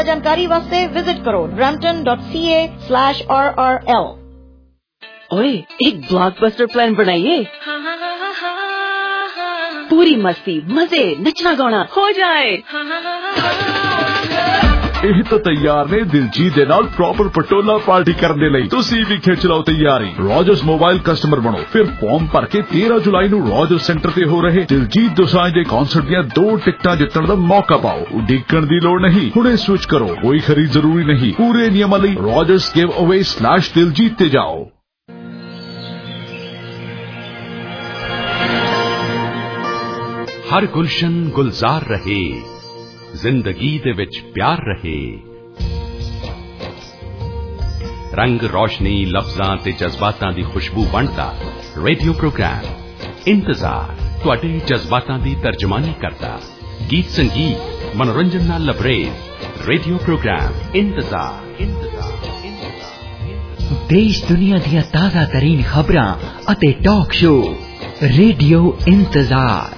जानकारी वास्ते विजिट करो brampton.ca/RRL। ओए, एक ब्लॉकबस्टर प्लान बनाइए। पूरी मस्ती, मजे, नचना गाना हो जाए। ਇਹ ਤਾਂ ਤਿਆਰ ਨੇ ਦਿਲਜੀਤ ਦੇ ਨਾਲ ਪ੍ਰੋਪਰ ਪਟੋਲਾ ਪਾਰਟੀ ਕਰਨ ਦੇ ਲਈ। ਤੁਸੀਂ ਵੀ ਖਿੱਚ ਲਓ ਤਿਆਰੀ। ਰੋਜਰਸ ਮੋਬਾਈਲ ਕਸਟਮਰ ਬਣੋ, ਫਿਰ ਫਾਰਮ ਭਰ ਕੇ 13 ਜੁਲਾਈ ਨੂੰ ਰੋਜਰਸ ਸੈਂਟਰ ਤੇ ਹੋ ਰਹੇ ਦਿਲਜੀਤ ਦੋਸਾਂਝ ਦੇ ਕਨਸਰਟ ਦੀਆਂ 2 ਟਿਕਟਾਂ ਜਿੱਤਣ ਦਾ ਮੌਕਾ ਪਾਓ। ਉਡੀਕਣ ਦੀ ਲੋੜ ਨਹੀਂ, ਹੁਣੇ ਸਵਿਚ ਕਰੋ। ਕੋਈ ਖਰੀਦ ਜ਼ਰੂਰੀ ਨਹੀਂ। ਪੂਰੇ ਨਿਯਮਾਂ ਲਈ rogersgiveaway/diljit ਤੇ ਜਾਓ। हर गुलशन गुलजार रहे, जिंदगी दे विच प्यार रहे। रंग रोशनी लफ्जां ते जज्बातां दी खुशबू बनदा रेडियो प्रोग्राम इंतजार तुहाडे जज्बातां दी तर्जमानी करदा। गीत संगीत मनोरंजन नाल लबरेज रेडियो प्रोग्राम इंतजार। देश दुनिया ਦੀਆਂ ਤਾਜ਼ਾ ਤਰੀਨ ਖਬਰਾਂ ਅਤੇ talk show radio Intezaar.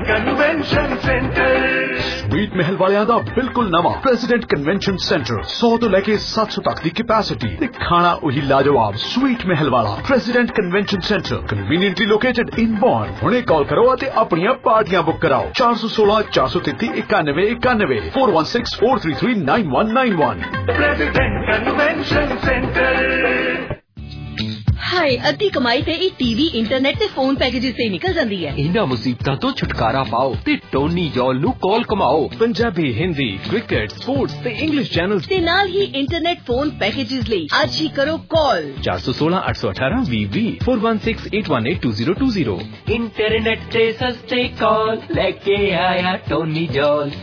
Convention centre sweet Mahal वालियां दा बिल्कुल नवा प्रेसिडेंट कन्वेंशन सेंटर 100 तो लेके 700 तक दी कैपेसिटी ते खाना वही लाजवाब स्वीट महल वाला president convention centre conveniently located in Bolton. हुणे कॉल करो ते अपनियां पार्टियां बुक कराओ 416 433 91 91 416 433 9191 प्रेसिडेंट कन्वेंशन सेंटर। ਹਾਏ ਅੱਧੀ ਕਮਾਈ ਤੇ ਇਹ ਟੀਵੀ ਇੰਟਰਨੈਟ ਤੇ ਫੋਨ ਪੈਕੇजेस ਤੇ ਨਿਕਲ ਜਾਂਦੀ ਹੈ। ਇਹਨਾਂ ਮੁਸੀਬਤਾਂ ਤੋਂ ਛੁਟਕਾਰਾ ਪਾਓ ਤੇ ਟੋਨੀ ਜੋਲ ਨੂੰ ਕਾਲ ਕਮਾਓ। ਪੰਜਾਬੀ, ਹਿੰਦੀ, ਕ੍ਰਿਕਟ, ਸਪੋਰਟਸ ਤੇ ਇੰਗਲਿਸ਼ ਚੈਨਲਸ ਤੇ ਨਾਲ ਹੀ ਇੰਟਰਨੈਟ ਫੋਨ ਪੈਕੇजेस ਲਈ ਅੱਜ ਹੀ ਕਰੋ ਕਾਲ 416 818 20 416 818 2020। ਇੰਟਰਨੈਟ ਤੇ ਸਸਤੇ ਕਾਲ ਲੈ ਕੇ ਆਇਆ ਟੋਨੀ ਜੋਲ।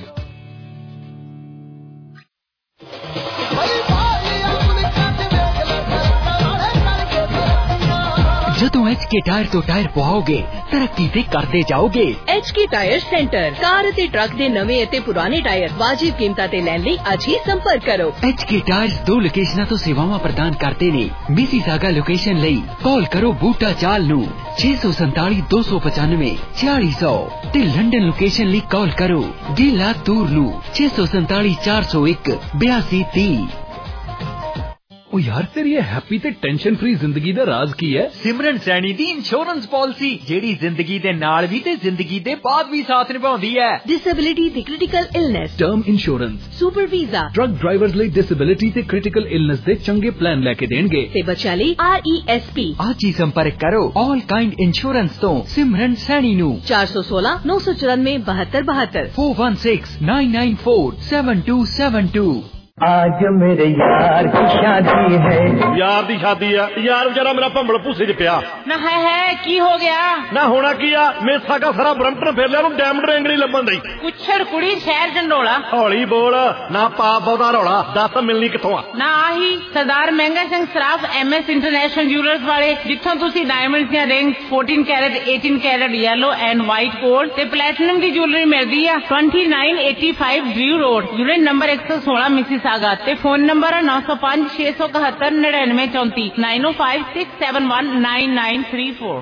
ਜਦੋਂ HK ਟਾਇਰ ਤੋਂ ਟਾਇਰ ਪਵਾਓਗੇ ਤਰੱਕੀ ਤੇ ਕਰਦੇ ਜਾਓਗੇ। HK ਟਾਇਰ ਸੈਂਟਰ ਕਾਰ ਅਤੇ ਟਰੱਕ ਦੇ ਨਵੇਂ ਅਤੇ ਪੁਰਾਣੇ ਟਾਇਰ ਵਾਜਿਬ ਕੀਮਤਾਂ ਤੇ ਲੈਣ ਲਈ ਅੱਜ ਹੀ ਸੰਪਰਕ ਕਰੋ। HK ਟਾਇਰਸ 2 ਲੋਕੇਸ਼ਨਾਂ ਤੋਂ ਸੇਵਾਵਾਂ ਪ੍ਰਦਾਨ ਕਰਦੇ ਨੇ। ਮਿਸੀਸਾਗਾ ਲੋਕੇਸ਼ਨ ਲਈ ਕਾਲ ਕਰੋ ਬੂਟਾ ਚਾਲ ਨੂੰ 647 295 4600 ਤੇ ਲੰਡਨ ਲੋਕੇਸ਼ਨ ਲਈ ਕਾਲ ਕਰੋ ਗੇਲਾ ਤੂਰ ਨੂੰ 647 401 8230। ਉਹ ਯਾਰ ਤੇਰੀ ਇਹ ਹੈਪੀ ਤੇ ਟੈਨਸ਼ਨ ਫ੍ਰੀ ਜ਼ਿੰਦਗੀ ਦਾ ਰਾਜ਼ ਕੀ ਹੈ? ਸਿਮਰਨ ਸੈਣੀ ਦੀ ਇੰਸ਼ੋਰੈਂਸ ਪਾਲਿਸੀ ਜਿਹੜੀ ਜ਼ਿੰਦਗੀ ਦੇ ਨਾਲ ਵੀ ਤੇ ਜ਼ਿੰਦਗੀ ਦੇ ਬਾਅਦ ਵੀ ਸਾਥ ਨਿਭਾਉਂਦੀ ਹੈ। ਡਿਸੇਬਿਲਿਟੀ ਤੇ critical illness, term insurance, super visa, truck drivers ਲਈ ਡਿਸੇਬਿਲਿਟੀ ਤੇ ਕ੍ਰਿਟੀਕਲ ਇਲਨੈਸ ਦੇ ਚੰਗੇ ਪਲਾਨ ਲੈ ਕੇ ਦੇਣਗੇ ਤੇ ਬੱਚਿਆਂ ਲਈ RESP। ਅੱਜ ਹੀ ਸੰਪਰਕ ਕਰੋ ਆਲ ਕਾਈਂਡ ਇੰਸ਼ੋਰੈਂਸ ਤੋਂ ਸਿਮਰਨ ਸੈਣੀ ਨੂੰ 416 994 7272 416 994 7272। आज मेरे यार की शादी है। यार दी शादी है यार बेचारा मेरा भंबल भूसे च पिया ਨਾ ਹੈ ਕੀ ਹੋ ਗਿਆ? ना होना की आ मेसा का सारा ब्रंटन फिर लिया डायमंड रिंग नहीं लभन दी ਕੁਛੜ ਕੁੜੀ ਸ਼ਹਿਰ ਜੰਡੋਲਾ हौली बोल ना पा बहुता रौला दस मिलनी किथों आ ਨਾ ਆਹੀ Sardar Mehnga Singh Saraf MS international jewellers ਵਾਲੇ ਜਿੱਥੋਂ ਤੁਸੀਂ ਡਾਇਮੰਡਸ ਦੀਆਂ rings 14 carat 18 carat yellow and white gold ਤੇ ਪਲੈਟੀਨਮ ਦੀ ਜੁਐਲਰੀ ਮਿਲਦੀ ਆ 2985 Drew road unit number 116 Mississauga ਤੇ ਫੋਨ ਨੰਬਰ 905 671 9934 9056719934।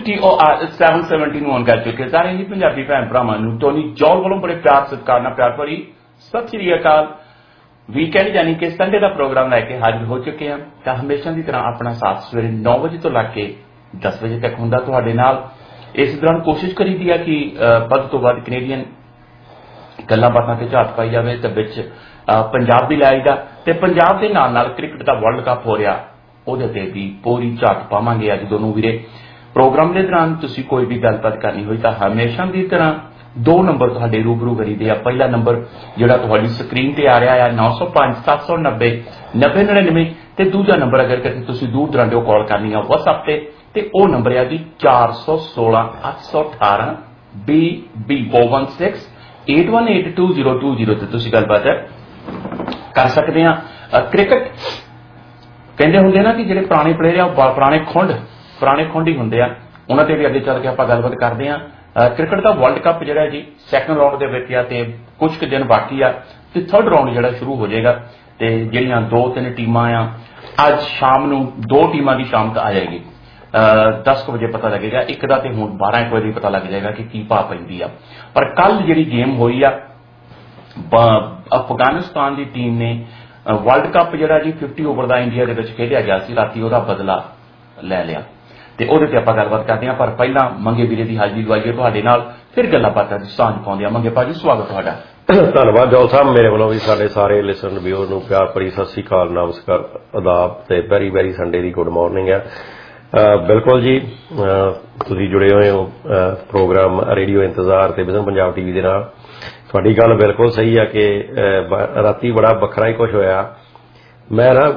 60 770 ਨੂੰ ਔਨ ਕਰ ਚੁੱਕੇ ਸਾਰੇ ਹੀ ਪੰਜਾਬੀ ਭੈਣ ਭਰਾਵਾਂ ਨੂੰ ਟੋਨੀ ਜੌਲ ਵੱਲੋਂ ਬੜੇ ਪਿਆਰ ਸਤਿਕਾਰ ਨਾਲ ਪਿਆਰ ਭਰੀ ਸਤਿ ਸ਼੍ਰੀ ਅਕਾਲ। ਵੀਕਐਂਡ ਯਾਨੀ ਕਿ ਸੰਡੇ ਦਾ ਪ੍ਰੋਗਰਾਮ ਲੈ ਕੇ ਹਾਜ਼ਰ ਹੋ ਚੁੱਕੇ ਹਾਂ ਤਾਂ ਹਮੇਸ਼ਾ ਦੀ ਤਰ੍ਹਾਂ ਆਪਣਾ ਸਾਥ ਸਵੇਰੇ 9 ਵਜੇ ਤੋਂ ਲੈ ਕੇ 10 ਵਜੇ ਤੱਕ ਹੁੰਦਾ ਤੁਹਾਡੇ ਨਾਲ। ਇਸ ਦੌਰਾਨ ਕੋਸ਼ਿਸ਼ ਕਰੀਦੀ ਹੈ ਕਿ ਵੱਧ ਤੋਂ ਵੱਧ ਕੈਨੇਡੀਅਨ ਗੱਲਾਂ ਬਾਤਾਂ ਤੇ ਝਾਤ ਪਾਈ ਜਾਵੇ ਤੇ ਵਿੱਚ ਪੰਜਾਬ ਵੀ ਲਾਈਦਾ ਤੇ ਪੰਜਾਬ ਦੇ ਨਾਲ ਨਾਲ ਕ੍ਰਿਕਟ ਦਾ ਵਰਲਡ ਕੱਪ ਹੋ ਰਿਹਾ ਉਹਦੇ ਤੇ ਵੀ ਪੂਰੀ ਝਾਤ ਪਾਵਾਂਗੇ ਅੱਜ ਦੋਨੋਂ ਵੀਰੇ। ਪ੍ਰੋਗਰਾਮ ਦੇ ਦੌਰਾਨ ਤੁਸੀਂ ਕੋਈ ਵੀ ਗੱਲਬਾਤ ਕਰਨੀ ਹੋਈ ਤਾਂ ਹਮੇਸ਼ਾ ਦੀ ਤਰ੍ਹਾਂ 2 ਨੰਬਰ ਤੁਹਾਡੇ ਰੂਬਰੂ ਕਰੀਦੇ ਆ। ਪਹਿਲਾ ਨੰਬਰ ਜਿਹੜਾ ਤੁਹਾਡੀ ਸਕਰੀਨ ਤੇ ਆ ਰਿਹਾ ਆ 905 790 9099 ਤੇ ਦੂਜਾ ਨੰਬਰ ਅਗਰ ਕਿਤੇ ਤੁਸੀਂ ਦੂਰ ਦਰਾਂਡੇ ਕਾਲ ਕਰਨੀ ਆ WhatsApp ਤੇ ਉਹ ਨੰਬਰ ਆ ਜੀ 416 818 BB 416 818 2020 ਤੇ ਤੁਸੀਂ ਗੱਲਬਾਤ ਕਰ ਸਕਦੇ ਆ। ਕ੍ਰਿਕਟ ਕਹਿੰਦੇ ਹੁੰਦੇ ਨਾ ਕਿ ਜਿਹੜੇ ਪੁਰਾਣੇ ਪਲੇਅਰ ਆ ਉਹ ਪੁਰਾਣੇ ਖੁੰਡ ਹੀ ਹੁੰਦੇ ਆ, ਉਹਨਾਂ ਤੇ ਵੀ ਅੱਗੇ ਚੱਲ ਕੇ ਆਪਾਂ ਗੱਲਬਾਤ ਕਰਦੇ ਆ। ਕ੍ਰਿਕਟ ਦਾ ਵਰਲਡ ਕੱਪ ਜਿਹੜਾ ਜੀ ਸੈਕੰਡ ਰਾਉਂਡ ਦੇ ਵਿੱਚ ਆ ਤੇ ਕੁਝ ਕੁ ਦਿਨ ਬਾਕੀ ਆ ਤੇ ਥਰਡ ਰਾਉਂਡ ਜਿਹੜਾ ਸ਼ੁਰੂ ਹੋ ਜਾਏਗਾ ਤੇ ਜਿਹੜੀਆਂ 2-3 ਟੀਮਾਂ ਆ ਅੱਜ ਸ਼ਾਮ ਨੂੰ 2 ਟੀਮਾਂ ਦੀ ਸ਼ਾਮ ਤੱਕ ਆ ਜਾਏਗੀ 10 ਵਜੇ ਪਤਾ ਲੱਗੇਗਾ। ਇੱਕ ਦਾ ਤੇ ਹੁਣ 12 ਵਜੇ ਪਤਾ ਲੱਗ ਜਾਏਗਾ ਕਿ ਕੀ ਭਾਅ ਪੈਂਦੀ ਆ। ਪਰ ਕੱਲ ਜਿਹੜੀ ਗੇਮ ਹੋਈ ਆ ਅਫਗਾਨਿਸਤਾਨ ਦੀ ਟੀਮ ਨੇ ਵਰਲਡ ਕੱਪ ਜਿਹੜਾ ਜੀ 50 ਓਵਰ ਦਾ ਇੰਡੀਆ ਦੇ ਵਿੱਚ ਖੇਡਿਆ ਗਿਆ ਸੀ ਰਾਤੀ ਉਹਦਾ ਬਦਲਾ ਲੈ ਲਿਆ ਤੇ ਉਹਦੇ ਤੇ ਆਪਾਂ ਗੱਲਬਾਤ ਕਰਦੇ ਹਾਂ। ਪਰ ਪਹਿਲਾਂ ਮੰਗੇ ਵੀਰੇ ਦੀ ਹਾਜ਼ਰੀ ਲਵਾਈਏ ਤੁਹਾਡੇ ਨਾਲ, ਫਿਰ ਗੱਲਾਂ ਬਾਤਾਂ ਦੀ ਸਾਂਝ ਪਾਉਂਦੇ ਆ। ਮੰਗੇ ਭਾਜੀ ਸਵਾਗਤ ਤੁਹਾਡਾ। ਧੰਨਵਾਦ ਜੌਲ ਸਾਹਿਬ, ਮੇਰੇ ਵੱਲੋਂ ਵੀ ਸਾਡੇ ਸਾਰੇ ਲਿਸਨ ਵਿਊਅਰ ਨੂੰ ਪਿਆਰ ਭਰੀ ਸਤਿ ਸ੍ਰੀ ਅਕਾਲ, ਨਮਸਕਾਰ, ਆਦਾਬ ਤੇ ਵੈਰੀ ਵੈਰੀ ਸੰਡੇ ਦੀ ਗੁੱਡ ਮਾਰਨਿੰਗ ਹੈ। ਬਿਲਕੁਲ ਜੀ, ਤੁਸੀਂ ਜੁੜੇ ਹੋਏ ਹੋ ਪ੍ਰੋਗਰਾਮ ਰੇਡੀਓ ਇੰਤਜ਼ਾਰ ਤੇ ਵਿਜ਼ਨ ਪੰਜਾਬ ਟੀਵੀ ਦੇ ਨਾਲ। ਤੁਹਾਡੀ ਗੱਲ ਬਿਲਕੁਲ ਸਹੀ ਆ ਕਿ ਰਾਤੀ ਬੜਾ ਵੱਖਰਾ ਹੀ ਕੁਝ ਹੋਇਆ। ਮੈਂ ਨਾ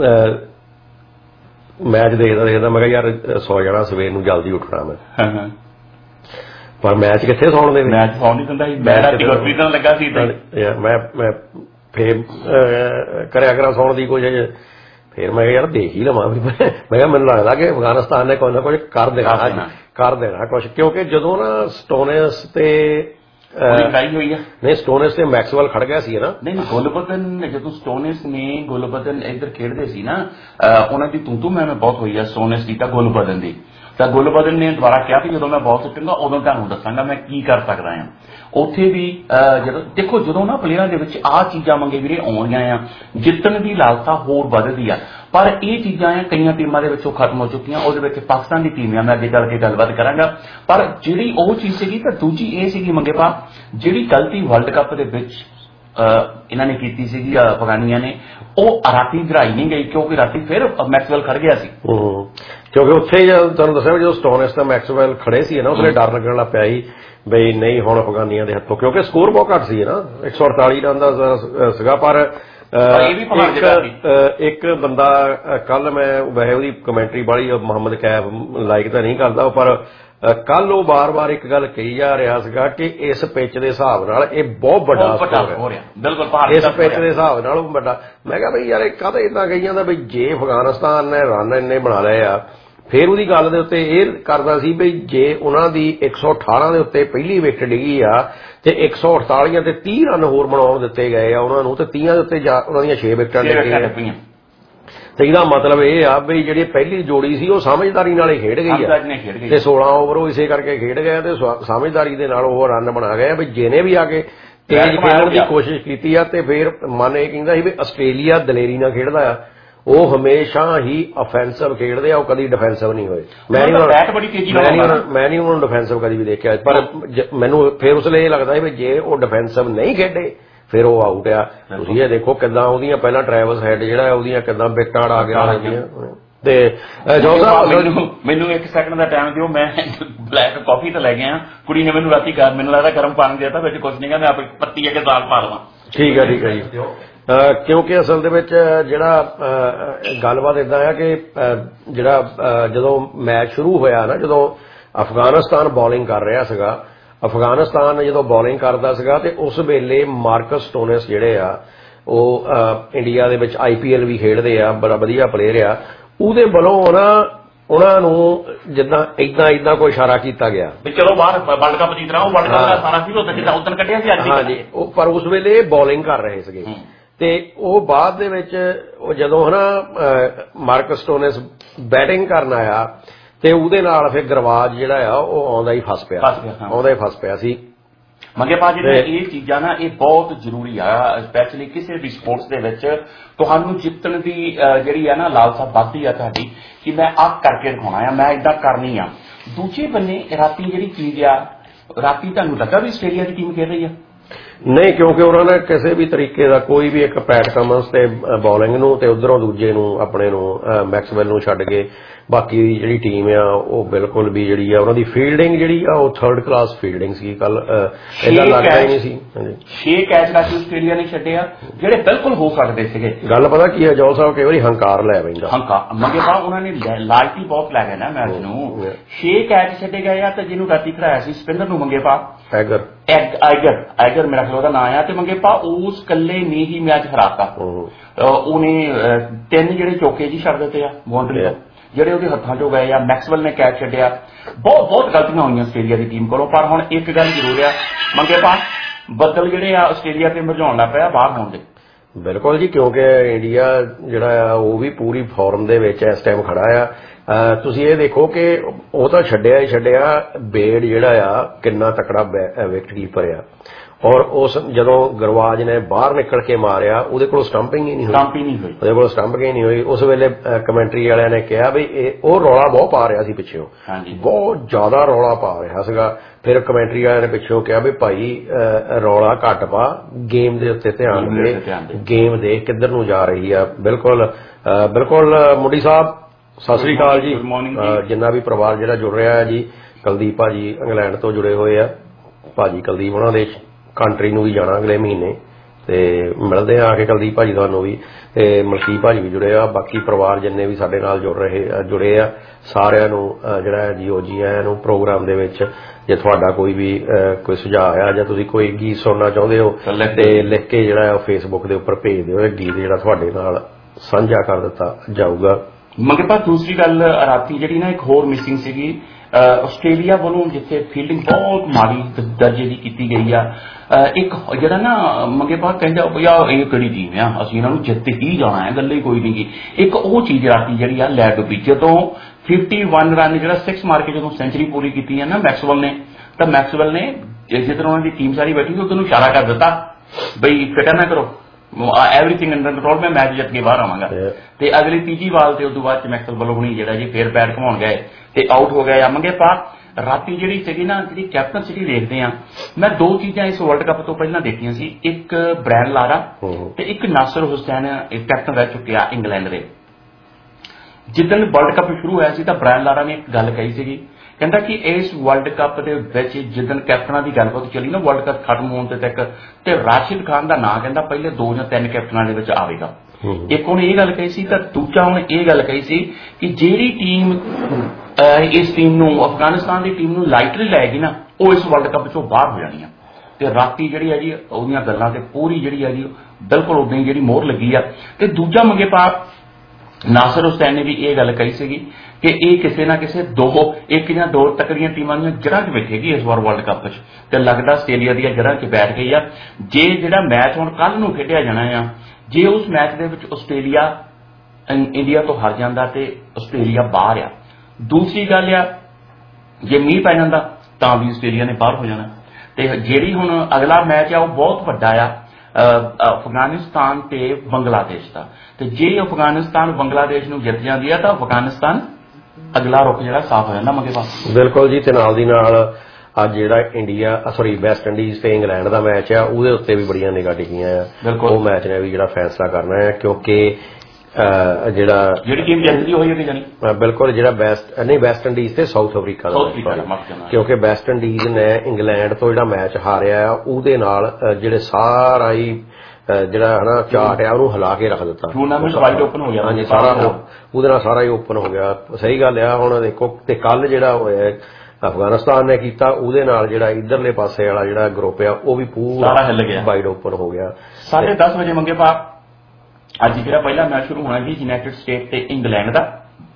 ਮੈਚ ਦੇਖਦਾ ਮੈਂ ਕਿਹਾ ਯਾਰ ਸੌ ਜਾਣਾ, ਸਵੇਰ ਨੂੰ ਜਲਦੀ ਉੱਠਣਾ ਮੈਂ, ਪਰ ਮੈਚ ਕਿੱਥੇ ਸੌਣ ਦੇ, ਮੈਚ ਸੌਣ ਨਹੀਂ ਦਿੰਦਾ। ਮੈਂ ਲੱਗਾ ਸੀ ਮੈਂ ਫੇਰ ਕਰਿਆ ਕਰਾਂ ਸੌਣ ਦੀ ਕੋਸ਼ਿਸ਼, ਫਿਰ ਮੈਂ ਕਿਹਾ ਯਾਰ ਦੇਖ ਹੀ ਲਵਾਂ। ਮੈਂ ਕਿਹਾ ਮੈਨੂੰ ਲੱਗਦਾ ਕਿ ਅਫਗਾਨਿਸਤਾਨ ਨੇ ਕੋਈ ਨਾ ਕੁਝ ਕਰ ਦੇਣਾ ਕੁਛ, ਕਿਉਂਕਿ ਜਦੋਂ ਨਾ ਸਟੋਨਿਸ ਤੇ ਨਹੀਂ ਸਟੋਨਿਸ ਤੇ ਮੈਕਸਵੈਲ ਖੜ ਗਿਆ ਸੀ ਨਾ। ਨਹੀਂ ਗੁਲਬਦਨ, ਜਦੋਂ ਸਟੋਨਿਸ ਨੇ ਗੁਲਬਦਨ ਇੱਧਰ ਖੇਡਦੇ ਸੀ ਨਾ ਉਹਨਾਂ ਦੀ ਤੂੰ ਮੈਂ ਬਹੁਤ ਹੋਈ ਆ ਸਟੋਨਿਸ ਦੀ ਤਾਂ ਗੁਲਬਦਨ ਦੀ, ਤਾਂ ਗੁਲਬਦਨ ਨੇ ਦੁਬਾਰਾ ਕਿਹਾ ਕਿ ਜਦੋਂ ਮੈਂ ਬਾਲ ਸੁੱਟੂੰਗਾ ਉਦੋਂ ਤੁਹਾਨੂੰ ਦੱਸਾਂਗਾ ਮੈਂ ਕੀ ਕਰ ਸਕਦਾ ਹਾਂ। ਉੱਥੇ ਵੀ ਜਦੋਂ ਦੇਖੋ ਜਦੋਂ ਨਾ ਪਲੇਅਰਾਂ ਦੇ ਵਿੱਚ ਆਹ ਚੀਜ਼ਾਂ ਮੰਗੇ ਵੀਰੇ ਆਉਣੀਆਂ ਆ, ਜਿੱਤਣ ਦੀ ਲਾਲਸਾ ਹੋਰ ਵੱਧਦੀ ਆ, ਪਰ ਇਹ ਚੀਜ਼ਾਂ ਆ ਕਈਆਂ ਟੀਮਾਂ ਦੇ ਵਿੱਚੋਂ ਖਤਮ ਹੋ ਚੁੱਕੀਆਂ। ਉਹਦੇ ਵਿੱਚ ਪਾਕਿਸਤਾਨ ਦੀ ਟੀਮ ਆ, ਮੈਂ ਅੱਗੇ ਚੱਲ ਕੇ ਗੱਲਬਾਤ ਕਰਾਂਗਾ। ਪਰ ਜਿਹੜੀ ਉਹ ਚੀਜ਼ ਸੀਗੀ ਤਾਂ ਦੂਜੀ ਇਹ ਸੀਗੀ ਮੰਗੇ ਭਾ, ਜਿਹੜੀ ਗਲਤੀ ਵਰਲਡ ਕੱਪ ਦੇ ਵਿੱਚ ਇਹਨਾਂ ਨੇ ਕੀਤੀ ਸੀਗੀ ਅਫਗਾਨੀਆਂ ਨੇ, ਉਹ ਰਾਤੀ ਦਰਾਈ ਨਹੀਂ ਗਈ ਕਿਉਂਕਿ ਰਾਤੀ ਫਿਰ ਮੈਕਸਵੈਲ ਖੜ ਗਿਆ ਸੀ। ਕਿਉਂਕਿ ਉੱਥੇ ਤੁਹਾਨੂੰ ਦੱਸਿਆ ਜਦੋਂ ਸਟੋਨਿਸ ਤੇ ਮੈਕਸਵੈਲ ਖੜੇ ਸੀ ਨਾ ਉਸਲੇ ਡਰ ਲੱਗਣ ਲੱਗ ਪਿਆ ਸੀ ਬਈ ਨਹੀਂ ਹੁਣ ਅਫਗਾਨੀਆਂ ਦੇ ਹੱਥੋਂ, ਕਿਉਂਕਿ ਸਕੋਰ ਬਹੁਤ ਘੱਟ ਸੀ ਨਾ 148 ਰਨ ਦਾ ਸੀਗਾ। ਪਰ ਇੱਕ ਬੰਦਾ ਕੱਲ ਮੈਂ ਵੈਸੇ ਉਹਦੀ ਕਮੈਂਟਰੀ ਵਾਲੀ ਮੁਹੰਮਦ ਕੈਬ ਲਾਈਕ ਤਾਂ ਨਹੀਂ ਕਰਦਾ, ਪਰ ਕੱਲ ਉਹ ਬਾਰ-ਬਾਰ ਇੱਕ ਗੱਲ ਕਹੀ ਜਾ ਰਿਹਾ ਸੀਗਾ ਕਿ ਇਸ ਪਿੱਚ ਦੇ ਹਿਸਾਬ ਨਾਲ ਇਹ ਬਹੁਤ ਵੱਡਾ ਹੋ ਰਿਹਾ। ਬਿਲਕੁਲ ਇਸ ਪਿੱਚ ਦੇ ਹਿਸਾਬ ਨਾਲ ਉਹ ਵੱਡਾ। ਮੈਂ ਕਿਹਾ ਬਈ ਯਾਰ ਇਹ ਕਾਹਦੇ ਏਦਾਂ ਕਹੀ ਜਾਂਦਾ ਬਈ ਜੇ ਅਫਗਾਨਿਸਤਾਨ ਨੇ ਰਨ ਇੰਨੇ ਬਣਾ ਲਏ ਆ, ਫਿਰ ਉਹਦੀ ਗੱਲ ਦੇ ਉੱਤੇ ਇਹ ਕਰਦਾ ਸੀ ਬਈ ਜੇ ਉਹਨਾਂ ਦੀ 118 ਦੇ ਉੱਤੇ ਪਹਿਲੀ ਵਿਕਟ ਡਿੱਗੀ ਆ ਤੇ 148 ਤੇ 30 ਰਨ ਹੋਰ ਬਣਾਉਣ ਦਿੱਤੇ ਗਏ ਆ ਉਹਨਾਂ ਨੂੰ, ਤੇ 30 ਦੇ ਉੱਤੇ ਉਹਨਾਂ ਦੀਆਂ 6 ਵਿਕਟਾਂ ਡਿੱਗੀਆਂ। ਤੇ ਇਹਦਾ ਮਤਲਬ ਇਹ ਆ ਬਈ ਜਿਹੜੀ ਪਹਿਲੀ ਜੋੜੀ ਸੀ ਉਹ ਸਮਝਦਾਰੀ ਨਾਲ ਹੀ ਖੇਡ ਗਈ ਆ ਤੇ 16 ਓਵਰ ਉਹ ਇਸੇ ਕਰਕੇ ਖੇਡ ਗਏ ਤੇ ਸਮਝਦਾਰੀ ਦੇ ਨਾਲ ਉਹ ਰਨ ਬਣਾ ਗਏ ਬਈ ਜਿਹਨੇ ਵੀ ਆ ਕੇ ਤੇਜ਼ ਖੇਡਣ ਦੀ ਕੋਸ਼ਿਸ਼ ਕੀਤੀ ਆ। ਤੇ ਫਿਰ ਮਨ ਇਹ ਕਹਿੰਦਾ ਸੀ ਵੀ ਆਸਟ੍ਰੇਲੀਆ ਦਲੇਰੀ ਨਾਲ ਖੇਡਦਾ ਆ, ਉਹ ਹਮੇਸ਼ਾ ਹੀ ਅਫੈਂਸਿਵ ਖੇਡਦੇ ਆ, ਉਹ ਕਦੀ ਡਿਫੈਂਸਿਵ ਨਹੀਂ ਹੋਏ। ਮੈਂ ਨਹੀਂ ਉਹਨਾਂ ਨੂੰ ਡਿਫੈਂਸਿਵ ਕਦੀ ਵੀ ਦੇਖਿਆ, ਪਰ ਮੈਨੂੰ ਫਿਰ ਉਸ ਲਈ ਇਹ ਲੱਗਦਾ ਵੀ ਜੇ ਉਹ ਡਿਫੈਂਸਿਵ ਨਹੀਂ ਖੇਡੇ ਫਿਰ ਉਹ ਆਊਟ ਆ। ਤੁਸੀਂ ਇਹ ਦੇਖੋ ਕਿੱਦਾਂ ਉਹਦੀਆਂ ਪਹਿਲਾਂ ਟਰੈਵਲਸ ਹੈਡ ਜਿਹੜਾ ਉਹਦੀਆਂ ਕਿੱਦਾਂ ਵਿਕਟਾਂ ਆ ਗਿਆ ਤੇ ਮੈਨੂੰ 1 ਸੈਕਿੰਡ ਦਾ ਟਾਈਮ ਦਿਓ, ਮੈਂ ਬਲੈਕ ਕਾਫੀ ਤਾਂ ਲੈ ਗਿਆ, ਕੁੜੀ ਨੇ ਮੈਨੂੰ ਰਾਤੀ ਮੈਨੂੰ ਲੱਗਦਾ ਗਰਮ ਪਾਣੀ ਦੇਤਾ, ਵਿੱਚ ਕੁਛ ਨਹੀਂ ਗਾ, ਮੈਂ ਆਪਣੀ ਪੱਤੀ ਅੱਗੇ ਦਾਲ ਪਾ ਲਵਾਂ। ਠੀਕ ਹੈ ਜੀ। ਕਿਉਂਕਿ ਅਸਲ ਦੇ ਵਿੱਚ ਜਿਹੜਾ ਗੱਲਬਾਤ ਏਦਾਂ ਆ ਕਿ ਜਿਹੜਾ ਜਦੋਂ ਮੈਚ ਸ਼ੁਰੂ ਹੋਇਆ ਨਾ, ਜਦੋਂ ਅਫਗਾਨਿਸਤਾਨ ਬੋਲਿੰਗ ਕਰ ਰਿਹਾ ਸੀਗਾ, ਅਫਗਾਨਿਸਤਾਨ ਜਦੋਂ ਬੋਲਿੰਗ ਕਰਦਾ ਸੀਗਾ ਤੇ ਉਸ ਵੇਲੇ ਮਾਰਕਸ ਸਟੋਨਿਸ ਜਿਹੜੇ ਆ ਉਹ ਇੰਡੀਆ ਦੇ ਵਿੱਚ IPL ਵੀ ਖੇਡਦੇ ਆ, ਬੜਾ ਵਧੀਆ ਪਲੇਅਰ ਆ, ਉਹਦੇ ਵੱਲੋਂ ਨਾ ਉਹਨਾਂ ਨੂੰ ਜਿੱਦਾਂ ਏਦਾਂ ਕੋਈ ਇਸ਼ਾਰਾ ਕੀਤਾ ਗਿਆ ਵੀ ਚਲੋ ਬਾਹਰ ਵਰਲਡ ਕੱਪ ਦੀ ਤਰ੍ਹਾਂ ਉਹ ਵਰਲਡ ਕੱਪ ਦਾ ਸਾਰਾ ਸੀ ਉਦੋਂ ਕੱਢਿਆ ਸੀ ਅੱਜ। ਹਾਂਜੀ, ਪਰ ਉਸ ਵੇਲੇ ਬੋਲਿੰਗ ਕਰ ਰਹੇ ਸੀਗੇ ਤੇ ਉਹ ਬਾਅਦ ਦੇ ਵਿੱਚ ਜਦੋਂ ਹਨਾ ਮਾਰਕਸ ਸਟੋਨਿਸ ਬੈਟਿੰਗ ਕਰਨ ਆਇਆ ਤੇ ਉਹਦੇ ਨਾਲ ਫਿਰ ਗਰਵਾਜ ਜਿਹੜਾ ਆ ਉਹ ਆਉਂਦਾ ਹੀ ਫਸ ਪਿਆ ਸੀ। ਮੰਗੇ ਪਾ ਜਿਹੜੇ ਇਹ ਚੀਜ਼ਾਂ ਨਾ ਇਹ ਬਹੁਤ ਜ਼ਰੂਰੀ ਆ, ਸਪੈਸ਼ਲੀ ਕਿਸੇ ਵੀ ਸਪੋਰਟਸ ਦੇ ਵਿੱਚ ਤੁਹਾਨੂੰ ਜਿੱਤਣ ਦੀ ਜਿਹੜੀ ਆ ਨਾ ਲਾਲਸਾ ਵੱਧਦੀ ਆ ਤੁਹਾਡੀ ਕਿ ਮੈਂ ਆਹ ਕਰਕੇ ਦਿਖਾਉਣਾ ਆ, ਮੈਂ ਏਦਾਂ ਕਰਨੀ ਆ। ਦੂਜੇ ਬੰਨੇ ਰਾਤੀ ਜਿਹੜੀ ਚੀਜ਼ ਆ, ਰਾਤੀ ਤੁਹਾਨੂੰ ਲੱਗਾ ਵੀ ਆਸਟ੍ਰੇਲੀਆ ਦੀ ਟੀਮ ਖੇਡ ਰਹੀ ਆ? ਨਹੀਂ, ਕਿਉਂਕਿ ਉਹਨਾਂ ਨੇ ਕਿਸੇ ਵੀ ਤਰੀਕੇ ਦਾ ਕੋਈ ਵੀ ਇੱਕ ਪੈਟ ਕਮੰਸ ਤੇ ਬੋਲਿੰਗ ਨੂੰ ਤੇ ਉਧਰੋਂ ਦੂਜੇ ਨੂੰ ਆਪਣੇ ਨੂੰ ਮੈਕਸਵੈਲ ਨੂੰ ਛੱਡ ਕੇ ਬਾਕੀ ਦੀ ਜਿਹੜੀ ਟੀਮ ਆ ਉਹ ਬਿਲਕੁਲ ਵੀ ਜਿਹੜੀ ਆ ਉਹਨਾਂ ਦੀ ਫੀਲਡਿੰਗ ਜਿਹੜੀ ਆ ਉਹ ਥਰਡ ਕਲਾਸ ਫੀਲਡਿੰਗ ਸੀ। ਕੱਲ ਇਹਦਾ ਲੱਗਦਾ ਹੀ ਨਹੀਂ ਸੀ। 6 ਕੈਚ ਰਾਤੀ ਆਸਟ੍ਰੇਲੀਆ ਨੇ ਛੱਡਿਆ ਜਿਹੜੇ ਬਿਲਕੁਲ ਹੋ ਸਕਦੇ ਸੀਗੇ। ਗੱਲ ਪਤਾ ਕੀ ਹੈ ਜੌਲ ਸਾਹਿਬ, ਕਈ ਵਾਰੀ ਹੰਕਾਰ ਲੈ ਪੈਂਦਾ। ਮੰਗੇ ਪਾ ਉਹਨਾਂ ਨੇ ਲਾਲਟੀ ਬਹੁਤ ਲੈ ਗਏ ਨਾ ਮੈਚ ਨੂੰ। 6 ਕੈਚ ਛੱਡੇ ਗਏ ਆ ਤੇ ਜਿਹਨੂੰ ਰਾਤੀ ਖੜਾਇਆ ਸੀ ਸਪਿਨਰ ਨੂੰ ਮੰਗੇ ਪਾ ਐਗਰ ਮੇਰਾ ਖਿਆਲ ਉਹਦਾ ਨਾਂ ਆ, ਤੇ ਮੰਗੇ ਪਾ ਉਸ ਕੱਲੇ ਨੇ ਹੀ ਮੈਚ ਹਰਾਤਾ। ਉਹਨੇ 3 ਜਿਹੜੇ ਚੌਕੇ ਜੀ ਛੱਡ ਦਿੱਤੇ ਆ ਬਾਉਂਡਰੀ ਤੋਂ, ਜਿਹੜੇ ਉਹਦੇ ਹੱਥਾਂ ਚੋਂ ਗਏ ਆ। ਮੈਕਸਵੈਲ ਨੇ ਕੈਚ ਛੱਡਿਆ। ਬਹੁਤ ਗਲਤੀਆਂ ਹੋਈਆਂ ਆਸਟ੍ਰੇਲੀਆ ਦੀ ਟੀਮ ਕੋਲੋਂ। ਪਰ ਹੁਣ ਇੱਕ ਗੱਲ ਜ਼ਰੂਰ ਆ ਮੰਗੇ ਪਾ, ਬੱਦਲ ਜਿਹੜੇ ਆ ਆਸਟ੍ਰੇਲੀਆ ਤੇ ਮਰਜਾਉਣ ਲੱਗ ਪਿਆ ਬਾਹਰ ਹੋਣ ਦੇ। ਬਿਲਕੁਲ ਜੀ, ਕਿਉਂਕਿ ਇੰਡੀਆ ਜਿਹੜਾ ਆ ਉਹ ਵੀ ਪੂਰੀ ਫਾਰਮ ਦੇ ਵਿੱਚ ਇਸ ਟਾਈਮ ਖੜਾ ਆ। ਤੁਸੀਂ ਇਹ ਦੇਖੋ ਕਿ ਉਹ ਤਾਂ ਛੱਡਿਆ ਹੀ ਛੱਡਿਆ, ਬੇੜ ਜਿਹੜਾ ਆ ਕਿੰਨਾ ਤਕੜਾ ਵਿਕਟ ਕੀਪਰ ਆ, ਔਰ ਉਸ ਜਦੋਂ ਗਰਵਾਜ ਨੇ ਬਾਹਰ ਨਿਕਲ ਕੇ ਮਾਰਿਆ ਉਹਦੇ ਕੋਲ ਸਟੰਪਿੰਗ ਹੀ ਨਹੀਂ ਹੋਈ। ਉਸ ਵੇਲੇ ਕਮੈਂਟਰੀ ਵਾਲਿਆਂ ਨੇ ਕਿਹਾ ਵੀ ਉਹ ਰੌਲਾ ਬਹੁਤ ਪਾ ਰਿਹਾ ਸੀ ਪਿੱਛੋਂ, ਬਹੁਤ ਜ਼ਿਆਦਾ ਰੌਲਾ ਪਾ ਰਿਹਾ ਸੀਗਾ। ਫਿਰ ਕਮੈਂਟਰੀ ਵਾਲਿਆਂ ਨੇ ਪਿੱਛੋਂ ਕਿਹਾ ਵੀ ਭਾਈ ਰੌਲਾ ਘੱਟ ਪਾ, ਗੇਮ ਦੇ ਉੱਤੇ ਧਿਆਨ ਦੇ, ਗੇਮ ਦੇ ਕਿੱਧਰ ਨੂੰ ਜਾ ਰਹੀ ਆ। ਬਿਲਕੁਲ ਮੁੰਡੀ ਸਾਹਿਬ ਸਤਿ ਸ੍ਰੀ ਅਕਾਲ ਜੀ। ਜਿੰਨਾ ਵੀ ਪਰਿਵਾਰ ਜਿਹੜਾ ਜੁੜ ਰਿਹਾ ਹੈ ਜੀ, ਕੁਲਦੀਪ ਭਾਜੀ ਇੰਗਲੈਂਡ ਤੋਂ ਜੁੜੇ ਹੋਏ ਆ, ਭਾਜੀ ਕੁਲਦੀਪ ਉਹਨਾਂ ਦੇ ਕੰਟਰੀ ਨੂੰ ਵੀ ਜਾਣਾ ਅਗਲੇ ਮਹੀਨੇ, ਤੇ ਮਿਲਦੇ ਆ ਕੇ ਕੁਲਦੀਪ ਭਾਜੀ ਤੁਹਾਨੂੰ ਵੀ, ਤੇ ਮਲਕੀ ਭਾਜੀ ਵੀ ਜੁੜੇ ਆ। ਬਾਕੀ ਪਰਿਵਾਰ ਜਿੰਨੇ ਵੀ ਸਾਡੇ ਨਾਲ ਜੁੜੇ ਆ ਸਾਰਿਆਂ ਨੂੰ ਜਿਹੜਾ ਜੀ ਆਇਆਂ ਨੂੰ ਪ੍ਰੋਗਰਾਮ ਦੇ ਵਿੱਚ। ਜੇ ਤੁਹਾਡਾ ਕੋਈ ਸੁਝਾਅ ਆ ਜਾਂ ਤੁਸੀਂ ਕੋਈ ਗੀਤ ਸੁਣਨਾ ਚਾਹੁੰਦੇ ਹੋ ਤੇ ਲਿਖ ਕੇ ਜਿਹੜਾ ਫੇਸਬੁੱਕ ਦੇ ਉੱਪਰ ਭੇਜ ਦਿਓ। ਇਹ ਗੀਤ ਜਿਹੜਾ ਤੁਹਾਡੇ ਨਾਲ ਸਾਂਝਾ ਕਰ ਦਿੱਤਾ ਜਾਊਗਾ। ਮਗਰ ਪਰ ਦੂਸਰੀ ਗੱਲ ਰਾਤੀ ਜਿਹੜੀ ਨਾ ਇੱਕ ਹੋਰ ਮਿਸਿੰਗ ਸੀਗੀ ਆਸਟ੍ਰੇਲੀਆ ਵੱਲੋਂ, ਜਿੱਥੇ ਫੀਲਡਿੰਗ ਬਹੁਤ ਮਾੜੀ ਦਰਜੇ ਦੀ ਕੀਤੀ ਗਈ ਆ। ਇੱਕ ਜਿਹੜਾ ਨਾ ਮੰਗੇ ਪਾ ਕਹਿੰਦਾ ਯਾਰ ਇਹ ਕਿਹੜੀ ਟੀਮ ਆ, ਅਸੀਂ ਇਹਨਾਂ ਨੂੰ ਜਿੱਤ ਹੀ ਜਾਣਾ ਹੈ, ਗੱਲ ਹੀ ਕੋਈ ਨਹੀਂ ਗੀ। ਇੱਕ ਉਹ ਚੀਜ਼ ਰਾਤੀ ਜਿਹੜੀ ਆ ਲੈ ਡੁੱਬੀ। ਜਦੋਂ 51 ਰਨ ਜਿਹੜਾ 6 ਮਾਰ ਕੇ ਜਦੋਂ ਸੈਂਚੁਰੀ ਪੂਰੀ ਕੀਤੀ ਹੈ ਨਾ ਮੈਕਸਵੈਲ ਨੇ, ਤਾਂ ਮੈਕਸਵੈਲ ਨੇ ਜਿੱਧਰ ਉਹਨਾਂ ਦੀ ਟੀਮ ਸਾਰੀ ਬੈਠੀ ਉਧਰ ਨੂੰ ਇਸ਼ਾਰਾ ਕਰ ਦਿੱਤਾ ਬਈ ਫਿਕਰ ਨਾ ਕਰੋ, ਐਵਰੀਥਿੰਗ ਅੰਡਰ ਕੰਟਰੋਲ, ਮੈਂ ਮੈਚ ਜਿੱਤ ਕੇ ਬਾਹਰ ਆਵਾਂਗਾ। ਤੇ ਅਗਲੀ ਤੀਜੀ ਬਾਲ ਤੇ ਉਦੋਂ ਬਾਅਦ ਚ ਮੈਕਸਵੈਲ ਵੱਲੋਂ ਹੁਣੀ ਜਿਹੜਾ ਜੀ ਫੇਰ ਪੈਰ ਘਮਾਉਣ ਗਏ ਤੇ ਆਊਟ ਹੋ ਗਏ ਆ। ਮੰਗੇ ਪਾ ਰਾਤੀ ਜਿਹੜੀ ਸੀਗੀ ਨਾ, ਜਿਹੜੀ ਕੈਪਟਨਸਿਟੀ ਦੇਖਦੇ ਆ, ਮੈਂ 2 ਚੀਜ਼ਾਂ ਇਸ ਵਰਲਡ ਕੱਪ ਤੋਂ ਪਹਿਲਾਂ ਦੇਖੀਆਂ ਸੀ। ਇੱਕ ਬ੍ਰਾਇਨ ਲਾਰਾ ਤੇ ਇੱਕ ਨਾਸਰ ਹੁਸੈਨ ਕੈਪਟਨ ਰਹਿ ਚੁੱਕਿਆ ਇੰਗਲੈਂਡ ਦੇ। ਜਿੱਦਣ ਵਰਲਡ ਕੱਪ ਸ਼ੁਰੂ ਹੋਇਆ ਸੀ ਤਾਂ ਬ੍ਰਾਇਨ ਲਾਰਾ ਨੇ ਇੱਕ ਗੱਲ ਕਹੀ ਸੀਗੀ, ਕਹਿੰਦਾ ਕਿ ਇਸ ਵਰਲਡ ਕੱਪ ਦੇ ਵਿੱਚ ਜਿੱਦਣ ਕੈਪਟਨਾਂ ਦੀ ਗੱਲਬਾਤ ਚੱਲੀ ਨਾ ਵਰਲਡ ਕੱਪ ਖਤਮ ਹੋਣ ਤੇ ਤੱਕ, ਤੇ ਰਾਸ਼ਿਦ ਖਾਨ ਦਾ ਨਾਂ ਕਹਿੰਦਾ ਪਹਿਲੇ 2 ਜਾਂ 3 ਕੈਪਟਨਾਂ ਦੇ ਵਿੱਚ ਆਵੇਗਾ। ਇੱਕ ਉਹਨੇ ਇਹ ਗੱਲ ਕਹੀ ਸੀ, ਤਾਂ ਦੂਜਾ ਉਹਨੇ ਇਹ ਗੱਲ ਕਹੀ ਸੀ ਕਿ ਜਿਹੜੀ ਟੀਮ ਇਸ ਟੀਮ ਨੂੰ, ਅਫਗਾਨਿਸਤਾਨ ਦੀ ਟੀਮ ਨੂੰ ਲਾਈਟਲੀ ਲਾਏਗੀ ਨਾ, ਉਹ ਇਸ ਵਰਲਡ ਕੱਪ ਚੋਂ ਬਾਹਰ ਹੋ ਜਾਣੀ ਆ। ਤੇ ਰਾਤੀ ਜਿਹੜੀ ਹੈ ਜੀ ਉਹਦੀਆਂ ਗੱਲਾਂ ਤੇ ਪੂਰੀ ਜਿਹੜੀ ਹੈ ਜੀ ਬਿਲਕੁਲ ਉਦਾਂ ਹੀ ਜਿਹੜੀ ਮੋਹਰ ਲੱਗੀ ਆ। ਤੇ ਦੂਜਾ ਮੰਗੇ ਪਾ ਨਾਸਰ ਹੁਸੈਨ ਨੇ ਵੀ ਇਹ ਗੱਲ ਕਹੀ ਸੀਗੀ ਕਿ ਇਹ ਕਿਸੇ ਨਾ ਕਿਸੇ 1 ਜਾਂ 2 ਤਕੜੀਆਂ ਟੀਮਾਂ ਦੀਆਂ ਜੜ੍ਹਾਂ 'ਚ ਬੈਠੇਗੀ ਇਸ ਵਾਰ ਵਰਲਡ ਕੱਪ 'ਚ, ਤੇ ਲੱਗਦਾ ਆਸਟ੍ਰੇਲੀਆ ਦੀਆਂ ਜੜ੍ਹਾਂ 'ਚ ਬੈਠ ਗਈ ਆ। ਜੇ ਜਿਹੜਾ ਮੈਚ ਹੁਣ ਕੱਲ ਨੂੰ ਖੇਡਿਆ ਜਾਣਾ ਆ, ਜੇ ਉਸ ਮੈਚ ਦੇ ਵਿੱਚ ਆਸਟ੍ਰੇਲੀਆ ਇੰਡੀਆ ਤੋਂ ਹਾਰ ਜਾਂਦਾ ਤੇ ਆਸਟ੍ਰੇਲੀਆ ਬਾਹਰ ਆ। ਦੂਸਰੀ ਗੱਲ ਆ ਜੇ ਮੀਂਹ ਪੈ ਜਾਂਦਾ ਤਾਂ ਵੀ ਆਸਟ੍ਰੇਲੀਆ ਨੇ ਬਾਹਰ ਹੋ ਜਾਣਾ। ਤੇ ਜਿਹੜੀ ਹੁਣ ਅਗਲਾ ਮੈਚ ਆ ਉਹ ਬਹੁਤ ਵੱਡਾ ਆ, ਅਫਗਾਨਿਸਤਾਨ ਤੇ ਬੰਗਲਾਦੇਸ਼ ਦਾ। ਤੇ ਜੇ ਅਫਗਾਨਿਸਤਾਨ ਬੰਗਲਾਦੇਸ਼ ਨੂੰ ਜਿੱਤ ਜਾਂਦੀ ਆ ਤਾਂ ਅਫਗਾਨਿਸਤਾਨ ਅਗਲਾ ਰੁਖ ਜਿਹੜਾ ਸਾਫ਼ ਹੋ ਜਾਂਦਾ ਮੰਗੇ ਪਾਸ। ਬਿਲਕੁਲ ਜੀ, ਤੇ ਨਾਲ ਦੀ ਨਾਲ ਅੱਜ ਜਿਹੜਾ ਵੈਸਟ ਇੰਡੀਜ਼ ਤੇ ਇੰਗਲੈਂਡ ਦਾ ਮੈਚ ਆ ਉਹਦੇ ਉੱਤੇ ਵੀ ਬੜੀਆਂ ਨਿਗਾਹ ਟਿਕੀਆਂ ਆ। ਉਹ ਮੈਚ ਨੇ ਵੀ ਜਿਹੜਾ ਫੈਸਲਾ ਕਰਨਾ ਹੈ, ਕਿਉਂਕਿ ਜਿਹੜੀ ਟੀਮ ਜਿੱਤਦੀ ਹੋਈ ਹੈ ਜਾਨੀ ਬਿਲਕੁਲ ਜਿਹੜਾ ਵੈਸਟ ਇੰਡੀਜ਼ ਤੇ ਸਾਊਥ ਅਫਰੀਕਾ ਦਾ, ਕਿਉਂਕਿ ਵੈਸਟ ਇੰਡੀਜ਼ ਨੇ ਇੰਗਲੈਂਡ ਤੋਂ ਜਿਹੜਾ ਮੈਚ ਹਾਰਿਆ ਉਹਦੇ ਨਾਲ ਜਿਹੜੇ ਸਾਰਾ ਹੀ ਜਿਹੜਾ ਹਨਾ ਚਾਰਟ ਆ ਉਹਨੂੰ ਹਿਲਾ ਕੇ ਰੱਖ ਦਿੱਤਾ। ਟੂਰਨਾਮੈਂਟ ਵਾਈਡ ਓਪਨ ਹੋ ਗਿਆ। ਹਾਂਜੀ, ਉਹਦੇ ਨਾਲ ਸਾਰਾ ਹੀ ਓਪਨ ਹੋ ਗਿਆ। ਸਹੀ ਗੱਲ ਆ। ਹੁਣ ਦੇਖੋ ਤੇ ਕੱਲ ਜਿਹੜਾ ਹੋਇਆ ਅਫਗਾਨਿਸਤਾਨ ਨੇ ਕੀਤਾ, ਉਹਦੇ ਨਾਲ ਜਿਹੜਾ ਇਧਰਲੇ ਪਾਸੇ ਵਾਲਾ ਜਿਹੜਾ ਗਰੁੱਪ ਆ ਉਹ ਵੀ ਪੂਰਾ ਵਾਈਡ ਓਪਨ ਹੋ ਗਿਆ। 10:30 ਵਜੇ ਮੰਗੇ ਪਾ ਅੱਜ ਜਿਹੜਾ ਪਹਿਲਾ ਮੈਚ ਸ਼ੁਰੂ ਹੋਣਾ ਜੀ ਯੂਨਾਈਟਿਡ ਸਟੇਟ ਤੇ ਇੰਗਲੈਂਡ ਦਾ।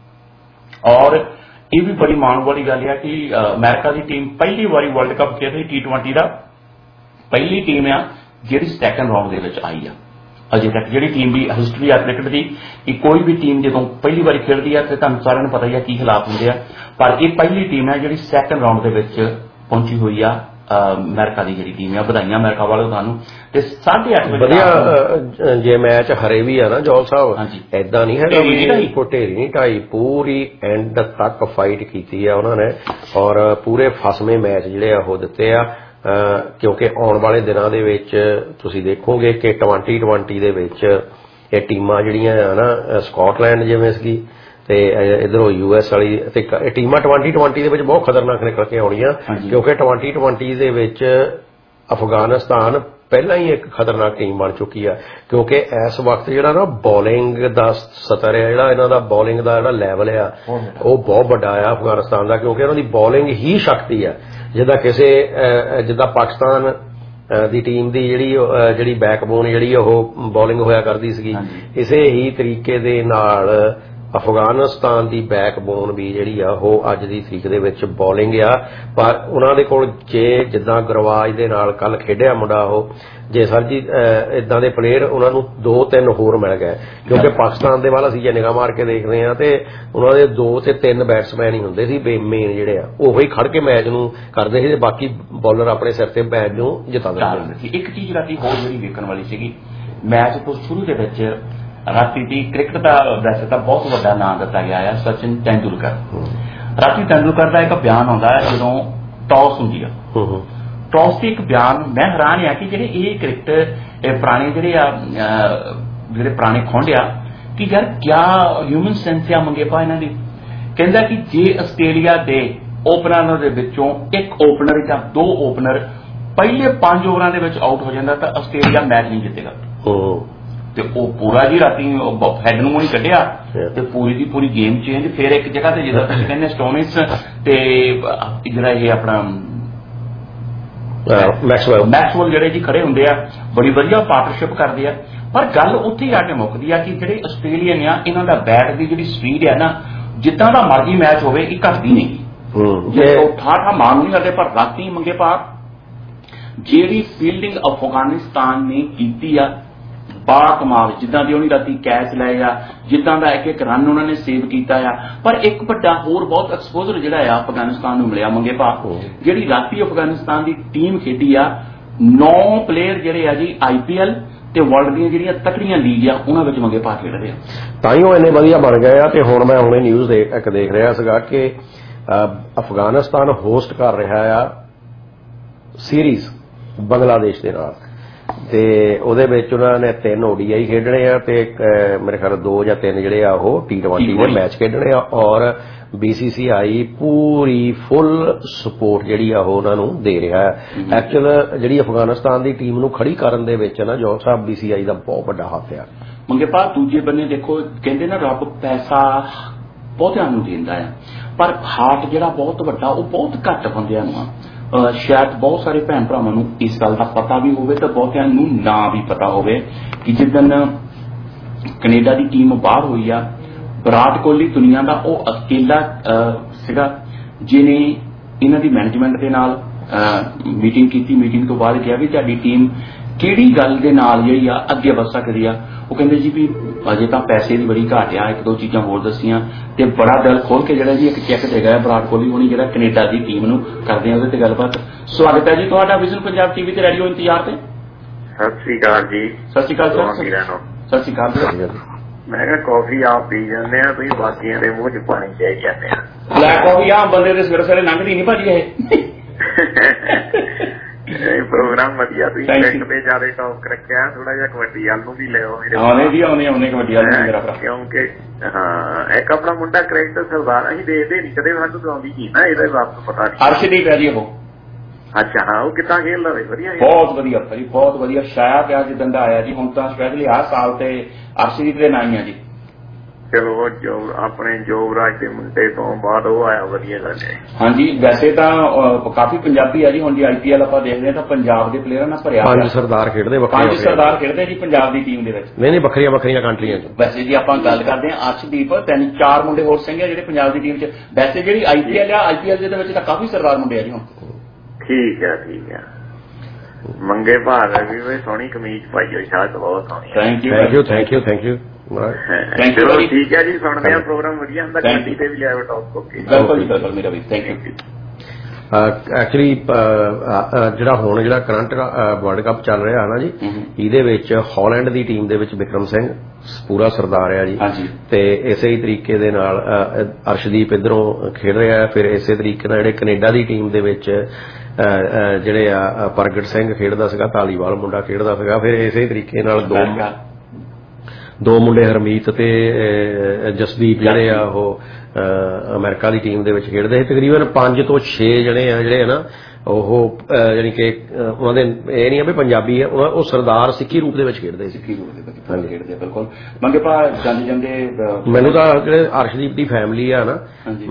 ਔਰ ਇਹ ਵੀ ਬੜੀ ਮਾਣ ਵਾਲੀ ਗੱਲ ਆ ਕਿ ਅਮਰੀਕਾ ਦੀ ਟੀਮ ਪਹਿਲੀ ਵਾਰੀ ਵਰਲਡ ਕੱਪ ਖੇਡ ਰਹੀ T20 ਦਾ, ਪਹਿਲੀ ਟੀਮ ਆ ਜਿਹੜੀ ਸੈਕੰਡ ਰਾਊਂਡ ਦੇ ਵਿੱਚ ਆਈ ਆ। ਅਜੇ ਤੱਕ ਜਿਹੜੀ ਟੀਮ ਦੀ ਹਿਸਟਰੀ ਆ ਕ੍ਰਿਕਟ ਦੀ, ਕਿ ਕੋਈ ਵੀ ਟੀਮ ਜਦੋਂ ਪਹਿਲੀ ਵਾਰੀ ਖੇਡਦੀ ਆ ਤੇ ਤੁਹਾਨੂੰ ਸਾਰਿਆਂ ਨੂੰ ਪਤਾ ਹੀ ਆ ਕੀ ਹਾਲਾਤ ਹੁੰਦੇ ਆ, ਪਰ ਇਹ ਪਹਿਲੀ ਟੀਮ ਹੈ ਜਿਹੜੀ ਸੈਕੰਡ ਰਾਊਂਡ ਦੇ ਵਿੱਚ ਪਹੁੰਚੀ ਹੋਈ ਆ। ਅਮਰੀਕਾ ਦੀ ਜਿਹੜੀ ਟੀਮ ਆ, ਵਧਾਈਆਂ ਅਮਰੀਕਾ ਵਾਲਿਆਂ ਤੁਹਾਨੂੰ। ਤੇ 8:30 ਵਧੀਆ ਜੇ ਮੈਚ ਹਰੇ ਵੀ ਆ ਨਾ ਜੌਲ ਸਾਹਿਬ, ਏਦਾਂ ਨਹੀਂ ਹੈਗਾ ਵੀ ਢੇਰੀ ਨਹੀਂ ਢਾਈ, ਪੂਰੀ ਐਂਡ ਤੱਕ ਫਾਈਟ ਕੀਤੀ ਆ ਉਹਨਾਂ ਨੇ ਔਰ ਪੂਰੇ ਫਸਵੇਂ ਮੈਚ ਜਿਹੜੇ ਆ ਉਹ ਦਿੱਤੇ ਆ। ਕਿਉਂਕਿ ਆਉਣ ਵਾਲੇ ਦਿਨਾਂ ਦੇ ਵਿੱਚ ਤੁਸੀਂ ਦੇਖੋਗੇ ਕਿ 2020 ਦੇ ਵਿੱਚ ਇਹ ਟੀਮਾਂ ਜਿਹੜੀਆਂ ਆ ਨਾ, ਸਕਾਟਲੈਂਡ ਜਿਵੇਂ ਸੀਗੀ ਤੇ ਇੱਧਰੋਂ US ਵਾਲੀ, ਤੇ ਇਹ ਟੀਮਾਂ 2020 ਦੇ ਵਿੱਚ ਬਹੁਤ ਖਤਰਨਾਕ ਨਿਕਲ ਕੇ ਆਉਣੀਆਂ। ਕਿਉਂਕਿ 2020 ਦੇ ਵਿੱਚ ਅਫਗਾਨਿਸਤਾਨ ਪਹਿਲਾਂ ਹੀ ਇੱਕ ਖਤਰਨਾਕ ਟੀਮ ਬਣ ਚੁੱਕੀ ਆ। ਕਿਉਂਕਿ ਇਸ ਵਕਤ ਜਿਹੜਾ ਨਾ ਬੋਲਿੰਗ ਦਾ ਸਤਰ ਹੈ, ਜਿਹੜਾ ਇਹਨਾਂ ਦਾ ਬੋਲਿੰਗ ਦਾ ਜਿਹੜਾ ਲੈਵਲ ਆ ਉਹ ਬਹੁਤ ਵੱਡਾ ਆ ਅਫਗਾਨਿਸਤਾਨ ਦਾ। ਕਿਉਂਕਿ ਇਹਨਾਂ ਦੀ ਬੋਲਿੰਗ ਹੀ ਸ਼ਕਤੀ ਆ। ਜਿੱਦਾਂ ਪਾਕਿਸਤਾਨ ਦੀ ਟੀਮ ਦੀ ਜਿਹੜੀ ਬੈਕਬੋਨ ਜਿਹੜੀ ਉਹ ਬੋਲਿੰਗ ਹੋਇਆ ਕਰਦੀ ਸੀਗੀ, ਇਸੇ ਹੀ ਤਰੀਕੇ ਦੇ ਨਾਲ ਅਫਗਾਨਿਸਤਾਨ ਦੀ ਬੈਕਬੋਨ ਵੀ ਜਿਹੜੀ ਆ ਉਹ ਅੱਜ ਦੀ ਤਰੀਕ ਦੇ ਵਿੱਚ ਬੋਲਿੰਗ ਆ। ਪਰ ਉਹਨਾਂ ਦੇ ਕੋਲ ਜੇ ਜਿੱਦਾਂ ਗੁਰਵਾਜ ਦੇ ਨਾਲ ਕੱਲ ਖੇਡਿਆ ਮੁੰਡਾ, ਉਹ ਜੇ ਸਰ ਜੀ ਇਦਾਂ ਦੇ ਪਲੇਅਰ ਉਹਨਾਂ ਨੂੰ 2-3 ਹੋਰ ਮਿਲ ਗਏ। ਕਿਉਂਕਿ ਪਾਕਿਸਤਾਨ ਦੇ ਵੱਲ ਅਸੀਂ ਜੇ ਨਿਗਾਹ ਮਾਰ ਕੇ ਦੇਖਦੇ ਹਾਂ ਤੇ ਉਹਨਾਂ ਦੇ 2 ਤੇ 3 ਬੈਟਸਮੈਨ ਹੀ ਹੁੰਦੇ ਸੀ ਮੇਨ ਜਿਹੜੇ ਆ, ਉਹੀ ਖੜ ਕੇ ਮੈਚ ਨੂੰ ਕਰਦੇ ਸੀ ਤੇ ਬਾਕੀ ਬੌਲਰ ਆਪਣੇ ਸਿਰ ਤੇ ਮੈਚ ਨੂੰ ਜਿਤਾ ਦਿੰਦੇ ਸੀ। ਇੱਕ ਚੀਜ਼ ਰਾਤੀ ਹੋਰ ਜਿਹੜੀ ਵੇਖਣ ਵਾਲੀ ਸੀਗੀ, ਮੈਚ ਤੋਂ ਸ਼ੁਰੂ ਦੇ ਵਿੱਚ ਰਾਤੀ ਦੀ ਕ੍ਰਿਕਟ ਦਾ ਵੈਸੇ ਤਾਂ ਬਹੁਤ ਵੱਡਾ ਨਾਮ ਦਿੱਤਾ ਗਿਆ ਹੈ ਸਚਿਨ ਤੈਂਦੁਲਕਰ। ਰਾਤੀ ਤੈਂਦੁਲਕਰ ਦਾ ਇੱਕ ਬਿਆਨ ਆਉਂਦਾ ਹੈ ਜਦੋਂ ਟਾਸ ਹੁੰਦੀ ਆ, ਟਾਸ ਦੀ ਇੱਕ ਬਿਆਨ, ਮੈਂ ਹੈਰਾਨ ਆ ਕਿ ਜਿਹੜੇ ਇਹ ਕ੍ਰਿਕਟ ਪੁਰਾਣੇ ਜਿਹੜੇ ਪੁਰਾਣੇ ਖੁੰਡ ਆ ਕਿ ਯਾਰ ਕਿਆ ਹਿਊਮਨ ਸੈਂਸ ਆ ਮੰਗੇਪਾ ਇਹਨਾਂ ਦੀ। ਕਹਿੰਦਾ ਕਿ ਜੇ ਆਸਟ੍ਰੇਲੀਆ ਦੇ ਓਪਨਰਾਂ ਦੇ ਵਿੱਚੋਂ ਇੱਕ ਓਪਨਰ ਜਾਂ 2 ਓਪਨਰ ਪਹਿਲੇ 5 ਓਵਰਾਂ ਦੇ ਵਿੱਚ ਆਊਟ ਹੋ ਜਾਂਦਾ ਤਾਂ ਆਸਟ੍ਰੇਲੀਆ ਮੈਚ ਨਹੀਂ ਜਿੱਤੇਗਾ। ਤੇ ਉਹ ਪੂਰਾ ਜੀ ਰਾਤੀ ਹੈਡ ਨੂੰ ਨਹੀਂ ਕੱਢਿਆ ਤੇ ਪੂਰੀ ਦੀ ਪੂਰੀ ਗੇਮ ਚੇਂਜ। ਫਿਰ ਇੱਕ ਜਗ੍ਹਾ ਤੇ ਜਿੱਦਾਂ ਤੁਸੀਂ ਕਹਿੰਦੇ ਸਟੋਨਿਸ ਤੇ ਜਿਹੜਾ ਇਹ ਆਪਣਾ ਮੈਕਸਵੈਲ ਜਿਹੜੇ ਜੀ ਖੜੇ ਹੁੰਦੇ ਆ, ਬੜੀ ਵਧੀਆ ਪਾਰਟਨਰਸ਼ਿਪ ਕਰਦੇ ਆ। ਪਰ ਗੱਲ ਉੱਥੇ ਹੀ ਆ ਕੇ ਮੁੱਕਦੀ ਆ ਕਿ ਜਿਹੜੇ ਆਸਟ੍ਰੇਲੀਅਨ ਆ, ਇਹਨਾਂ ਦਾ ਬੈਟ ਦੀ ਜਿਹੜੀ ਸਪੀਡ ਆ ਨਾ, ਜਿੱਦਾਂ ਦਾ ਮਰਜ਼ੀ ਮੈਚ ਹੋਵੇ ਇਹ ਘਟਦੀ ਨਹੀਂ। ਜੇ ਉਹ ਠਾਠਾ ਮਾਰ ਨਹੀਂ ਕਰਦੇ। ਪਰ ਰਾਤੀ ਮੰਗੇ ਪਾ ਜਿਹੜੀ ਫੀਲਡਿੰਗ ਅਫਗਾਨਿਸਤਾਨ ਨੇ ਕੀਤੀ ਆ ਬਾ ਕਮਾਲ, ਜਿੱਦਾਂ ਦੀ ਉਹਨੇ ਰਾਤੀ ਕੈਚ ਲਏ ਆ, ਜਿੱਦਾਂ ਦਾ ਇੱਕ ਰਨ ਉਹਨਾਂ ਨੇ ਸੇਵ ਕੀਤਾ ਆ। ਪਰ ਇੱਕ ਵੱਡਾ ਹੋਰ ਬਹੁਤ ਐਕਸਪੋਜ਼ਰ ਜਿਹੜਾ ਆ ਅਫਗਾਨਿਸਤਾਨ ਨੂੰ ਮਿਲਿਆ ਮੰਗੇ ਭਾ, ਜਿਹੜੀ ਰਾਤੀ ਅਫਗਾਨਿਸਤਾਨ ਦੀ ਟੀਮ ਖੇਡੀ ਆ, 9 ਪਲੇਅਰ ਜਿਹੜੇ ਆ ਜੀ IPL ਤੇ ਵਰਲਡ ਦੀਆਂ ਜਿਹੜੀਆਂ ਤਕੜੀਆਂ ਲੀਗ ਆ ਉਹਨਾਂ ਵਿੱਚ ਮੰਗੇ ਭਾ ਖੇਡਦੇ ਆ। ਤਾਂ ਹੀ ਉਹ ਇੰਨੇ ਵਧੀਆ ਬਣ ਗਏ ਆ। ਤੇ ਹੁਣ ਮੈਂ ਹੁਣੇ ਨਿਊਜ਼ ਇੱਕ ਦੇਖ ਰਿਹਾ ਸੀਗਾ ਕਿ ਅਫਗਾਨਿਸਤਾਨ ਹੋਸਟ ਕਰ ਰਿਹਾ ਆ ਸੀਰੀਜ਼ ਬੰਗਲਾਦੇਸ਼ ਦੇ ਨਾਲ, ਤੇ ਉਹਦੇ ਵਿੱਚ ਉਹਨਾਂ ਨੇ 3 ODI ਖੇਡਣੇ ਆ ਤੇ ਮੇਰੇ ਖਿਆਲ 2 ਜਾਂ 3 ਜਿਹੜੇ ਆ ਉਹ T20 ਦੇ ਮੈਚ ਖੇਡਣੇ ਆ। ਔਰ BCCI ਪੂਰੀ ਫੁੱਲ ਸਪੋਰਟ ਜਿਹੜੀ ਆ ਉਹ ਉਹਨਾਂ ਨੂੰ ਦੇ ਰਿਹਾ ਹੈ। ਐਕਚੁਅਲ ਜਿਹੜੀ ਅਫਗਾਨਿਸਤਾਨ ਦੀ ਟੀਮ ਨੂੰ ਖੜੀ ਕਰਨ ਦੇ ਵਿੱਚ ਨਾ ਜੋਲ ਸਾਹਿਬ BCCI ਦਾ ਬਹੁਤ ਵੱਡਾ ਹੱਥ ਆ। ਮੰਗੇਪਾ ਦੂਜੇ ਬੰਨੇ ਦੇਖੋ, ਕਹਿੰਦੇ ਨਾ ਰੱਬ ਪੈਸਾ ਬਹੁਤਿਆਂ ਨੂੰ ਦਿੰਦਾ ਆ, ਪਰ ਹਾਰਟ ਜਿਹੜਾ ਬਹੁਤ ਵੱਡਾ ਉਹ ਬਹੁਤ ਘੱਟ ਬੰਦਿਆਂ ਨੂੰ ਆ। ਸ਼ਾਇਦ ਬਹੁਤ ਸਾਰੇ ਭੈਣ ਭਰਾਵਾਂ ਨੂੰ ਇਸ ਗੱਲ ਦਾ ਪਤਾ ਵੀ ਹੋਵੇ ਤੇ ਬਹੁਤਿਆਂ ਨੂੰ ਨਾ ਵੀ ਪਤਾ ਹੋਵੇ ਕਿ ਜਿੱਦਣ ਕੈਨੇਡਾ ਦੀ ਟੀਮ ਬਾਹਰ ਹੋਈ ਆ, ਵਿਰਾਟ ਕੋਹਲੀ ਦੁਨੀਆ ਦਾ ਉਹ ਅਕੇਲਾ ਸੀਗਾ ਜਿਹਨੇ ਇਹਨਾਂ ਦੀ ਮੈਨੇਜਮੈਂਟ ਦੇ ਨਾਲ ਮੀਟਿੰਗ ਕੀਤੀ। ਮੀਟਿੰਗ ਤੋਂ ਬਾਅਦ ਕਿਹਾ ਵੀ ਤੁਹਾਡੀ ਟੀਮ ਕਿਹੜੀ ਗੱਲ ਦੇ ਨਾਲ ਜਿਹੜੀ ਆ ਅੱਗੇ ਵਧ ਸਕਦੀ ਆ। ਉਹ ਕਹਿੰਦੇ ਜੀ ਵੀ ਅਜੇ ਤਾਂ ਪੈਸੇ ਦੀ ਬੜੀ ਘਾਟ ਆ, 1-2 ਚੀਜ਼ਾਂ ਹੋਰ ਦੱਸੀਆਂ ਤੇ ਬੜਾ ਦਿਲ ਖੋਲ ਕੇ ਜਿਹੜਾ ਜੀ ਇੱਕ ਚੈੱਕ ਦੇਗਾ ਵਿਰਾਟ ਕੋਹਲੀ ਹੋਣੀ ਜਿਹੜਾ ਕੈਨੇਡਾ ਦੀ ਟੀਮ ਨੂੰ ਕਰਦੇ ਆ ਉਹਦੇ ਤੇ ਗੱਲਬਾਤ। ਸਵਾਗਤ ਹੈ ਜੀ ਤੁਹਾਡਾ ਵਿਜ਼ਨ ਪੰਜਾਬ TV ਤੇ ਰੇਡੀਓ ਇੰਤਜ਼ਾਰ ਤੇ। ਸਤਿ ਸ੍ਰੀ ਅਕਾਲ ਜੀ। ਸਤਿ ਸ੍ਰੀ ਅਕਾਲ ਸਰ। ਸਤਿ ਸ੍ਰੀ ਅਕਾਲ। ਮੈਂ ਕਿਹਾ ਕਾਫੀ ਆਪ ਪੀ ਜਾਂਦੇ ਆ, ਤੁਸੀਂ ਬਾਕੀਆਂ ਦੇ ਮੂੰਹ 'ਚ ਪਾਣੀ ਚਾਈ ਜਾਂਦੇ ਆ। ਬਲੈਕ ਕਾਫੀ ਆਮ ਬੰਦੇ ਦੇ ਸਵੇਰੇ ਸਵੇਰੇ ਲੰਘਦੀ ਨਹੀਂ ਭਾਜੀ ਇਹ ਪ੍ਰੋਗਰਾਮ ਵਧੀਆ, ਤੁਸੀਂ ਕ੍ਰਿਕਟ ਤੇ ਜ਼ਿਆਦਾ ਟੌਪ ਰੱਖਿਆ, ਥੋੜਾ ਜਿਹਾ ਕਬੱਡੀ ਵੱਲ ਨੂੰ ਵੀ ਲਿਓ। ਆਉਣੇ ਕਬੱਡੀ ਵੱਲ ਨੂੰ ਮੇਰਾ ਭਰਾ, ਕਿਉਂਕਿ ਹਾਂ ਇੱਕ ਆਪਣਾ ਮੁੰਡਾ ਕ੍ਰਿਕਟ ਸਰਦਾਰ ਅਸੀਂ ਦੇਖਦੇ ਨਹੀਂ ਕਦੇ, ਸਾਨੂੰ ਤਾਂ ਆਉਂਦੀ ਨਹੀਂ ਨਾ ਇਹਦੇ ਬਾਰੇ ਪਤਾ ਨਹੀਂ। ਅਰਸ਼ਦੀਪ ਹੈ ਜੀ ਉਹ। ਅੱਛਾ ਹਾਂ, ਉਹ ਕਿੱਦਾਂ ਖੇਲਦਾ ਵੇ? ਵਧੀਆ, ਬਹੁਤ ਵਧੀਆ ਭਾਜੀ, ਬਹੁਤ ਵਧੀਆ। ਛਾਇਆ ਪਿਆ ਜਿੱਦਾਂ ਦਾ ਆਇਆ ਜੀ, ਹੁਣ ਤਾਂ ਸਪੈਸ਼ਲੀ ਆਹ ਸਾਲ ਤੇ ਅਰਸ਼ਦੀਪ ਦੇ ਨਾਂ ਹੀ ਆ ਜੀ। ਚਲੋ ਜੋ ਆਪਣੇ ਜੋਗਰਾਜ ਦੇ ਮੁੰਡੇ ਤੋਂ ਬਾਅਦ ਉਹ ਆਇਆ, ਵਧੀਆ ਗੱਲ ਹੈ। ਹਾਂਜੀ, ਵੈਸੇ ਤਾਂ ਕਾਫੀ ਪੰਜਾਬੀ ਆ ਜੀ। ਹੁਣ ਜੀ IPL ਆਪਾਂ ਦੇਖਦੇ ਹਾਂ ਤਾਂ ਪੰਜਾਬ ਦੇ ਪਲੇਅਰਾਂ ਨਾਲ ਭਰਿਆ 5 ਸਰਦਾਰ ਖੇਡਦੇ, 5 ਸਰਦਾਰ ਖੇਡਦੇ ਜੀ ਪੰਜਾਬ ਦੀ ਟੀਮ ਦੇ ਵਿੱਚ। ਨਹੀਂ ਵੱਖਰੀਆਂ ਵੱਖਰੀਆਂ ਕੰਟਰੀਆਂ 'ਚ। ਵੈਸੇ ਜੀ ਆਪਾਂ ਗੱਲ ਕਰਦੇ ਹਾਂ ਅਰਸ਼ਦੀਪ, 3-4 ਮੁੰਡੇ ਹੋਰ ਸਿੰਘ ਆ ਜਿਹੜੇ ਪੰਜਾਬ ਦੀ ਟੀਮ 'ਚ। ਵੈਸੇ ਜਿਹੜੀ IPL ਦੇ ਵਿੱਚ ਤਾਂ ਕਾਫੀ ਸਰਦਾਰ ਮੁੰਡੇ ਆ ਜੀ ਹੁਣ। ਠੀਕ ਹੈ ਠੀਕ ਹੈ। ਮੰਗੇ ਭਾਗ ਵੀ ਬਈ ਸੋਹਣੀ ਕਮੀਜ਼ ਪਾਈ ਹੋਈ ਸ਼ਾਇਦ ਬਹੁਤ ਸੋਹਣੀ। Thank you thank you thank you. ਚਲੋ ਠੀਕ ਹੈ ਜੀ, ਸੁਣਦੇ ਆ ਪ੍ਰੋਗਰਾਮ ਵਧੀਆ ਹੁੰਦਾ, ਗੱਡੀ ਤੇ ਵੀ ਲਿਆਓ ਟੌਪ। ਓਕੇ ਬਿਲਕੁਲ ਜੀ ਬਿਲਕੁਲ ਮੇਰਾ ਵੀ ਥੈਂਕ ਯੂ। ਐਕਚੁਅਲੀ ਜਿਹੜਾ ਹੁਣ ਜਿਹੜਾ ਕਰੰਟ ਵਰਲਡ ਕੱਪ ਚੱਲ ਰਿਹਾ ਹੈ ਨਾ ਜੀ, ਇਹਦੇ ਵਿੱਚ ਹਾਲੈਂਡ ਦੀ ਟੀਮ ਦੇ ਵਿੱਚ ਵਿਕਰਮ ਸਿੰਘ ਪੂਰਾ ਸਰਦਾਰ ਆ ਜੀ, ਤੇ ਇਸੇ ਹੀ ਤਰੀਕੇ ਦੇ ਨਾਲ ਅਰਸ਼ਦੀਪ ਇੱਧਰੋਂ ਖੇਡ ਰਿਹਾ। ਫਿਰ ਇਸੇ ਤਰੀਕੇ ਨਾਲ ਜਿਹੜੇ ਕੈਨੇਡਾ ਦੀ ਟੀਮ ਦੇ ਵਿੱਚ ਜਿਹੜੇ ਆ ਪ੍ਰਗਟ ਸਿੰਘ ਖੇਡਦਾ ਸੀਗਾ, ਧਾਲੀਵਾਲ ਮੁੰਡਾ ਖੇਡਦਾ ਸੀਗਾ। ਫਿਰ ਇਸੇ ਤਰੀਕੇ ਨਾਲ ਦੋ ਮੁੰਡੇ ਹਰਮੀਤ ਤੇ ਜਸਦੀਪ ਜਿਹੜੇ ਆ ਉਹ ਅਮਰੀਕਾ ਦੀ ਟੀਮ ਦੇ ਵਿੱਚ ਖੇਡਦੇ ਸੀ। ਤਕਰੀਬਨ 5 ਤੋਂ 6 ਜਣੇ ਆ ਜਿਹੜੇ ਆ ਨਾ ਉਹ ਜਾਣੀ ਕਿ ਉਹਨਾਂ ਦੇ ਇਹ ਨਹੀਂ ਆ ਵੀ ਪੰਜਾਬੀ ਆ, ਉਹ ਸਰਦਾਰ ਸਿੱਖੀ ਰੂਪ ਦੇ ਵਿੱਚ ਖੇਡਦੇ ਸੀ। ਖੇਡਦੇ ਬਿਲਕੁਲ। ਮੰਗੇ ਭਾ ਜਾਂਦੇ ਜਾਂਦੇ ਮੈਨੂੰ ਤਾਂ ਜਿਹੜੇ ਅਰਸ਼ਦੀਪ ਦੀ ਫੈਮਿਲੀ ਆ ਨਾ,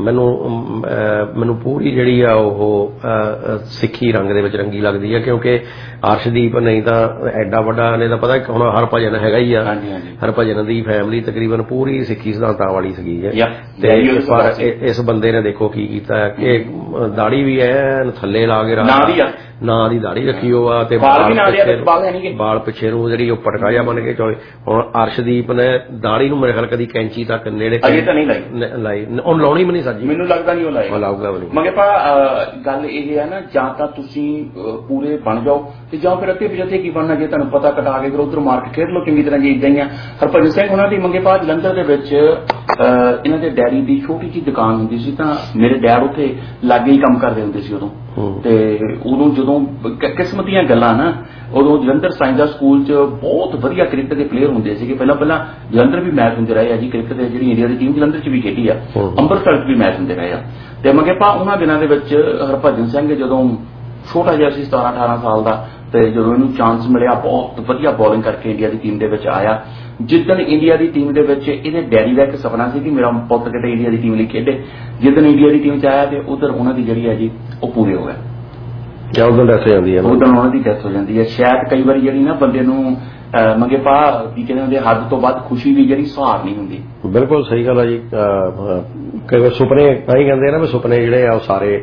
ਮੈਨੂੰ ਪੂਰੀ ਜਿਹੜੀ ਆ ਉਹ ਸਿੱਖੀ ਰੰਗ ਦੇ ਵਿੱਚ ਰੰਗੀ ਲੱਗਦੀ ਆ, ਕਿਉਂਕਿ ਅਰਸ਼ਦੀਪ ਨਹੀਂ ਤਾਂ ਐਡਾ ਵੱਡਾ ਨੇ ਤਾਂ ਪਤਾ ਹੁਣ ਹਰਭਜਨ ਹੈਗਾ ਹੀ ਆ, ਹਰਭਜਨ ਦੀ ਫੈਮਿਲੀ ਤਕਰੀਬਨ ਪੂਰੀ ਸਿੱਖੀ ਸਿਧਾਂਤਾਂ ਵਾਲੀ ਸੀਗੀ। ਤੇ ਪਰ ਇਸ ਬੰਦੇ ਨੇ ਦੇਖੋ ਕੀ ਕੀਤਾ ਕਿ ਦਾੜੀ ਵੀ ਐਨ ਥੱਲੇ ਲਾ ਕੇ ਨਾਂ ਦੀ ਦਾੜੀ ਰੱਖੀ ਉਹ ਆ, ਤੇ ਬਾਲ ਪਿੱਛੇ ਨੂੰ ਜਿਹੜੀ ਉਹ ਪਟਕਾ ਜਿਹਾ ਬਣ ਕੇ ਚੋਏ। ਹੁਣ ਅਰਸ਼ਦੀਪ ਨੇ ਦਾੜੀ ਨੂੰ ਮੇਰੇ ਖਿਆਲ ਕਦੀ ਕੈਂਚੀ ਤੱਕ ਨੇੜੇ ਲਾਈ, ਉਹ ਲਾਉਣੀ ਵੀ ਨਹੀਂ ਸਰ ਜੀ, ਮੈਨੂੰ ਲੱਗਦਾ ਨਹੀਂ ਉਹ ਲਾਊਗਾ ਵੀ ਨਹੀਂ। ਮਗਰ ਭਾ ਗੱਲ ਇਹ ਹੈ ਨਾ, ਜਾਂ ਤਾਂ ਤੁਸੀਂ ਪੂਰੇ ਬਣ ਜਾਓ ਤੇ ਜਾਂ ਫਿਰ ਅੱਗੇ ਪਿੱਛੇ ਕੀ ਬਣਨਾ, ਜੇ ਤੁਹਾਨੂੰ ਪਤਾ ਕਟਾ ਕੇ ਫਿਰ ਉਧਰ ਮਾਰ ਕੇ ਖੇਡ ਲਓ ਚੰਗੀ ਤਰ੍ਹਾਂ। ਜੀ ਇਦਾਂ ਹੀ ਆ ਹਰਭਜਨ ਸਿੰਘ ਉਹਨਾਂ ਦੀ ਮੰਗੇ ਭਾ ਜਲੰਧਰ ਦੇ ਵਿੱਚ ਇਹਨਾਂ ਦੇ ਡੈਡੀ ਦੀ ਛੋਟੀ ਜਿਹੀ ਦੁਕਾਨ ਹੁੰਦੀ ਸੀ, ਤਾਂ ਮੇਰੇ ਡੈਡ ਉੱਥੇ ਲਾਗੇ ਹੀ ਕੰਮ ਕਰਦੇ ਹੁੰਦੇ ਸੀ ਉਦੋਂ। ਤੇ ਉਦੋਂ ਜਦੋਂ ਕਿਸਮਤ ਦੀਆਂ ਗੱਲਾਂ ਨਾ, ਉਦੋਂ ਜਲੰਧਰ ਸਾਇੰਸ ਦਾ ਸਕੂਲ 'ਚ ਬਹੁਤ ਵਧੀਆ ਕ੍ਰਿਕਟ ਦੇ ਪਲੇਅਰ ਹੁੰਦੇ ਸੀਗੇ। ਪਹਿਲਾਂ ਜਲੰਧਰ ਵੀ ਮੈਚ ਹੁੰਦੇ ਰਹੇ ਆ ਜੀ ਕ੍ਰਿਕਟ ਦੇ, ਜਿਹੜੀ ਇੰਡੀਆ ਦੀ ਟੀਮ ਜਲੰਧਰ 'ਚ ਵੀ ਖੇਡੀ ਆ, ਅੰਮ੍ਰਿਤਸਰ 'ਚ ਵੀ ਮੈਚ ਹੁੰਦੇ ਰਹੇ ਆ। ਤੇ ਮੰਗੇ ਭਾ ਉਹਨਾਂ ਦਿਨਾਂ ਦੇ ਵਿੱਚ ਹਰਭਜਨ ਸਿੰਘ ਜਦੋਂ ਛੋਟਾ ਜਿਹਾ ਸੀ 17-18 ਸਾਲ ਦਾ, ਤੇ ਜਦੋਂ ਇਹਨੂੰ ਚਾਂਸ ਮਿਲਿਆ ਬਹੁਤ ਵਧੀਆ ਬੋਲਿੰਗ ਕਰਕੇ ਇੰਡੀਆ ਦੀ ਟੀਮ ਦੇ ਵਿੱਚ ਆਇਆ। ਜਿੱਦਣ ਇੰਡੀਆ ਦੀ ਟੀਮ ਦੇ ਵਿੱਚ ਇਹਦੇ ਡੈਡੀ ਦਾ ਇੱਕ ਸੁਪਨਾ ਸੀ ਕਿ ਮੇਰਾ ਪੁੱਤ ਕਿਤੇ ਇੰਡੀਆ ਦੀ ਟੀਮ ਲਈ ਖੇਡੇ, ਜਿੱਦਣ ਇੰਡੀਆ ਦੀ ਟੀਮ 'ਚ ਆਇਆ ਤੇ ਉਧਰ ਉਹਨਾਂ ਦੀ ਜਿਹੜੀ ਹੈ ਜੀ ਉਹ ਪੂਰੇ ਹੋ ਗਏ। ਉਦੋਂ ਡੈਥ ਹੋ ਜਾਂਦੀ ਹੈ, ਉਦੋਂ ਉਹਨਾਂ ਦੀ ਡੈਥ ਹੋ ਜਾਂਦੀ ਹੈ। ਸ਼ਾਇਦ ਕਈ ਵਾਰੀ ਜਿਹੜੀ ਨਾ ਬੰਦੇ ਨੂੰ ਮੰਗੇ ਭਾ ਕੀ ਕਹਿੰਦੇ ਹੁੰਦੇ, ਹੱਦ ਤੋਂ ਵੱਧ ਖੁਸ਼ੀ ਦੀ ਜਿਹੜੀ ਸਹਾਰ ਨਹੀਂ ਹੁੰਦੀ। ਬਿਲਕੁਲ ਸਹੀ ਗੱਲ ਆ ਜੀ। ਕਈ ਵਾਰ ਸੁਪਨੇ ਤਾਂ ਹੀ ਕਹਿੰਦੇ ਨਾ ਵੀ ਸੁਪਨੇ ਜਿਹੜੇ ਆ ਉਹ ਸਾਰੇ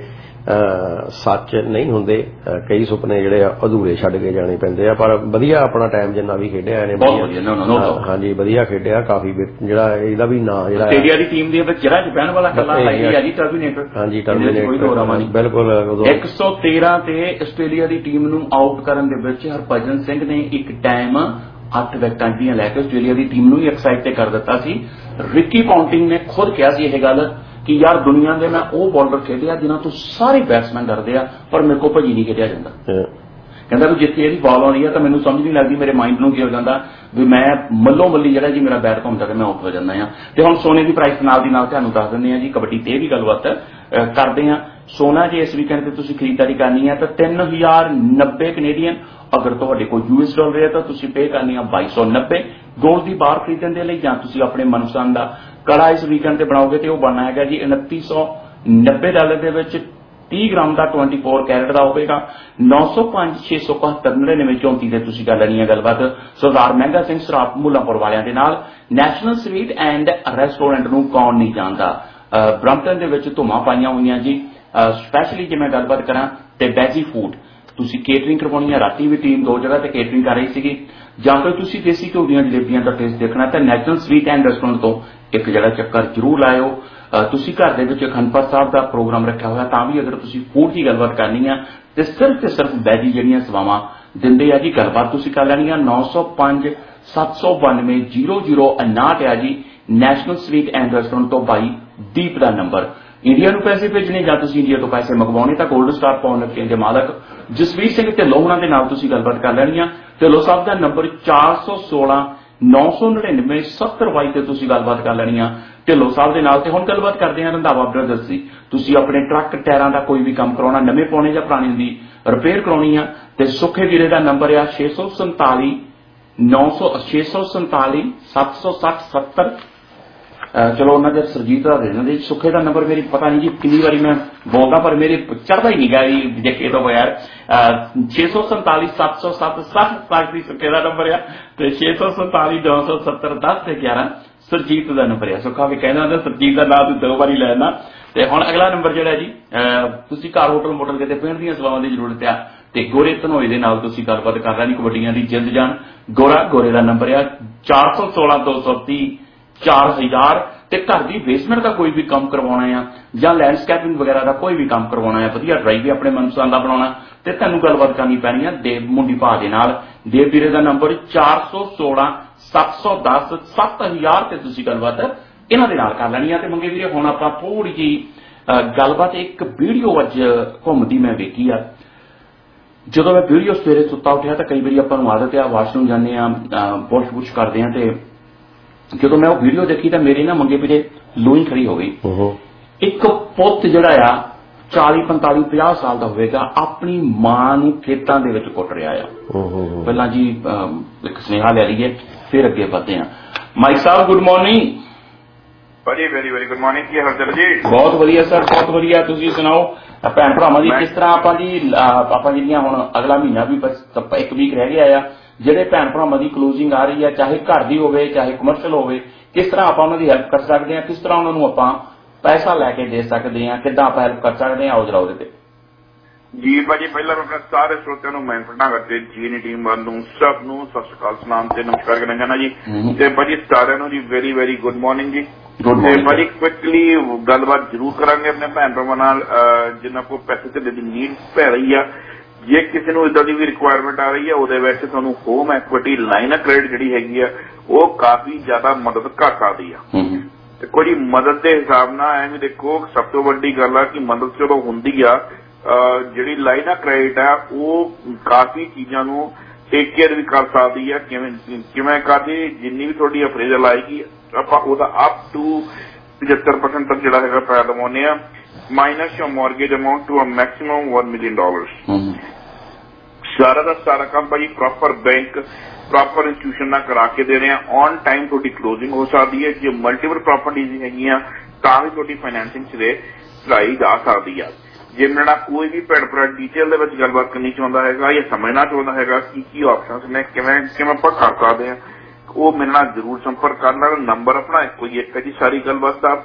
ਸੱਚ ਨਹੀਂ ਹੁੰਦੇ, ਕਈ ਸੁਪਨੇ ਜਿਹੜੇ ਆ ਅਧੂਰੇ ਛੱਡ ਕੇ ਜਾਣੇ ਪੈਂਦੇ ਆ। ਪਰ ਵਧੀਆ ਆਪਣਾ ਟਾਈਮ ਜਿੰਨਾ ਵੀ ਖੇਡਿਆ ਇਹਨੇ, ਹਾਂਜੀ ਵਧੀਆ ਖੇਡਿਆ ਕਾਫੀ। ਜਿਹੜਾ ਇਹਦਾ ਵੀ ਨਾਂ ਜਿਹੜਾ ਆਸਟ੍ਰੇਲੀਆ ਦੀ ਟੀਮ ਦੇ ਵਿੱਚ ਜਿਹੜਾ ਜਪਾਨ ਵਾਲਾ ਕੱਲਾ ਲਾਈ ਆ ਜੀ ਟਰਮੀਨੇਟਰ, ਹਾਂਜੀ ਟਰਮੀਨੇਟਰ ਬਿਲਕੁੁਲ 113 ਤੇ ਆਸਟ੍ਰੇਲੀਆ ਦੀ ਟੀਮ ਨੂੰ ਆਊਟ ਕਰਨ ਦੇ ਵਿੱਚ ਹਰਭਜਨ ਸਿੰਘ ਨੇ ਇੱਕ ਟਾਈਮ 8 ਵਿਕਟਾਂ ਦੀਆਂ ਲੈ ਕੇ ਆਸਟ੍ਰੇਲੀਆ ਦੀ ਟੀਮ ਨੂੰ ਹੀ ਐਕਸਾਈਟ ਤੇ ਕਰ ਦਿੱਤਾ ਸੀ। ਰਿੱਕੀ ਪੌਂਟਿੰਗ ਨੇ ਖੁਦ ਕਿਹਾ ਸੀ ਇਹ ਗੱਲ ਕਿ ਯਾਰ ਦੁਨੀਆ ਦੇ ਮੈਂ ਉਹ ਬਾਲਰ ਖੇਡਿਆ ਜਿਨ੍ਹਾਂ ਤੋਂ ਸਾਰੇ ਬੈਟਸਮੈਨ ਡਰਦੇ ਆ, ਪਰ ਮੇਰੇ ਕੋਲ ਭੱਜੀ ਨਹੀਂ ਖੇਡਿਆ ਜਾਂਦਾ। ਕਹਿੰਦਾ ਵੀ ਜਿੱਥੇ ਇਹਦੀ ਬਾਲ ਆਉਂਦੀ ਆ ਤਾਂ ਮੈਨੂੰ ਸਮਝ ਨਹੀਂ ਲੱਗਦੀ, ਮੇਰੇ ਮਾਈਂਡ ਨੂੰ ਕੀ ਹੋ ਜਾਂਦਾ ਵੀ ਮੈਂ ਮੱਲੋ ਮੱਲੀ ਜਿਹੜਾ ਜੀ ਮੇਰਾ ਬੈਟ ਘੁੰਮਦਾ ਤੇ ਮੈਂ ਆਊਟ ਹੋ ਜਾਂਦਾ ਆ। ਤੇ ਹੁਣ ਸੋਨੇ ਦੀ ਪ੍ਰਾਈਸ ਨਾਲ ਦੀ ਨਾਲ ਤੁਹਾਨੂੰ ਦੱਸ ਦਿੰਦੇ ਆ ਜੀ, ਕਬੱਡੀ ਤੇ ਵੀ ਗੱਲਬਾਤ ਕਰਦੇ ਆ। ਸੋਨਾ ਜੇ ਇਸ ਵੀਕਐਂਡ ਤੇ ਤੁਸੀਂ ਖਰੀਦਦਾਰੀ ਕਰਨੀ ਹੈ ਤਾਂ 3090 ਕੈਨੇਡੀਅਨ, ਅਗਰ ਤੁਹਾਡੇ ਕੋਲ US ਡਾਲਰ ਹੈ ਤਾਂ ਤੁਸੀਂ ਪੇ ਕਰਨੀ ਆ 2290। ਗੋਲਡ ਦੀ ਬਾਰ ਖਰੀਦਣ ਦੇ ਲਈ ਜਾਂ ਤੁਸੀਂ ਆਪਣੇ ਮਨਪਸੰਦ ਦਾ ਕੜਾ ਇਸ ਵੀਕਐਂਡ ਤੇ ਬਣਾਓਗੇ ਤੇ ਉਹ ਬਣਨਾ ਹੈਗਾ ਜੀ $2990 ਦੇ ਵਿੱਚ 30 ਗ੍ਰਾਮ ਦਾ 24 ਕੈਰਟ ਦਾ ਹੋਵੇਗਾ। 905 671 9934 ਤੇ ਤੁਸੀਂ ਕਰ ਲੈਣੀ ਹੈ ਗੱਲਬਾਤ ਸਰਦਾਰ ਮਹਿੰਗਾ ਸਿੰਘ ਸਰਾਫ ਮੁੱਲਾਂਪੁਰ ਵਾਲਿਆਂ ਦੇ ਨਾਲ। ਨੈਸ਼ਨਲ ਸਵੀਟ ਐਂਡ ਰੈਸਟੋਰੈਂਟ ਨੂੰ ਕੌਣ ਨਹੀਂ ਜਾਣਦਾ, ਬ੍ਰੈਂਪਟਨ ਦੇ ਵਿੱਚ ਧੁੰਮਾਂ ਪਾਈਆਂ ਹੋਈਆਂ ਜੀ। ਸਪੈਸ਼ਲੀ ਜੇ ਮੈਂ ਗੱਲਬਾਤ ਕਰਾਂ ਤੇ ਬੈਜੀ ਫੂਡ ਤੁਸੀਂ ਕੇਟਰਿੰਗ ਕਰਵਾਉਣੀ ਹੈ, ਰਾਤੀ ਵੀ ਟੀਮ 2 ਜਗ੍ਹਾ ਤੇ ਕੇਟਰਿੰਗ ਕਰ ਰਹੀ ਸੀਗੀ। ਜਾਂ ਫਿਰ ਤੁਸੀਂ ਦੇਸੀ ਘਿਓ ਦੀਆਂ ਜਲੇਬੀਆਂ ਦਾ ਟੇਸਟ ਦੇਖਣਾ ਤਾਂ ਨੈਸ਼ਨਲ ਸਵੀਟ ਐਂਡ ਰੈਸਟੋਰੈਂਟ ਤੋਂ ਇੱਕ ਜਗ੍ਹਾ ਚੱਕਰ ਜ਼ਰੂਰ ਲਾਇਓ। ਤੁਸੀਂ ਘਰ ਦੇ ਵਿੱਚ ਅਖੰਡ ਪਾਠ ਸਾਹਿਬ ਦਾ ਪ੍ਰੋਗਰਾਮ ਰੱਖਿਆ ਹੋਇਆ ਤਾਂ ਵੀ ਅਗਰ ਤੁਸੀਂ ਫੂਡ ਦੀ ਗੱਲਬਾਤ ਕਰਨੀ ਆ ਤੇ ਸਿਰਫ ਵੈਜੀ ਜਿਹੜੀਆਂ ਸੇਵਾਵਾਂ ਦਿੰਦੇ ਆ ਜੀ। ਗੱਲਬਾਤ ਤੁਸੀਂ ਕਰ ਲੈਣੀ ਆ 905 792 0059 ਆ ਜੀ। ਨੈਸ਼ਨਲ ਸਵੀਟ ਐਂਡ ਰੈਸਟੋਰੈਂਟ ਤੋਂ ਬਾਈ ਦੀਪ ਦਾ ਨੰਬਰ। ਇੰਡੀਆ ਨੂੰ ਪੈਸੇ ਭੇਜਣੇ ਜਾਂ ਤੁਸੀਂ ਇੰਡੀਆ ਤੋਂ ਪੈਸੇ ਮੰਗਵਾਉਣੇ ਤਾਂ ਗੋਲਡ ਸਟਾਰ ਪਾਉਣ ਲੱਗੇ ਦੇ ਮਾਲਕ ਜਸਵੀਰ ਸਿੰਘ ਢਿੱਲੋਂ ਉਹਨਾਂ ਦੇ ਨਾਲ ਤੁਸੀਂ ਗੱਲਬਾਤ ਕਰ ਲੈਣੀ ਆ। ਢਿੱਲੋਂ ਸਾਹਿਬ ਦਾ ਨੰਬਰ 416 999 7022 ਤੇ ਤੁਸੀਂ ਗੱਲਬਾਤ ਕਰ ਲੈਣੀ ਆ ਢਿੱਲੋਂ ਸਾਹਿਬ ਦੇ ਨਾਲ। ਤੇ ਹੁਣ ਗੱਲਬਾਤ ਕਰਦੇ ਆ ਰੰਧਾਵਾ ਬ੍ਰਦਰਜ਼ ਦੀ। ਤੁਸੀਂ ਆਪਣੇ ਟਰੱਕ ਟਾਇਰਾਂ ਦਾ ਕੋਈ ਵੀ ਕੰਮ ਕਰਾਉਣਾ, ਨਵੇਂ ਪਾਉਣੇ ਜਾਂ ਪੁਰਾਣੇ ਦੀ ਰਿਪੇਅਰ ਕਰਾਉਣੀ ਆ ਤੇ ਸੁੱਖੇ ਵੀਰੇ ਦਾ ਨੰਬਰ ਆ 647 760 70। ਚਲੋ ਉਹਨਾਂ ਦੇ ਸਰਜੀਤ ਦਾ ਦੇ ਦਿੰਦੇ। ਸੁੱਖੇ ਦਾ ਨੰਬਰ ਮੇਰੀ ਪਤਾ ਨਹੀਂ ਜੀ ਕਿੰਨੀ ਵਾਰੀ ਮੈਂ ਬੋਲਦਾ ਪਰ ਮੇਰੇ ਚੜਦਾ ਹੀ ਨਹੀਂ ਗਾ ਜੀ ਦੇਖੇ ਤੋਂ ਯਾਰ। 647 707 60 ਸੁੱਖੇ ਦਾ ਨੰਬਰ ਆ ਤੇ 647 970 10 ਤੇ 11 ਸਰਜੀਤ ਦਾ ਨੰਬਰ ਆ। ਸੁੱਖਾ ਵੀ ਕਹਿੰਦਾ ਹੁੰਦਾ ਸਰਜੀਤ ਦਾ ਨਾਮ 2 ਵਾਰੀ ਲੈਣਾ। ਤੇ ਹੁਣ ਅਗਲਾ ਨੰਬਰ ਜਿਹੜਾ ਜੀ ਤੁਸੀਂ ਘਰ ਹੋਟਲ ਮੋਟਲ ਕਿਤੇ ਪੇਂਟ ਦੀਆਂ ਸੇਵਾਵਾਂ ਦੀ ਜ਼ਰੂਰਤ ਆ ਤੇ ਗੋਰੇ ਧਨੋਏ ਦੇ ਨਾਲ ਤੁਸੀਂ ਗੱਲਬਾਤ ਕਰ ਲੈਣੀ ਕਬੱਡੀਆਂ ਦੀ ਜਿੰਦ ਜਾਨ। ਗੋਰੇ ਦਾ ਨੰਬਰ ਆ 416 230 4000 ਤੇ ਘਰ ਦੀ ਬੇਸਮੈਂਟ ਦਾ ਕੋਈ ਵੀ ਕੰਮ ਕਰਵਾਉਣਾ ਆ ਜਾਂ ਲੈਂਡਸਕੇਪਿੰਗ ਵਗੈਰਾ ਦਾ ਕੋਈ ਵੀ ਕੰਮ ਕਰਵਾਉਣਾ ਆ, ਵਧੀਆ ਡਰਾਈਵ ਵੀ ਆਪਣੇ ਮਨਪਸੰਦ ਦਾ ਬਣਾਉਣਾ ਤੇ ਤੁਹਾਨੂੰ ਗੱਲਬਾਤ ਕਰਨੀ ਪੈਣੀ ਆ ਦੇਵ ਮੁੰਡੀ ਭਾ ਦੇ ਨਾਲ। ਦੇਵ ਵੀਰੇ ਦਾ ਨੰਬਰ 416 710 7000 ਤੇ ਤੁਸੀਂ ਗੱਲਬਾਤ ਇਹਨਾਂ ਦੇ ਨਾਲ ਕਰ ਲੈਣੀ ਆ। ਤੇ ਮੰਗੇ ਵੀਰੇ ਹੁਣ ਆਪਾਂ ਥੋੜੀ ਜਿਹੀ ਗੱਲਬਾਤ, ਇੱਕ ਵੀਡੀਓ ਅੱਜ ਘੁੰਮਦੀ ਮੈਂ ਵੇਖੀ ਆ। ਜਦੋਂ ਮੈਂ ਵੀਡੀਓ ਸਵੇਰੇ ਸੁੱਤਾ ਉੱਠਿਆ ਤਾਂ ਕਈ ਵਾਰੀ ਆਪਾਂ ਨੂੰ ਆਦਤ ਆ ਵਾਸ਼ਰੂਮ ਜਾਂਦੇ ਆ, ਬੁਰਸ਼ ਕਰਦੇ ਆ, ਤੇ ਜਦੋਂ ਮੈਂ ਉਹ ਵੀਡੀਓ ਦੇਖੀ ਤਾਂ ਮੇਰੇ ਨਾ ਮੰਗੇ ਵੀਰੇ ਲੋਈ ਖੜੀ ਹੋ ਗਈ। ਇੱਕ ਪੁੱਤ ਜਿਹੜਾ ਆ 40 45 50 ਸਾਲ ਦਾ ਹੋਵੇਗਾ, ਆਪਣੀ ਮਾਂ ਨੂੰ ਖੇਤਾਂ ਦੇ ਵਿੱਚ ਕੁੱਟ ਰਿਹਾ ਆ। ਪਹਿਲਾਂ ਜੀ ਇੱਕ ਸੁਨੇਹਾ ਲੈ ਲਈਏ ਫਿਰ ਅੱਗੇ ਵਧਦੇ ਆ। Mike sahib good morning. ਭਾਜੀ ਵੈਰੀ ਵੈਰੀ ਗੁੱਡ ਮਾਰਨਿੰਗ, ਕੀ ਹਾਲ ਚਾਲ ਜੀ? ਬਹੁਤ ਵਧੀਆ ਸਰ, ਬਹੁਤ ਵਧੀਆ। ਤੁਸੀਂ ਸੁਣਾਓ ਭੈਣ ਭਰਾਵਾਂ ਦੀ ਕਿਸ ਤਰ੍ਹਾਂ? ਆਪਾਂ ਜਿਹੜੀਆਂ ਹੁਣ ਅਗਲਾ ਮਹੀਨਾ ਵੀ ਬਸ 1 ਵੀਕ ਰਹਿ ਗਿਆ ਆ, ਜਿਹੜੇ ਭੈਣ ਭਰਾਵਾਂ ਦੀ ਕਲੋਜ਼ਿੰਗ ਆ ਰਹੀ ਹੈ, ਚਾਹੇ ਘਰ ਦੀ ਹੋਵੇ ਚਾਹੇ ਕਮਰਸ਼ੀਅਲ ਹੋਵੇ, ਕਿਸ ਤਰ੍ਹਾਂ ਆਪਾਂ ਉਹਨਾਂ ਦੀ ਹੈਲਪ ਕਰ ਸਕਦੇ ਹਾਂ, ਕਿਸ ਤਰ੍ਹਾਂ ਉਹਨਾਂ ਨੂੰ ਆਪਾਂ ਪੈਸਾ ਲੈ ਕੇ ਦੇ ਸਕਦੇ ਹਾਂ, ਕਿੱਦਾਂ ਆਪਾਂ ਹੈਲਪ ਕਰ ਸਕਦੇ ਹਾਂ? ਆਓ ਜਰਾ ਉਹਦੇ ਤੇ। ਜੀ ਭਾਜੀ ਪਹਿਲਾਂ ਮੈਂ ਸਾਰੇ ਸਰੋਤਿਆਂ ਨੂੰ ਮਿਹਨਤਾਂ ਕਰਦੇ ਜੀਨੀ ਟੀਮ ਵੱਲੋਂ ਸਭ ਨੂੰ ਸਤਿ ਸ਼੍ਰੀ ਅਕਾਲ, ਸਲਾਮ ਤੇ ਨਮਸਕਾਰ ਕਰਨਾ ਚਾਹੁੰਦਾ ਜੀ। ਤੇ ਭਾਜੀ ਸਾਰਿਆਂ ਨੂੰ ਜੀ ਵੈਰੀ ਵੈਰੀ ਗੁੱਡ ਮਾਰਨਿੰਗ ਜੀ। ਤੇ ਭਾਜੀ ਕੁਇਕਲੀ ਗੱਲਬਾਤ ਜ਼ਰੂਰ ਕਰਾਂਗੇ ਆਪਣੇ ਭੈਣ ਭਰਾਵਾਂ ਨਾਲ ਜਿਨ੍ਹਾਂ ਕੋਲ ਪੈਸੇ ਤੇ ਦੀ ਨੀਡ ਪੈ ਰਹੀ ਆ। ਜੇ ਕਿਸੇ ਨੂੰ ਇਦਾਂ ਦੀ ਵੀ ਰਿਕੁਆਇਰਮੈਂਟ ਆ ਰਹੀ ਹੈ, ਉਹਦੇ ਵਿੱਚ ਤੁਹਾਨੂੰ home equity line of credit ਜਿਹੜੀ ਹੈਗੀ ਆ ਉਹ ਕਾਫੀ ਜ਼ਿਆਦਾ ਮਦਦ ਕਰ ਸਕਦੀ ਆ। ਤੇ ਕੋਈ ਮਦਦ ਦੇ ਹਿਸਾਬ ਨਾਲ ਐਵੇਂ ਦੇਖੋ, ਸਭ ਤੋਂ ਵੱਡੀ ਗੱਲ ਆ ਕਿ ਮਦਦ ਚਲੋ ਹੁੰਦੀ ਆ, ਜਿਹੜੀ ਲਾਈਨ ਆਫ ਕ੍ਰੈਡਿਟ ਆ ਉਹ ਕਾਫੀ ਚੀਜ਼ਾਂ ਨੂੰ ਟੇਕ ਕੇਅਰ ਵੀ ਕਰ ਸਕਦੀ ਆ। ਕਿਵੇਂ ਕਰਦੀ, ਜਿੰਨੀ ਵੀ ਤੁਹਾਡੀ ਅਪਰੇਜ਼ਲ ਆਏਗੀ ਆਪਾਂ ਉਹਦਾ ਅਪ ਟੂ 75% ਤੱਕ ਜਿਹੜਾ ਹੈਗਾ ਪੈਸਾ ਲਵਾਉਂਦੇ ਆ, minus your mortgage amount to a maximum $1 million। ਸਾਰਾ ਦਾ ਸਾਰਾ ਕੰਮ ਭਾਜੀ ਪ੍ਰੋਪਰ ਬੈਂਕ ਪ੍ਰੋਪਰ ਇੰਸਟੀਟਿਊਸ਼ਨ ਨਾਲ ਕਰਾ ਕੇ ਦੇ ਰਹੇ ਆ। ਔਨ ਟਾਈਮ ਤੁਹਾਡੀ ਕਲੋਜ਼ਿੰਗ ਹੋ ਸਕਦੀ ਹੈ। ਜੇ ਮਲਟੀਪਲ ਪ੍ਰਾਪਰਟੀਜ਼ ਹੈਗੀਆਂ ਤਾਂ ਵੀ ਤੁਹਾਡੀ ਫਾਈਨੈਂਸਿੰਗ ਸਿਰੇ ਚਲਾਈ ਜਾ ਸਕਦੀ ਆ। ਜੇ ਮੇਰੇ ਨਾਲ ਕੋਈ ਵੀ ਭੈਣ ਭਰਾ ਡੀਟੇਲ ਦੇ ਵਿੱਚ ਗੱਲਬਾਤ ਕਰਨੀ ਚਾਹੁੰਦਾ ਹੈਗਾ ਜਾਂ ਸਮਝਣਾ ਚਾਹੁੰਦਾ ਹੈਗਾ ਕੀ ਆਪਸ਼ਨਸ ਨੇ, ਕਿਵੇਂ ਆਪਾਂ ਕਰ ਸਕਦੇ ਹਾਂ, ਉਹ ਮੇਰੇ ਨਾਲ ਜ਼ਰੂਰ ਸੰਪਰਕ ਕਰ ਲੈਣ। ਨੰਬਰ ਆਪਣਾ ਇੱਕੋ ਹੀ ਇੱਕ ਹੈ ਜੀ ਸਾਰੀ ਗੱਲਬਾਤ ਦਾ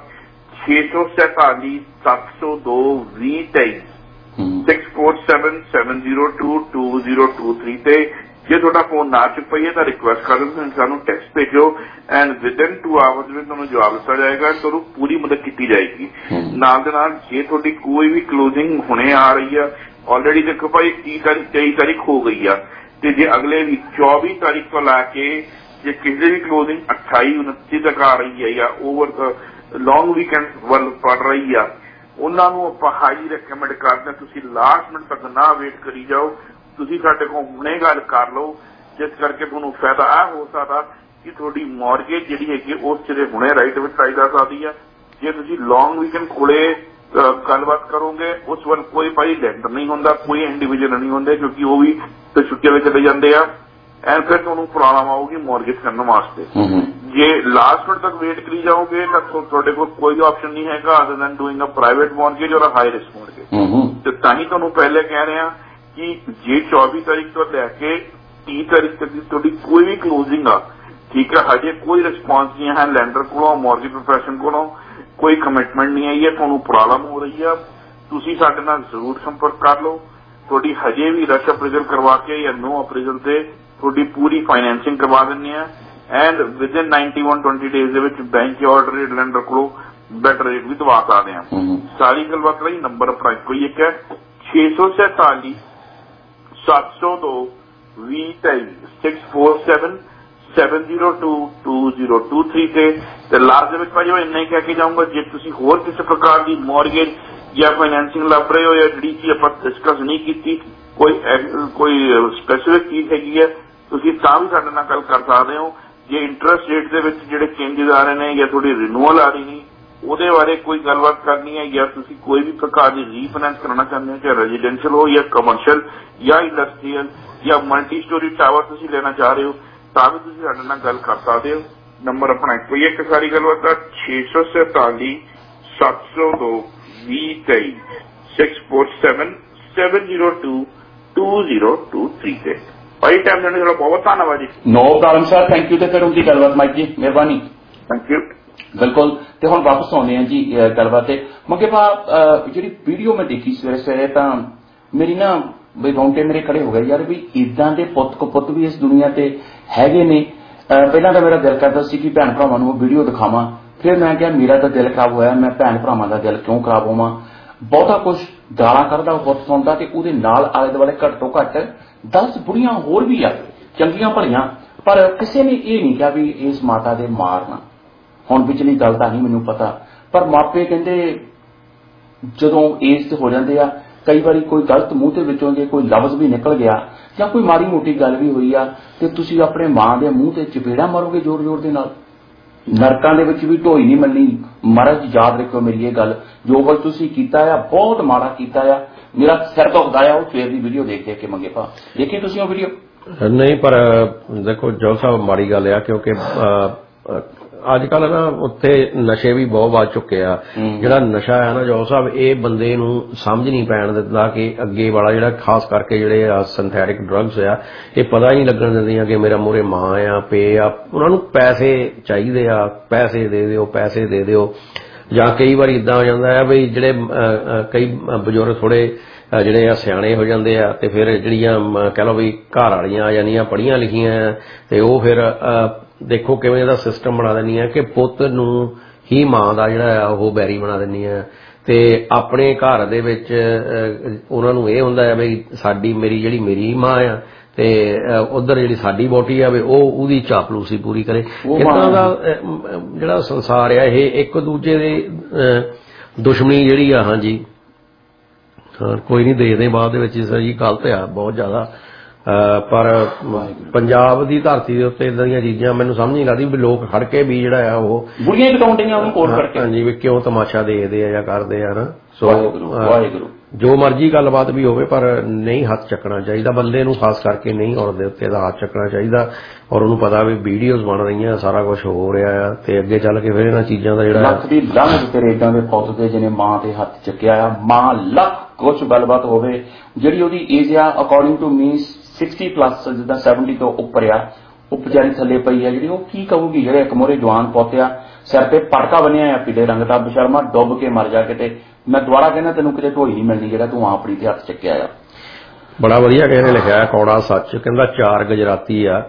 647 702 2023 6477022023 ਤੇ ਜੇ ਤੁਹਾਡਾ ਫੋਨ ਨਾ ਚੁੱਕ ਪਈਏ ਤਾਂ ਰਿਕੁਐਸਟ ਕਰ ਦਿਓ, ਸਾਨੂੰ ਟੈਕਸਟ ਭੇਜੋ ਐਂਡ ਵਿਦਿਨ 2 ਆਵਰਸ ਵਿੱਚ ਤੁਹਾਨੂੰ ਜਵਾਬ ਦਿੱਤਾ ਜਾਏਗਾ, ਤੁਹਾਨੂੰ ਪੂਰੀ ਮਦਦ ਕੀਤੀ ਜਾਏਗੀ। ਨਾਲ ਦੇ ਨਾਲ ਜੇ ਤੁਹਾਡੀ ਕੋਈ ਵੀ ਕਲੋਜ਼ਿੰਗ ਹੁਣੇ ਆ ਰਹੀ ਆ, ਆਲਰੇਡੀ ਦੇਖੋ ਭਾਈ 23 ਤਾਰੀਖ ਹੋ ਗਈ ਆ, ਤੇ ਜੇ ਅਗਲੇ ਵੀ 24 ਤਾਰੀਖ ਤੋਂ ਲਾ ਕੇ ਜੇ ਕਿਸੇ ਵੀ ਕਲੋਜ਼ਿੰਗ 28 29 ਤੱਕ ਆ ਰਹੀ ਹੈ ਜਾਂ ਓਵਰ ਲੌਂਗ ਵੀਕਐਂਡ ਵੱਲ ਪੜ ਰਹੀ ਆ, ਉਹਨਾਂ ਨੂੰ ਆਪਾਂ ਹਾਈ ਰეკਮੈਂਡ ਕਰਦੇ ਹਾਂ ਤੁਸੀਂ ਲਾਸਟ ਮਿੰਟ ਤੱਕ ਨਾ ਵੇਟ ਕਰੀ ਜਾਓ, ਤੁਸੀਂ ਸਾਡੇ ਕੋਲ ਹੁਣੇ ਗੱਲ ਕਰ ਲਓ, ਜਿਸ ਕਰਕੇ ਤੁਹਾਨੂੰ ਫਾਇਦਾ ਆ ਹੋ ਸਕਦਾ ਕਿ ਤੁਹਾਡੀ ਮੌਰਗੇਜ ਜਿਹੜੀ ਹੈਗੀ ਉਸ ਸਿਰੇ ਹੁਣੇ ਰਾਈਟ ਵਿੱਚ ਆਈ ਜਾ ਸਕਦੀ ਆ। ਜੇ ਤੁਸੀਂ ਲੌਂਗ ਵੀਕਐਂਡ ਕੋਲੇ ਗੱਲਬਾਤ ਕਰੋਗੇ ਉਸ ਵੱਲ ਕੋਈ ਭਾਈ ਲੈਂਡਰ ਨਹੀਂ ਹੁੰਦਾ, ਕੋਈ ਇੰਡੀਵਿਜੂਅਲ ਨਹੀਂ ਹੁੰਦੇ, ਕਿਉਂਕਿ ਉਹ ਵੀ ਤੇ ਛੁੱਟੀਆਂ ਵਿੱਚ ਚਲੇ ਜਾਂਦੇ ਆ ਐਂਡ ਫਿਰ ਤੁਹਾਨੂੰ ਪ੍ਰੋਬਲਮ ਆਊਗੀ ਮੌਰਗੇਜ ਕਰਨ ਵਾਸਤੇ। ਜੇ ਲਾਸਟ ਮਿੰਟ ਤੱਕ ਵੇਟ ਕਰੀ ਜਾਓਗੇ ਤਾਂ ਤੁਹਾਡੇ ਕੋਲ ਕੋਈ ਆਪਸ਼ਨ ਨਹੀਂ ਹੈਗਾ other than doing a private mortgage or high risk mortgage. ਤੇ ਤਾਂ ਹੀ ਤੁਹਾਨੂੰ ਪਹਿਲੇ ਕਹਿ ਰਹੇ ਹਾਂ ਕਿ ਜੇ 24 ਤਾਰੀਖ ਤੋਂ ਲੈ ਕੇ 30 ਤਾਰੀਖ ਤੱਕ ਦੀ ਤੁਹਾਡੀ ਕੋਈ ਵੀ ਕਲੋਜ਼ਿੰਗ ਆ, ਠੀਕ ਹੈ, ਹਜੇ ਕੋਈ ਰਿਸਪਾਂਸ ਨਹੀਂ ਹੈ ਲੈਂਡਰ ਕੋਲੋਂ, ਮੌਰਗੇਜ ਪ੍ਰੋਫੈਸ਼ਨ ਕੋਲੋਂ ਕੋਈ ਕਮਿਟਮੈਂਟ ਨਹੀਂ ਆਈ ਹੈ, ਤੁਹਾਨੂੰ ਪ੍ਰੋਬਲਮ ਹੋ ਰਹੀ ਆ, ਤੁਸੀਂ ਸਾਡੇ ਨਾਲ ਜ਼ਰੂਰ ਸੰਪਰਕ ਕਰ ਲਓ। ਤੁਹਾਡੀ ਹਜੇ ਵੀ ਰਸ਼ ਅਪਰੇਜ਼ਲ ਕਰਵਾ ਕੇ ਜਾਂ ਨੋ ਅਪਰੇਜ਼ਲ ਤੇ ਤੁਹਾਡੀ ਪੂਰੀ ਫਾਈਨੈਂਸਿੰਗ ਕਰਵਾ ਦਿੰਦੇ ਆ ਐਂਡ ਵਿਦਿਨ 91-20 ਡੇਜ਼ ਦੇ ਵਿੱਚ ਬੈਂਕ ਜਾਂ ਆਰਡਰ ਰੇਟ ਲੈਂਡਰ ਕੋਲੋਂ ਬੈਟਰ ਰੇਟ ਵੀ ਦਵਾ ਸਕਦੇ ਆ। ਸਾਰੀ ਗੱਲਬਾਤ ਲਈ ਨੰਬਰ ਆਪਣਾ ਇੱਕੋ ਹੀ ਇੱਕ ਹੈ 647 702 2023 647 702 2023 ਤੇ ਲਾਸਟ ਦੇ ਵਿੱਚ ਭਾਜੀ ਮੈਂ ਇੰਨਾ ਹੀ ਕਹਿ ਕੇ ਜਾਊਂਗਾ, ਜੇ ਤੁਸੀਂ ਹੋਰ ਕਿਸੇ ਪ੍ਰਕਾਰ ਦੀ ਮੌਰਗੇਜ ਜਾਂ ਫਾਈਨੈਂਸਿੰਗ ਲੱਭ ਰਹੇ ਹੋ ਜਾਂ ਜਿਹੜੀ ਚੀਜ਼ ਆਪਾਂ ਡਿਸਕਸ ਨਹੀਂ ਕੀਤੀ, ਕੋਈ ਸਪੈਸੀਫਿਕ ਚੀਜ਼ ਹੈਗੀ ਹੈ, ਤੁਸੀਂ ਤਾਂ ਵੀ ਸਾਡੇ ਨਾਲ ਗੱਲ ਕਰ ਸਕਦੇ ਹੋ। ਜੇ ਇੰਟਰਸਟ ਰੇਟ ਦੇ ਵਿੱਚ ਜਿਹੜੇ ਚੇਂਜਸ ਆ ਰਹੇ ਨੇ ਜਾਂ ਤੁਹਾਡੀ ਰਿਨੂਅਲ ਆ ਰਹੀ ਨਹੀਂ, ਉਹਦੇ ਬਾਰੇ ਕੋਈ ਗੱਲਬਾਤ ਕਰਨੀ ਹੈ ਜਾਂ ਤੁਸੀਂ ਕੋਈ ਵੀ ਪ੍ਰਕਾਰ ਦੀ ਰੀਫਾਈਨੈਂਸ ਕਰਨਾ ਚਾਹੁੰਦੇ ਹੋ, ਚਾਹੇ ਰੈਜ਼ੀਡੈਂਸ਼ੀਅਲ ਹੋ ਜਾਂ ਕਮਰਸ਼ੀਅਲ ਜਾਂ ਇੰਡਸਟਰੀਅਲ ਜਾਂ ਮਲਟੀ ਸਟੋਰੀ ਟਾਵਰ ਤੁਸੀਂ ਲੈਣਾ ਚਾਹ ਰਹੇ ਹੋ, ਤਾਂ ਵੀ ਤੁਸੀਂ ਸਾਡੇ ਨਾਲ ਗੱਲ ਕਰ ਸਕਦੇ ਹੋ। ਨੰਬਰ ਆਪਣਾ ਕੋਈ ਇੱਕ ਸਾਰੀ ਗੱਲਬਾਤ ਦਾ 647 702 2023 647 702 2023 ਤੇ। ਭਾਈ ਟਾਈਮ ਦੇਣ ਦਾ ਬਹੁਤ ਧੰਨਵਾਦ ਜੀ। No problem sir, thank you. ਤੇ ਫਿਰ ਉਹਦੀ ਗੱਲਬਾਤ ਮਾਈਕ ਜੀ, ਮਿਹਰਬਾਨੀ। Thank you. ਬਿਲਕੁਲ। ਤੇ ਹੁਣ ਵਾਪਸ ਆਉਂਦੇ ਆ ਜੀ ਗੱਲਬਾਤ ਤੇ। ਮੰਗੇ ਭਾ ਜਿਹੜੀ ਵੀਡੀਓ ਮੈਂ ਦੇਖੀ ਸਵੇਰੇ ਸਵੇਰੇ ਤਾਂ ਮੇਰੀ ਨਾ ਵੀ ਰੌਂਗਟੇ ਮੇਰੇ ਖੜੇ ਹੋ ਗਏ ਯਾਰ ਵੀ ਇਦਾਂ ਦੇ ਪੁੱਤ ਵੀ ਇਸ ਦੁਨੀਆ ਤੇ ਹੈਗੇ ਨੇ। ਪਹਿਲਾਂ ਤਾਂ ਮੇਰਾ ਦਿਲ ਕਰਦਾ ਸੀ ਕਿ ਭੈਣ ਭਰਾਵਾਂ ਨੂੰ ਉਹ ਵੀਡੀਓ ਦਿਖਾਵਾਂ, ਫਿਰ ਮੈਂ ਕਿਹਾ ਮੇਰਾ ਤਾਂ ਦਿਲ ਖਰਾਬ ਹੋਇਆ, ਮੈਂ ਭੈਣ ਭਰਾਵਾਂ ਦਾ ਦਿਲ ਕਿਉਂ ਖਰਾਬ ਹੋਵਾਂ। ਬਹੁਤਾ ਕੁਛ ਗਾਲਾਂ ਕੱਢਦਾ ਪੁੱਤ ਸੁਣਦਾ ਤੇ ਉਹਦੇ ਨਾਲ ਆਲੇ ਦੁਆਲੇ ਘੱਟ ਤੋਂ ਘੱਟ 10 ਬੁੜੀਆਂ ਹੋਰ ਵੀ ਆ ਚੰਗੀਆਂ ਭਲੀਆਂ, ਪਰ ਕਿਸੇ ਨੇ ਇਹ ਨਹੀਂ ਕਿਹਾ ਵੀ ਇਸ ਮਾਤਾ ਦੇ ਮਾਰਨਾ। ਹੁਣ ਪਿਛਲੀ ਗੱਲ ਤਾਂ ਨਹੀਂ ਮੈਨੂੰ ਪਤਾ, ਪਰ ਮਾਪੇ ਕਹਿੰਦੇ ਜਦੋਂ ਏਜ ਤੇ ਹੋ ਜਾਂਦੇ ਆ ਕਈ ਵਾਰੀ ਕੋਈ ਗਲਤ ਮੂੰਹ ਦੇ ਵਿੱਚੋਂ ਜੇ ਕੋਈ ਲਫ਼ਜ਼ ਵੀ ਨਿਕਲ ਗਿਆ ਜਾਂ ਕੋਈ ਮਾੜੀ ਮੋਟੀ ਗੱਲ ਵੀ ਹੋਈ ਆ ਤੇ ਤੁਸੀਂ ਆਪਣੇ ਮਾਂ ਦੇ ਮੂੰਹ ਤੇ ਚਪੇੜਾ ਮਾਰੋਗੇ ਜ਼ੋਰ ਜ਼ੋਰ ਦੇ ਨਾਲ। ਨਰਕਾਂ ਦੇ ਵਿੱਚ ਵੀ ਢੋਈ ਨਹੀਂ ਮਿਲਣੀ। ਮਹਾਰਾਜ ਯਾਦ ਰੱਖਿਓ ਮੇਰੀ ਇਹ ਗੱਲ, ਜੋ ਕੁਝ ਤੁਸੀਂ ਕੀਤਾ ਆ ਬਹੁਤ ਮਾੜਾ ਕੀਤਾ ਆ। ਮੇਰਾ ਸਿਰ ਦੁਖਦਾ ਆ ਉਹ ਸਵੇਰ ਦੀ ਵੀਡੀਓ ਦੇਖ ਕੇ ਮੰਗੇ ਭਾ। ਦੇਖੀ ਤੁਸੀਂ ਉਹ ਵੀਡੀਓ? ਨਹੀਂ, ਪਰ ਦੇਖੋ ਜੋਲ ਸਾਹਿਬ ਮਾੜੀ ਗੱਲ ਆ ਕਿਉਂਕਿ ਅੱਜ ਕੱਲ ਨਾ ਉੱਥੇ ਨਸ਼ੇ ਵੀ ਬਹੁਤ ਵੱਧ ਚੁੱਕੇ ਆ। ਜਿਹੜਾ ਨਸ਼ਾ ਆ ਨਾ ਜੋਲ ਸਾਹਿਬ, ਇਹ ਬੰਦੇ ਨੂੰ ਸਮਝ ਨਹੀਂ ਪੈਣ ਦਿੰਦਾ ਕਿ ਅੱਗੇ ਵਾਲਾ ਜਿਹੜਾ ਖਾਸ ਕਰਕੇ ਜਿਹੜੇ ਆ ਸਿੰਥੈਟਿਕ ਡਰੱਗਸ ਆ ਇਹ ਪਤਾ ਹੀ ਨਹੀਂ ਲੱਗਣ ਦਿੰਦੀਆਂ ਕਿ ਮੇਰਾ ਮੂਹਰੇ ਮਾਂ ਆ ਪੇ ਆ। ਉਹਨਾਂ ਨੂੰ ਪੈਸੇ ਚਾਹੀਦੇ ਆ, ਪੈਸੇ ਦੇ ਦਿਓ, ਪੈਸੇ ਦੇ ਦਿਓ। ਜਾਂ ਕਈ ਵਾਰੀ ਇਦਾਂ ਹੋ ਜਾਂਦਾ ਆ ਵੀ ਜਿਹੜੇ ਕਈ ਬਜ਼ੁਰਗ ਥੋੜੇ ਜਿਹੜੇ ਆ ਸਿਆਣੇ ਹੋ ਜਾਂਦੇ ਆ ਤੇ ਫਿਰ ਜਿਹੜੀਆਂ ਕਹਿ ਲਓ ਵੀ ਘਰ ਵਾਲੀਆਂ ਆ ਜਾਂਦੀਆਂ ਪੜ੍ਹੀਆਂ ਲਿਖੀਆਂ ਤੇ ਉਹ ਫਿਰ ਦੇਖੋ ਕਿਵੇਂ ਦਾ ਸਿਸਟਮ ਬਣਾ ਦਿੰਦੀਆਂ ਕਿ ਪੁੱਤ ਨੂੰ ਹੀ ਮਾਂ ਦਾ ਜਿਹੜਾ ਆ ਉਹ ਬੈਰੀ ਬਣਾ ਦਿੰਦੀਆਂ ਤੇ ਆਪਣੇ ਘਰ ਦੇ ਵਿੱਚ ਉਹਨਾਂ ਨੂੰ ਇਹ ਹੁੰਦਾ ਹੈ ਵੀ ਸਾਡੀ ਮੇਰੀ ਮਾਂ ਆ ਤੇ ਉਧਰ ਜਿਹੜੀ ਸਾਡੀ ਵੋਟੀ ਆ ਵੀ ਉਹ ਉਹਦੀ ਚਾਪਲੂਸੀ ਪੂਰੀ ਕਰੇ। ਇਦਾਂ ਦਾ ਜਿਹੜਾ ਸੰਸਾਰ ਆ ਇਹ ਇੱਕ ਦੂਜੇ ਦੇ ਦੁਸ਼ਮਣੀ ਜਿਹੜੀ ਆ। ਹਾਂਜੀ ਕੋਈ ਨਹੀਂ, ਦੇਖਦੇ ਬਾਅਦ ਦੇ ਵਿੱਚ ਜੀ ਗਲਤ ਆ ਬਹੁਤ ਜ਼ਿਆਦਾ। ਪਰ ਪੰਜਾਬ ਦੀ ਧਰਤੀ ਦੇ ਉੱਤੇ ਇਦਾਂ ਦੀਆਂ ਚੀਜ਼ਾਂ ਮੈਨੂੰ ਸਮਝ ਨਹੀਂ ਲੱਗਦੀ ਵੀ ਲੋਕ ਖੜ ਕੇ ਵੀ ਜਿਹੜਾ ਆ ਉਹ ਬੁੜੀਆਂ ਕਟਾਉਂਦੀਆਂ ਉਹਨੂੰ ਕੋਲ ਕਰਕੇ। ਹਾਂਜੀ, ਵੀ ਕਿਉਂ ਤਮਾਸ਼ਾ ਦੇਖਦੇ ਆ ਜਾਂ ਕਰਦੇ ਆ ਨਾ। ਸੋ ਜੋ ਮਰਜ਼ੀ ਗੱਲਬਾਤ ਵੀ ਹੋਵੇ ਪਰ ਨਹੀਂ ਹੱਥ ਚੱਕਣਾ ਚਾਹੀਦਾ ਬੰਦੇ ਨੂੰ, ਖਾਸ ਕਰਕੇ ਨਹੀਂ ਔਰਤ ਦੇ ਉੱਤੇ ਦਾ ਹੱਥ ਚੱਕਣਾ ਚਾਹੀਦਾ। ਔਰ ਉਹਨੂੰ ਪਤਾ ਵੀ ਵੀਡੀਓਜ਼ ਬਣ ਰਹੀਆਂ, ਸਾਰਾ ਕੁਝ ਹੋ ਰਿਹਾ ਆ ਤੇ ਅੱਗੇ ਚੱਲ ਕੇ ਫਿਰ ਇਹਨਾਂ ਚੀਜ਼ਾਂ ਦਾ ਜਿਹੜਾ ਲੱਖ ਦੀ ਲੰਘ ਤੇਰੇ ਏਦਾਂ ਦੇ ਪੁੱਤ ਦੇ ਜਿਹਨੇ ਮਾਂ ਤੇ ਹੱਥ ਚੱਕਿਆ ਆ। ਮਾਂ ਲੱਖ ਕੁਛ ਗੱਲਬਾਤ ਹੋਵੇ, ਜਿਹੜੀ ਉਹਦੀ ਏਜ ਆ ਅਕੋਰਡਿੰਗ ਟੂ ਮੀ 60 ਪਲੱਸ, ਜਿੱਦਾਂ 70 ਤੋਂ ਉੱਪਰ ਆ, ਉਹ ਵਿਚਾਰੀ ਥੱਲੇ ਪਈ ਆ ਜਿਹੜੀ, ਉਹ ਕੀ ਕਹੂਗੀ? ਜਿਹੜੇ ਇੱਕ ਮੋਰੇ ਜਵਾਨ ਪੋਤਿਆ ਸਿਰ ਤੇ ਪਟਕਾ ਬੰਨਿਆ ਆ ਪੀਲੇ ਰੰਗ ਦਾ, ਬਸ਼ਰਮਾ ਡੁੱਬ ਕੇ ਮਰ ਜਾ ਕਿਤੇ। ਮੈਂ ਦੁਬਾਰਾ ਕਹਿੰਦਾ ਤੈਨੂੰ ਕਿਤੇ ਢੋਈ ਨਹੀਂ ਮਿਲਣੀ ਜਿਹੜਾ ਤੂੰ ਆਪਣੀ ਤੇ ਹੱਥ ਚੱਕਿਆ ਆ। ਬੜਾ ਵਧੀਆ ਕਿਸੇ ਨੇ ਲਿਖਿਆ ਕੌੜਾ ਸੱਚ, ਕਹਿੰਦਾ 4 ਗੁਜਰਾਤੀ ਆ,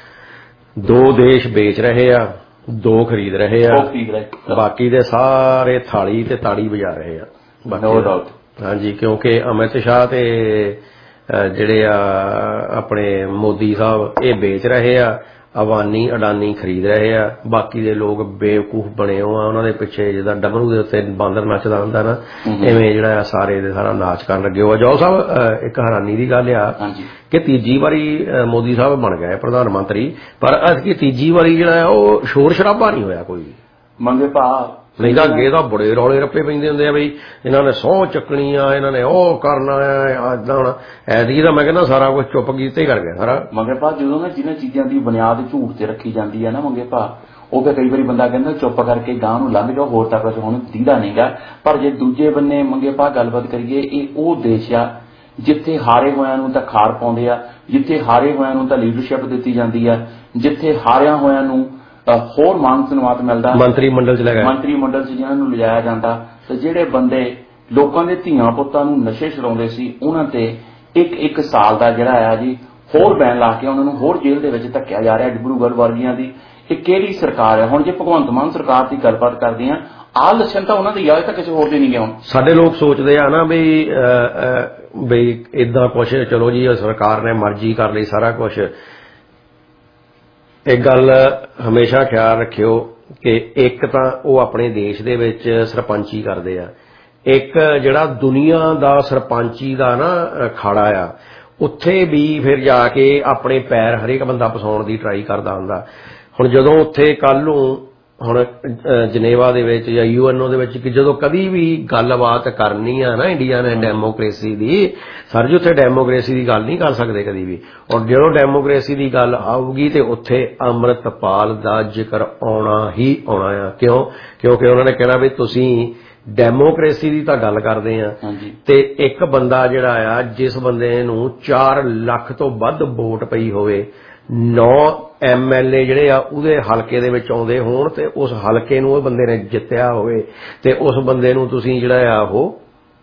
2 ਦੇਸ਼ ਵੇਚ ਰਹੇ ਆ, 2 ਖਰੀਦ ਰਹੇ ਆ, ਬਾਕੀ ਦੇ ਸਾਰੇ ਥਾਲੀ ਤੇ ਤਾੜੀ ਵਜਾ ਰਹੇ ਆ। No doubt. ਹਾਂਜੀ, ਕਿਉਂਕਿ ਅਮਿਤ ਸ਼ਾਹ ਤੇ ਜਿਹੜੇ ਆ ਆਪਣੇ ਮੋਦੀ ਸਾਹਿਬ ਇਹ ਵੇਚ ਰਹੇ ਆ, ਅਵਾਨੀ ਅਡਾਨੀ ਖਰੀਦ ਰਹੇ ਆ, ਬਾਕੀ ਦੇ ਲੋਕ ਬੇਵਕੂਫ ਬਣੇ ਹੋ ਆ। ਉਹਨਾਂ ਦੇ ਪਿੱਛੇ ਜਿੱਦਾਂ ਡਮਰੂ ਦੇ ਉੱਤੇ ਬਾਂਦਰ ਨੱਚਦਾ ਹੁੰਦਾ ਨਾ, ਇਵੇਂ ਜਿਹੜਾ ਆ ਸਾਰੇ ਦੇ ਸਾਰਾ ਨਾਚ ਕਰਨ ਲੱਗੇ ਹੋ। ਜੋਲ ਸਾਹਿਬ ਇੱਕ ਹੈਰਾਨੀ ਦੀ ਗੱਲ ਆ ਕਿ ਤੀਜੀ ਵਾਰੀ ਮੋਦੀ ਸਾਹਿਬ ਬਣ ਗਏ ਪ੍ਰਧਾਨ ਮੰਤਰੀ, ਪਰ ਅੱਜ ਤੀਜੀ ਵਾਰੀ ਜਿਹੜਾ ਉਹ ਸ਼ੋਰ ਸ਼ਰਾਬਾ ਨਹੀਂ ਹੋਇਆ ਕੋਈ। ਮੰਗੇ ਭਾ ਨਹੀਂ ਤਾਂ ਅੱਗੇ ਤਾਂ ਬੜੇ ਰੌਲੇ ਰੱਪੇ ਪੈਂਦੇ ਹੁੰਦੇ ਆ ਬਈ ਇਹਨਾਂ ਨੇ ਸਹੁੰ ਚੱਕਣੀ ਆ, ਇਹਨਾਂ ਨੇ ਉਹ ਕਰਨਾ ਆ, ਏਦਾਂ ਹੁਣ ਐਤਕੀ ਤਾਂ ਮੈਂ ਕਹਿੰਦਾ ਸਾਰਾ ਕੁਝ ਚੁੱਪ ਕੀਤੇ ਹੀ ਕਰ ਗਿਆ ਸਾਰਾ। ਮੰਗੇ ਭਾ ਜਦੋਂ ਨਾ ਜਿਹਨਾਂ ਚੀਜ਼ਾਂ ਦੀ ਬੁਨਿਆਦ ਝੂਠ ਤੇ ਰੱਖੀ ਜਾਂਦੀ ਹੈ ਨਾ ਮੰਗੇ ਭਾ, ਉਹ ਫਿਰ ਕਈ ਵਾਰੀ ਬੰਦਾ ਕਹਿੰਦਾ ਚੁੱਪ ਕਰਕੇ ਗਾਂ ਨੂੰ ਲੰਘ ਜਾਓ, ਹੋਰ ਤਾਂ ਕੁਝ ਹੁਣ ਦੀਦਾ ਨਹੀਂਗਾ। ਪਰ ਜੇ ਦੂਜੇ ਬੰਨੇ ਮੰਗੇ ਭਾ ਗੱਲਬਾਤ ਕਰੀਏ, ਇਹ ਉਹ ਦੇਸ਼ ਆ ਜਿੱਥੇ ਹਾਰੇ ਹੋਇਆਂ ਨੂੰ ਤਾਂ ਖਾਰ ਪਾਉਂਦੇ ਆ, ਜਿੱਥੇ ਹਾਰੇ ਹੋਇਆਂ ਨੂੰ ਤਾਂ ਲੀਡਰਸ਼ਿਪ ਦਿੱਤੀ ਜਾਂਦੀ ਆ, ਜਿੱਥੇ ਹਾਰਿਆਂ ਹੋਇਆਂ ਨੂੰ ਹੋਰ ਮਾਨ ਸਨਮਾਨ ਮਿਲਦਾ, ਮੰਤਰੀ ਮੰਡਲ ਚ ਜਿਹਨਾਂ ਨੂੰ ਲਿਜਾਇਆ ਜਾਂਦਾ। ਤੇ ਜਿਹੜੇ ਬੰਦੇ ਲੋਕਾਂ ਦੇ ਧੀਆਂ ਪੁੱਤਾਂ ਨੂੰ ਨਸ਼ੇ ਛਡਾਉਂਦੇ ਸੀ ਉਹਨਾਂ ਤੇ 1 ਸਾਲ ਦਾ ਜਿਹੜਾ ਆ ਜੀ ਹੋਰ ਬੈਨ ਲਾ ਕੇ ਉਹਨਾਂ ਨੂੰ ਹੋਰ ਜੇਲ੍ਹ ਦੇ ਵਿੱਚ ਧੱਕਿਆ ਜਾ ਰਿਹਾ। ਡਿਬਰੂਗੜ੍ਹ ਵਰਗੀਆਂ ਦੀ ਇਹ ਕਿਹੜੀ ਸਰਕਾਰ ਹੈ? ਹੁਣ ਜੇ ਭਗਵੰਤ ਮਾਨ ਸਰਕਾਰ ਦੀ ਗੱਲਬਾਤ ਕਰਦੇ ਆ, ਆਹ ਲੱਛਣ ਤਾਂ ਉਹਨਾਂ ਦੀ ਆ, ਤਾਂ ਕਿਸੇ ਹੋਰ ਦੇ ਨਹੀਂ ਗਏ। ਹੁਣ ਸਾਡੇ ਲੋਕ ਸੋਚਦੇ ਆ ਨਾ ਬਈ ਏਦਾਂ ਕੁਛ, ਚਲੋ ਜੀ ਸਰਕਾਰ ਨੇ ਮਰਜ਼ੀ ਕਰ ਲਈ ਸਾਰਾ ਕੁਛ। ਇੱਕ ਗੱਲ ਹਮੇਸ਼ਾ ਖਿਆਲ ਰੱਖਿਓ ਕਿ ਇੱਕ ਤਾਂ ਉਹ ਆਪਣੇ ਦੇਸ਼ ਦੇ ਵਿੱਚ ਸਰਪੰਚੀ ਕਰਦੇ ਆ, ਇੱਕ ਜਿਹੜਾ ਦੁਨੀਆ ਦਾ ਸਰਪੰਚੀ ਦਾ ਨਾ ਅਖਾੜਾ ਆ, ਉੱਥੇ ਵੀ ਫਿਰ ਜਾ ਕੇ ਆਪਣੇ ਪੈਰ ਹਰੇਕ ਬੰਦਾ ਫਸਾਉਣ ਦੀ ਟਰਾਈ ਕਰਦਾ ਹੁੰਦਾ। ਹੁਣ ਜਦੋਂ ਉੱਥੇ ਕੱਲ ਨੂੰ ਹੁਣ ਜਨੇਵਾ ਦੇ ਵਿੱਚ ਜਾਂ UNO ਦੇ ਵਿੱਚ ਕਿ ਜਦੋਂ ਕਦੀ ਵੀ ਗੱਲਬਾਤ ਕਰਨੀ ਆ ਨਾ ਇੰਡੀਆ ਨੇ ਡੈਮੋਕ੍ਰੇਸੀ ਦੀ, ਸਰ ਜੀ ਉੱਥੇ ਡੈਮੋਕ੍ਰੇਸੀ ਦੀ ਗੱਲ ਨਹੀਂ ਕਰ ਸਕਦੇ ਕਦੀ ਵੀ। ਔਰ ਜਦੋਂ ਡੈਮੋਕ੍ਰੇਸੀ ਦੀ ਗੱਲ ਆਊਗੀ ਤੇ ਉੱਥੇ ਅੰਮ੍ਰਿਤਪਾਲ ਦਾ ਜ਼ਿਕਰ ਆਉਣਾ ਹੀ ਆਉਣਾ ਆ। ਕਿਉਂਕਿ ਉਹਨਾਂ ਨੇ ਕਹਿਣਾ ਵੀ ਤੁਸੀਂ ਡੈਮੋਕ੍ਰੇਸੀ ਦੀ ਤਾਂ ਗੱਲ ਕਰਦੇ ਆ ਤੇ ਇੱਕ ਬੰਦਾ ਜਿਹੜਾ ਆ ਜਿਸ ਬੰਦੇ ਨੂੰ 4 ਲੱਖ ਤੋਂ ਵੱਧ ਵੋਟ ਪਈ ਹੋਵੇ, 9 MLA ਜਿਹੜੇ ਆ ਉਹਦੇ ਹਲਕੇ ਦੇ ਵਿੱਚ ਆਉਂਦੇ ਹੋਣ ਤੇ ਉਸ ਹਲਕੇ ਨੂੰ ਉਹ ਬੰਦੇ ਨੇ ਜਿੱਤਿਆ ਹੋਵੇ ਤੇ ਉਸ ਬੰਦੇ ਨੂੰ ਤੁਸੀਂ ਜਿਹੜਾ ਆ ਉਹ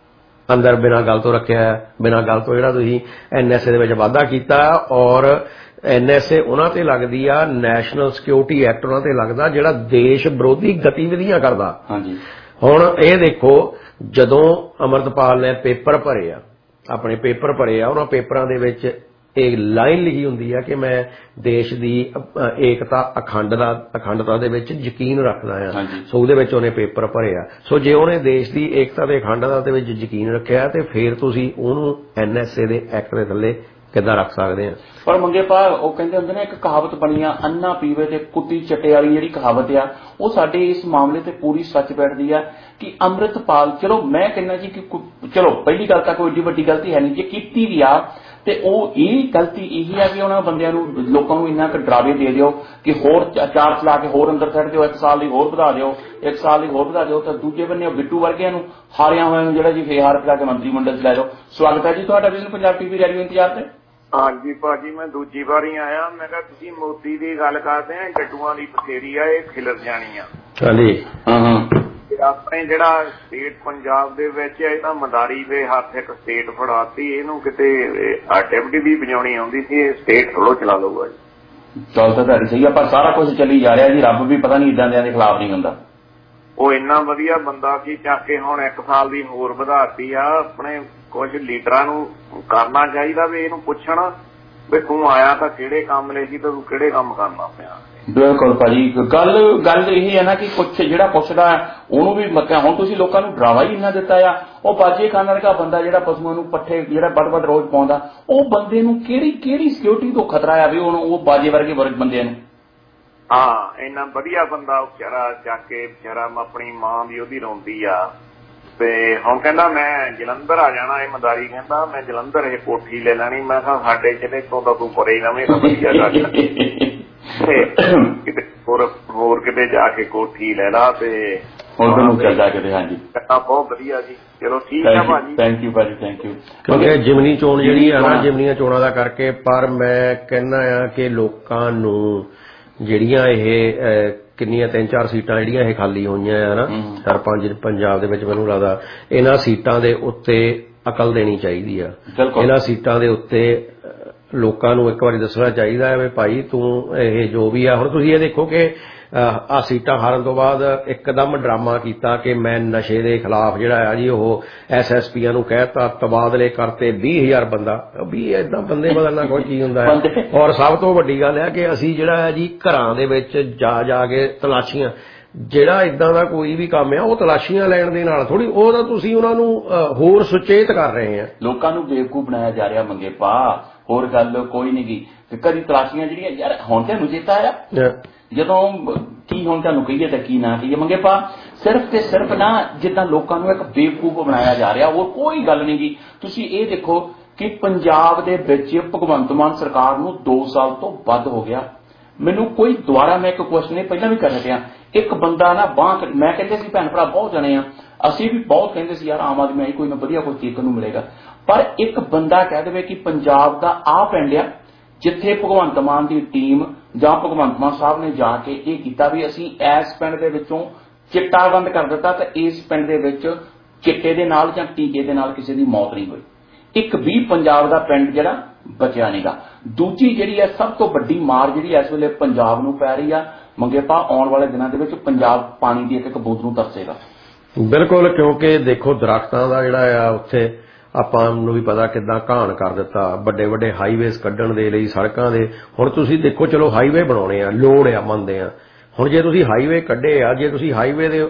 ਅੰਦਰ ਬਿਨਾਂ ਗੱਲ ਤੋਂ ਰੱਖਿਆ, ਬਿਨਾਂ ਗੱਲ ਤੋਂ ਜਿਹੜਾ ਤੁਸੀਂ NSA ਦੇ ਵਿੱਚ ਵਾਧਾ ਕੀਤਾ। ਔਰ NSA ਉਹਨਾਂ ਤੇ ਲੱਗਦੀ ਆ, ਨੈਸ਼ਨਲ ਸਿਕਿਉਰਿਟੀ ਐਕਟ ਉਹਨਾਂ ਤੇ ਲੱਗਦਾ ਜਿਹੜਾ ਦੇਸ਼ ਵਿਰੋਧੀ ਗਤੀਵਿਧੀਆਂ ਕਰਦਾ। ਹੁਣ ਇਹ ਦੇਖੋ, ਜਦੋਂ ਅਮਰਤਪਾਲ ਨੇ ਪੇਪਰ ਭਰੇ ਆ, ਆਪਣੇ ਪੇਪਰ ਭਰੇ ਆ, ਉਹਨਾਂ ਪੇਪਰਾਂ ਦੇ ਵਿੱਚ ਇਹ ਲਾਈਨ ਲਿਖੀ ਹੁੰਦੀ ਆ ਕਿ ਮੈਂ ਦੇਸ਼ ਦੀ ਏਕਤਾ ਅਖੰਡਤਾ ਦੇ ਵਿੱਚ ਯਕੀਨ ਰੱਖਦਾ ਆ। ਸੋ ਉਹਦੇ ਵਿੱਚ ਉਹਨੇ ਪੇਪਰ ਭਰੇ ਆ। ਸੋ ਜੇ ਉਹਨੇ ਦੇਸ਼ ਦੀ ਏਕਤਾ ਤੇ ਅਖੰਡਤਾ ਦੇ ਵਿੱਚ ਯਕੀਨ ਰੱਖਿਆ ਤੇ ਫਿਰ ਤੁਸੀਂ ਉਹਨੂੰ NSA ਦੇ ਐਕਟ ਦੇ ਥੱਲੇ ਕਿੱਦਾਂ ਰੱਖ ਸਕਦੇ ਆ? ਪਰ ਮੰਗੇ ਪਾ ਉਹ ਕਹਿੰਦੇ ਹੁੰਦੇ ਨੇ, ਇੱਕ ਕਹਾਵਤ ਬਣੀ ਆ, ਅੰਨਾ ਪੀਵੇ ਤੇ ਕੁੱਤੀ ਚੱਟੇ ਵਾਲੀ ਜਿਹੜੀ ਕਹਾਵਤ ਆ, ਉਹ ਸਾਡੇ ਇਸ ਮਾਮਲੇ ਤੇ ਪੂਰੀ ਸੱਚ ਬੈਠਦੀ ਆ ਕਿ ਅੰਮ੍ਰਿਤਪਾਲ, ਚਲੋ ਮੈਂ ਕਹਿੰਦਾ ਜੀ ਕਿ ਚਲੋ ਪਹਿਲੀ ਗੱਲ ਤਾਂ ਕੋਈ ਏਡੀ ਵੱਡੀ ਗਲਤੀ ਹੈ ਨਹੀਂ, ਜੇ ਕੀਤੀ ਵੀ ਆ ਤੇ ਉਹ ਇਹ ਗਲਤੀ ਇਹੀ ਆ ਵੀ ਉਹਨਾਂ ਬੰਦਿਆਂ ਨੂੰ, ਲੋਕਾਂ ਨੂੰ ਇੰਨਾ ਕੁ ਡਰਾਵੇ ਦੇ ਦਿਓ ਕਿ ਹੋਰ ਚਾਰ ਚਲਾ ਕੇ ਹੋਰ ਅੰਦਰ ਛੱਡ ਦਿਓ, 1 ਸਾਲ ਲਈ ਹੋਰ ਵਧਾ ਦਿਓ, 1 ਸਾਲ ਲਈ ਹੋਰ ਵਧਾ ਦਿਓ, ਤਾਂ ਦੂਜੇ ਬੰਨੇ ਬਿੱਟੂ ਵਰਗਿਆਂ ਨੂੰ ਹਾਰਿਆਂ ਹੋਇਆਂ ਨੂੰ ਜਿਹੜਾ ਜੀ ਫੇਰ ਪਿਲਾ ਕੇ ਮੰਤਰੀ ਮੰਡਲ 'ਚ ਲੈ ਜਾਓ। ਸਵਾਗਤ ਹੈ ਜੀ ਤੁਹਾਡਾ vision Punjab TV radio Intezaar ਤੇ। ਹਾਂਜੀ ਭਾਜੀ, ਮੈਂ ਦੂਜੀ ਵਾਰੀ ਆਇਆ। ਮੈਂ ਕਿਹਾ ਤੁਸੀਂ ਮੋਦੀ ਦੀ ਗੱਲ ਕਰਦੇ ਆ, ਗੱਡੂਆਂ ਦੀ ਬਥੇਰੀ ਆ, ਇਹ ਖਿਲਰ ਜਾਣੀ ਆ। ਆਪਣੇ ਜਿਹੜਾ ਸਟੇਟ ਪੰਜਾਬ ਦੇ ਵਿੱਚ ਇਹ ਤਾਂ ਮਦਾਰੀ ਦੇ ਹੱਥ ਇੱਕ ਸਟੇਟ ਫੜਾਤੀ, ਇਹਨੂੰ ਕਿਤੇ ਡਿਪਟੀ ਵੀ ਵਜਾਉਣੀ ਆਉਂਦੀ ਸੀ, ਇਹ ਸਟੇਟ ਥੋੜੋ ਚਲਾ ਲਊਗਾ ਜੀ। ਚੱਲ ਤਾਂ ਤੁਹਾਡੀ ਸਹੀ ਆ, ਪਰ ਸਾਰਾ ਕੁਝ ਚੱਲੀ ਜਾ ਰਿਹਾ ਜੀ, ਰੱਬ ਵੀ ਪਤਾ ਨਹੀਂ ਇਦਾਂ ਦੇ ਖਿਲਾਫ ਨਹੀਂ ਹੁੰਦਾ। ਉਹ ਇੰਨਾ ਵਧੀਆ ਬੰਦਾ ਸੀ, ਚੱਕ ਕੇ ਹੁਣ 1 ਸਾਲ ਦੀ ਹੋਰ ਵਧਾਤੀ ਆ। ਆਪਣੇ ਕੁਝ ਲੀਡਰਾਂ ਨੂੰ ਕਰਨਾ ਚਾਹੀਦਾ ਵੀ ਇਹਨੂੰ ਪੁੱਛਣ ਵੀ ਤੂੰ ਆਇਆ ਤਾਂ ਕਿਹੜੇ ਕੰਮ ਲਈ ਸੀ ਤੇ ਤੂੰ ਕਿਹੜੇ ਕੰਮ ਕਰਨਾ ਪਿਆ। ਬਿਲਕੁਲ ਭਾਜੀ, ਗੱਲ ਇਹ ਹੈ ਨਾ ਕਿ ਕੁਛ ਜਿਹੜਾ ਪੁੱਛਦਾ ਉਹਨੂੰ ਵੀ ਹੁਣ ਤੁਸੀਂ ਲੋਕਾਂ ਨੂੰ ਡਰਾਵਾ ਹੀ ਇੰਨਾ ਦਿੱਤਾ ਆ। ਉਹ ਬਾਜੇ ਖਾਨ ਵਰਗਾ ਬੰਦਾ ਜਿਹੜਾ ਪਸ਼ੂਆਂ ਨੂੰ ਪੱਠੇ ਜਿਹੜਾ ਵੱਡ ਰੋਜ਼ ਪਾਉਂਦਾ, ਉਹ ਬੰਦੇ ਨੂੰ ਕਿਹੜੀ ਸਿਕਿਉਰਿਟੀ ਤੋਂ ਖਤਰਾ ਆ ਵੀ ਉਹ ਬਾਜੇ ਵਰਗੇ ਬੰਦਿਆਂ ਨੂੰ। ਹਾਂ, ਇੰਨਾ ਵਧੀਆ ਬੰਦਾ ਵਿਚਾਰਾ ਚੱਕ ਕੇ ਵਿਚਾਰਾ ਆਪਣੀ ਮਾਂ ਦੀ ਉਹਦੀ ਰੋਂਦੀ ਆ ਤੇ ਹੁਣ ਕਹਿੰਦਾ ਮੈਂ ਜਲੰਧਰ ਆ ਜਾਣਾ। ਇਹ ਮਦਾਰੀ ਕਹਿੰਦਾ ਮੈਂ ਜਲੰਧਰ ਇਹ ਕੋਠੀ ਲੈ ਲੈਣੀ। ਮੈਂ ਕਿਹਾ ਸਾਡੇ ਜ਼ਿਲ੍ਹੇ ਤੋਂ ਤਾਂ ਤੂੰ ਪਰੇ ਨਵੇਂ ਤਾਂ ਵਧੀਆ ਗੱਲ ਕਿਤੇ ਹੋਰ ਕਿਤੇ ਜਾ ਕੇ ਕੋਠੀ ਲੈ ਲਾ ਤੇ ਚੱਲ ਜਾ ਕੇ। ਹਾਂਜੀ, ਬਹੁਤ ਵਧੀਆ ਜੀ, ਚਲੋ ਠੀਕ ਹੈ ਭਾਜੀ, ਥੈਂਕ ਯੂ ਭਾਜੀ, ਥੈਂਕ ਯੂ। ਕਿਉਂਕਿ ਜਿਮਨੀ ਚੋਣ ਜਿਹੜੀ ਆ ਨਾ, ਜਿਮਨੀਆਂ ਚੋਣਾਂ ਦਾ ਕਰਕੇ, ਪਰ ਮੈਂ ਕਹਿੰਦਾ ਆ ਕਿ ਲੋਕਾਂ ਨੂੰ ਜਿਹੜੀਆਂ ਇਹ ਕਿੰਨੀਆਂ 3-4 ਸੀਟਾਂ ਜਿਹੜੀਆਂ ਇਹ ਖਾਲੀ ਹੋਈਆਂ ਆ ਨਾ ਸਰਪੰਚ ਪੰਜਾਬ ਦੇ ਵਿੱਚ, ਮੈਨੂੰ ਲੱਗਦਾ ਇਹਨਾਂ ਸੀਟਾਂ ਦੇ ਉੱਤੇ ਅਕਲ ਦੇਣੀ ਚਾਹੀਦੀ ਆ। ਇਹਨਾਂ ਸੀਟਾਂ ਦੇ ਉੱਤੇ ਲੋਕਾਂ ਨੂੰ ਇੱਕ ਵਾਰੀ ਦੱਸਣਾ ਚਾਹੀਦਾ ਹੈ ਵੀ ਭਾਈ ਤੂੰ ਇਹ ਜੋ ਵੀ ਆ, ਹੁਣ ਤੁਸੀਂ ਇਹ ਦੇਖੋ ਕਿ ਆ ਸੀਟਾਂ ਹਾਰਨ ਤੋਂ ਬਾਅਦ ਇੱਕਦਮ ਡਰਾਮਾ ਕੀਤਾ ਕਿ ਮੈਂ ਨਸ਼ੇ ਦੇ ਖਿਲਾਫ ਜਿਹੜਾ ਆ ਜੀ ਉਹ SSPਆਂ ਨੂੰ ਕਹਿਤਾ, ਤਬਾਦਲੇ ਕਰਤੇ 20,000 ਬੰਦਾ। ਵੀ ਏਦਾਂ ਬੰਦੇ ਬਦਲਣਾ ਕੋਈ ਕੀ ਹੁੰਦਾ ਹੈ। ਔਰ ਸਭ ਤੋਂ ਵੱਡੀ ਗੱਲ ਹੈ ਕਿ ਅਸੀਂ ਜਿਹੜਾ ਹੈ ਜੀ ਘਰਾਂ ਦੇ ਵਿੱਚ ਜਾ ਕੇ ਤਲਾਸ਼ੀਆਂ, ਜਿਹੜਾ ਇਦਾਂ ਦਾ ਕੋਈ ਵੀ ਕੰਮ ਆ ਉਹ ਤਲਾਸ਼ੀਆਂ ਲੈਣ ਦੇ ਨਾਲ ਥੋੜੀ, ਉਹ ਤਾਂ ਤੁਸੀਂ ਉਹਨਾਂ ਨੂੰ ਹੋਰ ਸੁਚੇਤ ਕਰ ਰਹੇ ਆ, ਲੋਕਾਂ ਨੂੰ ਬੇਵਕੂਫ ਬਣਾਇਆ ਜਾ ਰਿਹਾ। ਮੰਗੇ ਪਾ ਹੋਰ ਗੱਲ ਕੋਈ ਨਹੀਂ ਗੀ। ਕਦੀ ਤਲਾਸ਼ੀਆਂ ਜਿਹੜੀਆਂ ਯਾਰ ਹੁਣ ਤੁਹਾਨੂੰ ਚੇਤਾ ਆਇਆ ਜਦੋਂ ਕੀ ਹੁਣ ਤੁਹਾਨੂੰ ਕਹੀਏ ਤਾਂ ਕੀ ਨਾ ਕਹੀਏ। ਮੰਗੇ ਪਾ ਸਿਰਫ ਤੇ ਸਿਰਫ ਨਾ ਜਿੱਦਾਂ ਲੋਕਾਂ ਨੂੰ ਇੱਕ ਬੇਵਕੂਫ ਬਣਾਇਆ ਜਾ ਰਿਹਾ, ਹੋਰ ਕੋਈ ਗੱਲ ਨਹੀਂ ਗੀ। ਤੁਸੀਂ ਇਹ ਦੇਖੋ ਕਿ ਪੰਜਾਬ ਦੇ ਵਿੱਚ ਭਗਵੰਤ ਮਾਨ ਸਰਕਾਰ ਨੂੰ 2 ਸਾਲ ਤੋਂ ਵੱਧ ਹੋ ਗਿਆ। ਮੈਨੂੰ ਕੋਈ ਦੁਬਾਰਾ ਮੈਂ ਇੱਕ ਕੁਐਸਚਨ ਪਹਿਲਾਂ ਵੀ ਕਰ ਰਿਹਾ, ਇੱਕ ਬੰਦਾ ਨਾ ਮੈਂ ਕਹਿੰਦੇ ਸੀ ਭੈਣ ਭਰਾ ਬਹੁਤ ਜਣੇ ਆ, ਅਸੀਂ ਵੀ ਬਹੁਤ ਕਹਿੰਦੇ ਸੀ ਯਾਰ ਆਮ ਆਦਮੀ ਆਈ ਕੋਈ ਨਾ ਵਧੀਆ ਕੁਝ ਦੇਖਣ ਨੂੰ ਮਿਲੇਗਾ, ਪਰ ਇੱਕ ਬੰਦਾ ਕਹਿ ਦੇਵੇ ਕਿ ਪੰਜਾਬ ਦਾ ਆਹ ਪਿੰਡ ਆ ਜਿੱਥੇ ਭਗਵੰਤ ਮਾਨ ਦੀ ਟੀਮ ਜਾਂ ਭਗਵੰਤ ਮਾਨ ਸਾਹਿਬ ਨੇ ਜਾ ਕੇ ਇਹ ਕੀਤਾ ਵੀ ਅਸੀਂ ਇਸ ਪਿੰਡ ਦੇ ਵਿੱਚੋਂ ਚਿੱਟਾ ਬੰਦ ਕਰ ਦਿੱਤਾ ਤੇ ਇਸ ਪਿੰਡ ਦੇ ਵਿੱਚ ਚਿੱਟੇ ਦੇ ਨਾਲ ਜਾਂ ਟੀਕੇ ਦੇ ਨਾਲ ਕਿਸੇ ਦੀ ਮੌਤ ਨਹੀਂ ਹੋਈ। ਇੱਕ ਵੀ ਪੰਜਾਬ ਦਾ ਪਿੰਡ ਜਿਹੜਾ ਬਚਿਆ ਨਹੀਂਗਾ। ਦੂਜੀ ਜਿਹੜੀ ਹੈ ਸਭ ਤੋਂ ਵੱਡੀ ਮਾਰ ਜਿਹੜੀ ਇਸ ਵੇਲੇ ਪੰਜਾਬ ਨੂੰ ਪੈ ਰਹੀ ਆ, ਮੰਗੇਪਾ ਆਉਣ ਵਾਲੇ ਦਿਨਾਂ ਦੇ ਵਿੱਚ ਪੰਜਾਬ ਪਾਣੀ ਦੀ ਇੱਕ ਬੂੰਦ ਨੂੰ ਤਰਸੇਗਾ। ਬਿਲਕੁਲ, ਕਿਉਂਕਿ ਦੇਖੋ ਦਰਖਤਾਂ ਦਾ ਜਿਹੜਾ ਆ ਉੱਥੇ ਆਪਾਂ ਨੂੰ ਵੀ ਪਤਾ ਕਿੱਦਾਂ ਘਾਣ ਕਰ ਦਿੱਤਾ, ਵੱਡੇ ਵੱਡੇ ਹਾਈਵੇਜ਼ ਕੱਢਣ ਦੇ ਲਈ ਸੜਕਾਂ ਦੇ। ਹੁਣ ਤੁਸੀਂ ਦੇਖੋ ਚਲੋ ਹਾਈਵੇ ਬਣਾਉਣੇ ਆ, ਲੋੜ ਆ, ਮੰਨਦੇ ਆ। ਹੁਣ ਜੇ ਤੁਸੀਂ ਹਾਈਵੇ ਕੱਢੇ ਆ, ਜੇ ਤੁਸੀਂ ਹਾਈਵੇ ਦੇ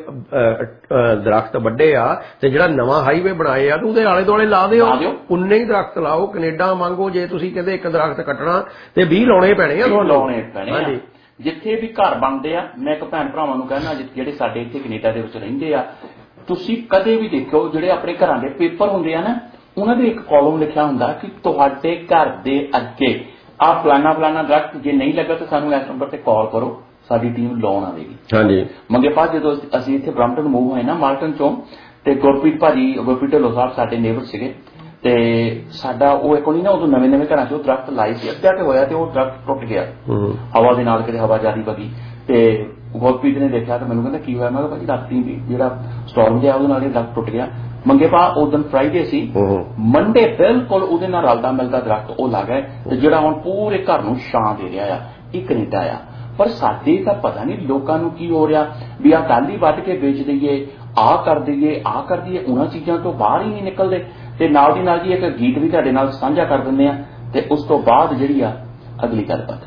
ਦਰਖਤ ਵੱਡੇ ਆ ਤੇ ਜਿਹੜਾ ਨਵਾਂ ਹਾਈਵੇ ਬਣਾਏ ਆ ਉਹਦੇ ਆਲੇ ਦੁਆਲੇ ਲਾ ਦਿਓ, ਉਨੇ ਹੀ ਦਰਖਤ ਲਾਓ। ਕੈਨੇਡਾ ਮੰਗੋ, ਜੇ ਤੁਸੀਂ ਕਹਿੰਦੇ ਇੱਕ ਦਰਖਤ ਕੱਟਣਾ ਤੇ 20 ਲਾਉਣੇ ਪੈਣੇ ਆ ਤੁਹਾਨੂੰ, ਲਾਉਣੇ ਪੈਣੇ ਆ। ਜਿੱਥੇ ਵੀ ਘਰ ਬਣਦੇ ਆ, ਮੈਂ ਇੱਕ ਭੈਣ ਭਰਾਵਾਂ ਨੂੰ ਕਹਿਣਾ ਜਿਹੜੇ ਸਾਡੇ ਇੱਥੇ ਕੈਨੇਡਾ ਦੇ ਵਿੱਚ ਰਹਿੰਦੇ ਆ, ਤੁਸੀਂ ਕਦੇ ਵੀ ਦੇਖਿਓ ਜਿਹੜੇ ਆਪਣੇ ਘਰਾਂ ਦੇ ਪੇਪਰ ਹੁੰਦੇ ਆ ਨਾ, ਉਹਨਾਂ ਦੇ ਇੱਕ ਕਾਲਮ ਲਿਖਿਆ ਹੁੰਦਾ ਕਿ ਤੁਹਾਡੇ ਘਰ ਦੇ ਅੱਗੇ ਆਹ ਫਲਾਨਾ ਦਰਖਤ ਜੇ ਨਹੀਂ ਲੱਗਾ ਤਾਂ ਸਾਨੂੰ ਇਸ ਨੰਬਰ ਤੇ ਕਾਲ ਕਰੋ, ਸਾਡੀ ਟੀਮ ਲਾਉਣ ਆਵੇਗੀ। ਹਾਂਜੀ ਮੰਗੇਪਾ ਜਦੋਂ ਅਸੀਂ ਇੱਥੇ ਬ੍ਰੈਂਪਟਨ ਮੂਵ ਹੋਏ ਨਾ ਮਾਰਟਨ ਚੋਂ, ਤੇ ਗੁਰਪ੍ਰੀਤ ਢਿੱਲੋਂ ਸਾਹਿਬ ਸਾਡੇ ਨੇਬਰ ਸੀਗੇ, ਤੇ ਸਾਡਾ ਉਹ ਇੱਕ ਨਹੀਂ ਨਾ ਉਦੋਂ ਨਵੇਂ ਘਰਾਂ 'ਚ ਉਹ ਦਰਖਤ ਲਾਏ ਸੀ, ਅੱਧਾ ਤੇ ਹੋਇਆ ਤੇ ਉਹ ਦਰਖਤ ਟੁੱਟ ਗਿਆ ਹਵਾ ਦੇ ਨਾਲ, ਕਿਤੇ ਹਵਾ ਜ਼ਿਆਦਾ ਵਗੀ ਤੇ ਗੁਰਪ੍ਰੀਤ ਨੇ ਦੇਖਿਆ ਤੇ ਮੈਨੂੰ ਕਹਿੰਦਾ ਕੀ ਹੋਇਆ। ਮੈਂ ਕਿਹਾ ਭਾਜੀ ਰਾਤੀ ਜਿਹੜਾ ਸਟੋਰਮ ਜਿਹਾ ਉਹਦੇ ਨਾਲ ਇਹ ਦਰਖਤ ਟੁੱਟ ਗਿਆ। ਮੰਗੇ ਪਾ ਉਹ ਦਿਨ ਫਰਾਈਡੇ ਸੀ, ਮੰਡੇ ਬਿਲਕੁਲ ਉਹਦੇ ਨਾਲ ਰਲਦਾ ਮਿਲਦਾ ਦਰਖਤ ਉਹ ਲੱਗ ਹੈ ਤੇ ਜਿਹੜਾ ਹੁਣ ਪੂਰੇ ਘਰ ਨੂੰ ਛਾਂ ਦੇ ਰਿਹਾ ਆ, ਇਹ ਕੈਨੇਡਾ ਆ। ਪਰ ਸਾਡੇ ਤਾਂ ਪਤਾ ਨਹੀਂ ਲੋਕਾਂ ਨੂੰ ਕੀ ਹੋ ਰਿਹਾ ਵੀ ਆਹ ਟਾਹਲੀ ਵੱਢ ਕੇ ਵੇਚ ਦਈਏ, ਆਹ ਕਰ ਦਈਏ, ਆਹ ਕਰ ਦਈਏ, ਉਹਨਾਂ ਚੀਜ਼ਾਂ ਤੋਂ ਬਾਹਰ ਹੀ ਨਹੀਂ ਨਿਕਲਦੇ। ਤੇ ਨਾਲ ਦੀ ਨਾਲ ਜੀ ਇੱਕ ਗੀਤ ਵੀ ਤੁਹਾਡੇ ਨਾਲ ਸਾਂਝਾ ਕਰ ਦਿੰਦੇ ਆ ਤੇ ਉਸ ਤੋਂ ਬਾਅਦ ਜਿਹੜੀ ਆ ਅਗਲੀ ਗੱਲਬਾਤ।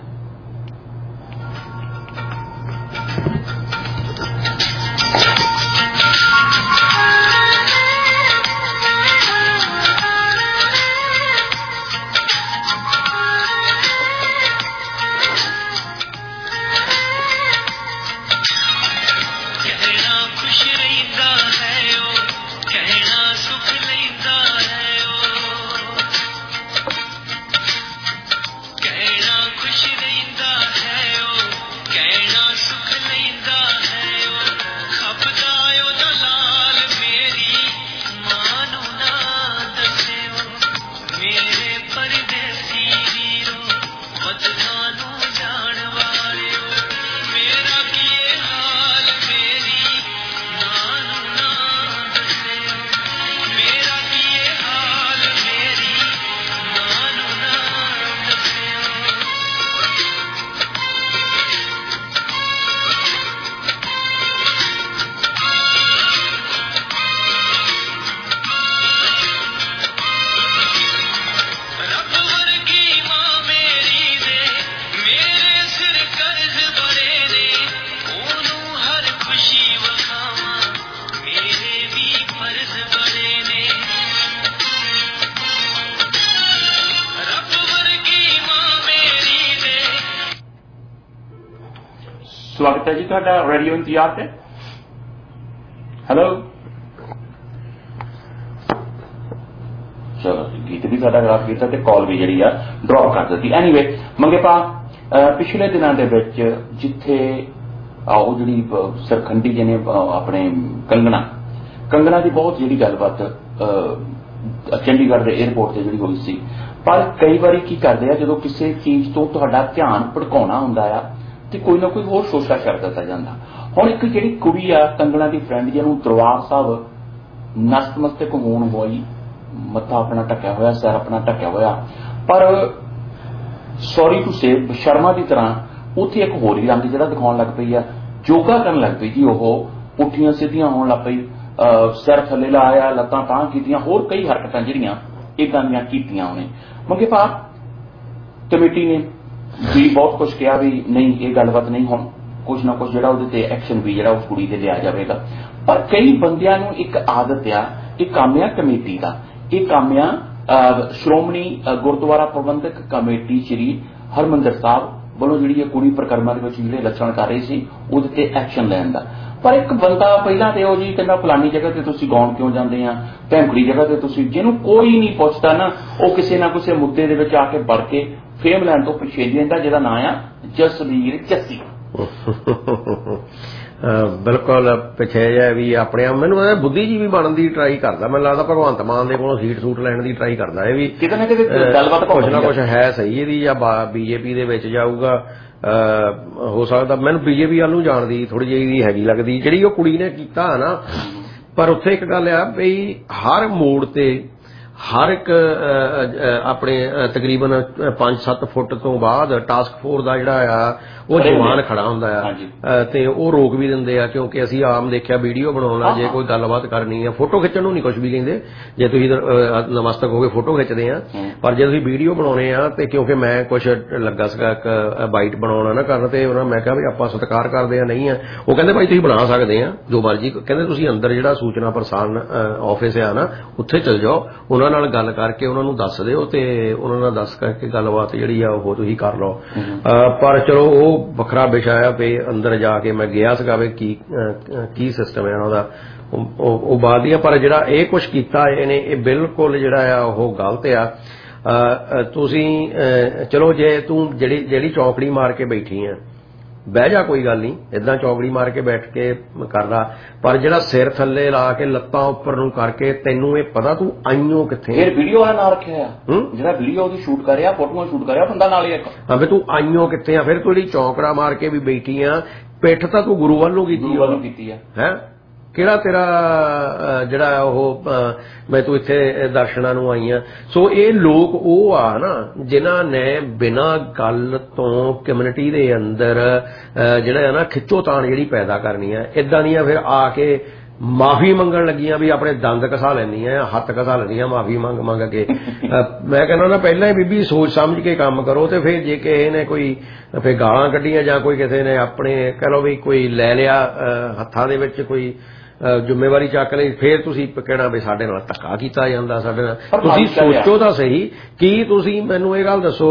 ਸਵਾਗਤ ਹੈ ਜੀ ਤੁਹਾਡਾ ਰੇਡੀਓ ਇੰਤਜ਼ਾਰ ਤੇ। ਹੈਲੋ, ਚਲੋ ਗੀਤ ਵੀ ਸਾਡਾ ਖਰਾਬ ਕੀਤਾ ਤੇ ਕਾਲ ਵੀ ਜਿਹੜੀ ਆ ਡ੍ਰੌਪ ਕਰ ਦਿੱਤੀ। ਐਨੀਵੇ ਮੰਗੇ ਪਾ ਪਿਛਲੇ ਦਿਨਾਂ ਦੇ ਵਿੱਚ ਜਿੱਥੇ ਉਹ ਜਿਹੜੀ ਸਰਖੰਡੀ ਜਿਹਨੇ ਆਪਣੇ ਕੰਗਣਾ ਦੀ ਬਹੁਤ ਜਿਹੜੀ ਗੱਲਬਾਤ ਚੰਡੀਗੜ੍ਹ ਦੇ ਏਅਰਪੋਰਟ ਤੇ ਜਿਹੜੀ ਹੋਈ ਸੀ, ਪਰ ਕਈ ਵਾਰੀ ਕੀ ਕਰਦੇ ਆ ਜਦੋਂ ਕਿਸੇ ਚੀਜ਼ ਤੋਂ ਤੁਹਾਡਾ ਧਿਆਨ ਭਟਕਾਉਣਾ ਹੁੰਦਾ ਆ ਤੇ ਕੋਈ ਨਾ ਕੋਈ ਹੋਰ ਸੋਚਾ ਕਰ ਦਿੱਤਾ ਜਾਂਦਾ। ਹੁਣ ਇੱਕ ਜਿਹੜੀ ਕੁੜੀ ਆ ਕੰਗਣਾ ਦੀ ਫਰੈਂਡ ਜਿਹਨੂੰ ਦਰਬਾਰ ਸਾਹਿਬ ਨਸਤਮਸਤਕ ਹੋਣ ਹੋਈ, ਮੱਥਾ ਆਪਣਾ ਢੱਕਿਆ ਹੋਇਆ, ਸਿਰ ਆਪਣਾ ਢੱਕਿਆ ਹੋਇਆ, ਪਰ ਸੌਰੀ ਟੂ ਸੇ ਸ਼ਰਮਾ ਦੀ ਤਰ੍ਹਾਂ ਉੱਥੇ ਇੱਕ ਹੋਰ ਹੀ ਰੰਗ ਜਿਹੜਾ ਦਿਖਾਉਣ ਲੱਗ ਪਈ ਆ, ਯੋਗਾ ਕਰਨ ਲੱਗ ਪਈ ਜੀ। ਉਹ ਪੁੱਠੀਆਂ ਸਿੱਧੀਆਂ ਹੋਣ ਲੱਗ ਪਈ, ਸਿਰ ਥੱਲੇ ਲਾਇਆ, ਲੱਤਾਂ ਤਾਂ ਕੀਤੀਆਂ, ਹੋਰ ਕਈ ਹਰਕਤਾਂ ਜਿਹੜੀਆਂ ਇੱਦਾਂ ਦੀਆਂ ਕੀਤੀਆਂ ਉਹਨੇ। ਮੰਗੇ ਪਾ ਕਮੇਟੀ ਨੇ ਵੀ ਬਹੁਤ ਕੁਛ ਕਿਹਾ ਵੀ ਨਹੀਂ ਇਹ ਗੱਲਬਾਤ ਨਹੀਂ, ਹੁਣ ਕੁਛ ਨਾ ਕੁਛ ਜਿਹੜਾ ਉਹਦੇ ਤੇ ਐਕਸ਼ਨ ਵੀ ਜਿਹੜਾ ਉਸ ਕੁੜੀ ਤੇ ਲਿਆ ਜਾਵੇਗਾ। ਪਰ ਕਈ ਬੰਦਿਆਂ ਨੂੰ ਇੱਕ ਆਦਤ ਆ, ਇਹ ਕੰਮ ਆ ਕਮੇਟੀ ਦਾ, ਇਹ ਕੰਮ ਆ ਸ਼੍ਰੋਮਣੀ ਗੁਰਦੁਆਰਾ ਪ੍ਰਬੰਧਕ ਕਮੇਟੀ ਸ਼੍ਰੀ ਹਰਮੰਦਰ ਸਾਹਿਬ ਵੱਲੋਂ ਜਿਹੜੀ ਇਹ ਕੁੜੀ ਪ੍ਰਕਰਮਾਂ ਦੇ ਵਿੱਚ ਜਿਹੜੇ ਲੱਛਣ ਕਰ ਰਹੀ ਸੀ ਉਹਦੇ ਤੇ ਐਕਸ਼ਨ ਲੈਣ ਦਾ। ਪਰ ਇੱਕ ਬੰਦਾ ਪਹਿਲਾਂ ਤੇ ਉਹ ਜੀ ਕਹਿੰਦਾ ਫਲਾਨੀ ਜਗ੍ਹਾ ਤੇ ਤੁਸੀਂ ਗਾਉਣ ਕਿਉਂ ਜਾਂਦੇ ਆ, ਭੈਂਕੜੀ ਜਗ੍ਹਾ ਤੇ ਤੁਸੀਂ, ਜਿਹਨੂੰ ਕੋਈ ਨਹੀਂ ਪੁੱਛਦਾ ਨਾ ਉਹ ਕਿਸੇ ਨਾ ਕਿਸੇ ਮੁੱਦੇ ਦੇ ਵਿੱਚ ਆ ਕੇ ਵੜ ਕੇ ਫੇਮ ਲੈਣ ਤੋਂ ਪਿੱਛੇ ਜਾਂਦਾ, ਜਿਹਦਾ ਨਾਂ ਆ ਜਸਵੀਰ ਜੱਸੀ। ਬਿਲਕੁਲ ਪਿੱਛੇ ਜਿਹਾ ਵੀ ਆਪਣੇ ਮੈਨੂੰ ਬੁੱਧੀਜੀਵੀ ਬਣਨ ਦੀ ਟਰਾਈ ਕਰਦਾ, ਮੈਨੂੰ ਲੱਗਦਾ ਭਗਵੰਤ ਮਾਨ ਦੇ ਕੋਲੋਂ ਸੀਟ ਸੂਟ ਲੈਣ ਦੀ ਟਰਾਈ ਕਰਦਾ। ਇਹ ਵੀ ਕਿਤੇ ਨਾ ਕਿਤੇ ਗੱਲਬਾਤ ਕੁਛ ਨਾ ਕੁਛ ਹੈ ਸਹੀ ਇਹਦੀ, ਜਾਂ ਬੀਜੇਪੀ ਦੇ ਵਿੱਚ ਜਾਊਗਾ ਹੋ ਸਕਦਾ। ਮੈਨੂੰ ਬੀਜੇਪੀ ਵੱਲ ਨੂੰ ਜਾਣ ਦੀ ਥੋੜੀ ਜਿਹੀ ਹੈਗੀ ਲੱਗਦੀ ਜਿਹੜੀ ਉਹ ਕੁੜੀ ਨੇ ਕੀਤਾ ਨਾ। ਪਰ ਉੱਥੇ ਇੱਕ ਗੱਲ ਆ ਵੀ ਹਰ ਮੋੜ ਤੇ ਹਰ ਇੱਕ ਆਪਣੇ ਤਕਰੀਬਨ 5-7 ਫੁੱਟ ਤੋਂ ਬਾਅਦ ਟਾਸਕ ਫੋਰਸ ਦਾ ਜਿਹੜਾ ਆ ਉਹ ਜਵਾਨ ਖੜਾ ਹੁੰਦਾ ਆ ਤੇ ਉਹ ਰੋਕ ਵੀ ਦਿੰਦੇ ਆ, ਕਿਉਂਕਿ ਅਸੀਂ ਆਮ ਦੇਖਿਆ ਵੀਡੀਓ ਬਣਾਉਣਾ, ਜੇ ਕੋਈ ਗੱਲਬਾਤ ਕਰਨੀ ਆ, ਫੋਟੋ ਖਿੱਚਣ ਨੂੰ ਨਹੀਂ ਕੁਝ ਵੀ ਕਹਿੰਦੇ, ਜੇ ਤੁਸੀਂ ਨਮਸਤਕ ਹੋ ਕੇ ਫੋਟੋ ਖਿੱਚਦੇ ਆ, ਪਰ ਜੇ ਤੁਸੀਂ ਵੀਡੀਓ ਬਣਾਉਣੇ ਆ ਤੇ ਕਿਉਂਕਿ ਮੈਂ ਕੁਛ ਲੱਗਾ ਸੀਗਾ ਇੱਕ ਬਾਈਟ ਬਣਾਉਣਾ ਨਾ ਕਰਨ, ਤੇ ਉਹਨਾਂ ਮੈਂ ਕਿਹਾ ਵੀ ਆਪਾਂ ਸਤਿਕਾਰ ਕਰਦੇ ਆ ਨਹੀਂ ਆ, ਉਹ ਕਹਿੰਦੇ ਭਾਈ ਤੁਸੀਂ ਬਣਾ ਸਕਦੇ ਆ ਜੋ ਮਰਜ਼ੀ, ਕਹਿੰਦੇ ਤੁਸੀਂ ਅੰਦਰ ਜਿਹੜਾ ਸੂਚਨਾ ਪ੍ਰਸਾਰਣ ਆਫਿਸ ਆ ਨਾ ਉੱਥੇ ਚਲ ਜਾਓ, ਉਹਨਾਂ ਨਾਲ ਗੱਲ ਕਰਕੇ ਉਹਨਾਂ ਨੂੰ ਦੱਸ ਦਿਓ ਤੇ ਉਹਨਾਂ ਨਾਲ ਦੱਸ ਕਰਕੇ ਗੱਲਬਾਤ ਜਿਹੜੀ ਆ ਉਹ ਤੁਸੀਂ ਕਰ ਲਓ। ਪਰ ਚਲੋ ਉਹ ਵੱਖਰਾ ਵਿਸ਼ਾ ਆ ਵੀ ਅੰਦਰ ਜਾ ਕੇ ਮੈਂ ਗਿਆ ਸੀਗਾ ਵੀ ਕੀ ਸਿਸਟਮ ਹੈ ਉਹਨਾਂ ਦਾ, ਉਹ ਬਾਅਦ ਦੀਆਂ। ਪਰ ਜਿਹੜਾ ਇਹ ਕੁਛ ਕੀਤਾ ਇਹਨੇ ਇਹ ਬਿਲਕੁਲ ਜਿਹੜਾ ਆ ਉਹ ਗਲਤ ਆ। ਤੁਸੀਂ ਚਲੋ ਜੇ ਤੂੰ ਜਿਹੜੀ ਚੌਕੜੀ ਮਾਰ ਕੇ ਬੈਠੀ ਆ ਬਹਿ ਜਾ, ਕੋਈ ਗੱਲ ਨਹੀਂ, ਏਦਾਂ ਚੌਕੜੀ ਮਾਰ ਕੇ ਬੈਠ ਕੇ ਕਰਦਾ, ਪਰ ਜਿਹੜਾ ਸਿਰ ਥੱਲੇ ਲਾ ਕੇ ਲੱਤਾਂ ਉੱਪਰ ਨੂੰ ਕਰਕੇ ਤੈਨੂੰ ਇਹ ਪਤਾ ਤੂੰ ਆਈਓ ਕਿੱਥੇ। ਫਿਰ ਵੀਡੀਓ ਵਾਲਾ ਨਾਲ ਰੱਖਿਆ ਆ, ਜਿਹੜਾ ਵੀਡੀਓ ਉਹਦੀ ਸ਼ੂਟ ਕਰ ਰਿਹਾ, ਫੋਟੋਆਂ ਸ਼ੂਟ ਕਰ ਰਿਹਾ ਬੰਦਾ ਨਾਲ ਹੀ ਇੱਕ। ਹਾਂ ਵੀ ਤੂੰ ਆਈਓ ਕਿੱਥੇ ਆ, ਫਿਰ ਤੂੰ ਜਿਹੜੀ ਚੌਕੜਾ ਮਾਰ ਕੇ ਵੀ ਬੈਠੀ ਆ, ਪਿੱਠ ਤਾਂ ਤੂੰ ਗੁਰੂ ਵੱਲੋਂ ਕੀਤੀ ਆ ਹੈ, ਕਿਹੜਾ ਤੇਰਾ ਜਿਹੜਾ ਉਹ ਮੈਂ ਤੂੰ ਇੱਥੇ ਦਰਸ਼ਨਾਂ ਨੂੰ ਆਈ ਆ। ਸੋ ਇਹ ਲੋਕ ਉਹ ਆ ਨਾ ਜਿਨ੍ਹਾਂ ਨੇ ਬਿਨਾਂ ਗੱਲ ਤੋਂ ਕਮਿਊਨਿਟੀ ਦੇ ਅੰਦਰ ਜਿਹੜਾ ਨਾ ਖਿੱਚੋਤਾਣ ਜਿਹੜੀ ਪੈਦਾ ਕਰਨੀ ਆ। ਇਦਾਂ ਦੀਆਂ ਫਿਰ ਆ ਕੇ ਮਾਫੀ ਮੰਗਣ ਲੱਗੀਆਂ ਵੀ ਆਪਣੇ ਦੰਦ ਘਸਾ ਲੈਂਦੀਆਂ, ਹੱਥ ਘਸਾ ਲੈਂਦੀਆਂ ਮਾਫੀ ਮੰਗ ਕੇ। ਮੈਂ ਕਹਿੰਦਾ ਨਾ ਪਹਿਲਾਂ ਹੀ ਬੀਬੀ ਸੋਚ ਸਮਝ ਕੇ ਕੰਮ ਕਰੋ। ਤੇ ਫਿਰ ਜੇ ਕਿਸੇ ਨੇ ਕੋਈ ਫਿਰ ਗਾਲਾਂ ਕੱਢੀਆਂ ਜਾਂ ਕੋਈ ਕਿਸੇ ਨੇ ਆਪਣੇ ਕਹਿ ਲਓ ਵੀ ਕੋਈ ਲੈ ਲਿਆ ਹੱਥਾਂ ਦੇ ਵਿੱਚ ਕੋਈ ਜ਼ਿੰਮੇਵਾਰੀ ਚੱਕ ਲਈ, ਫਿਰ ਤੁਸੀਂ ਕਹਿਣਾ ਵੀ ਸਾਡੇ ਨਾਲ ਧੱਕਾ ਕੀਤਾ ਜਾਂਦਾ, ਸਾਡੇ ਨਾਲ। ਤੁਸੀਂ ਸੋਚੋ ਤਾਂ ਸਹੀ ਕੀ ਤੁਸੀਂ ਮੈਨੂੰ ਇਹ ਗੱਲ ਦੱਸੋ।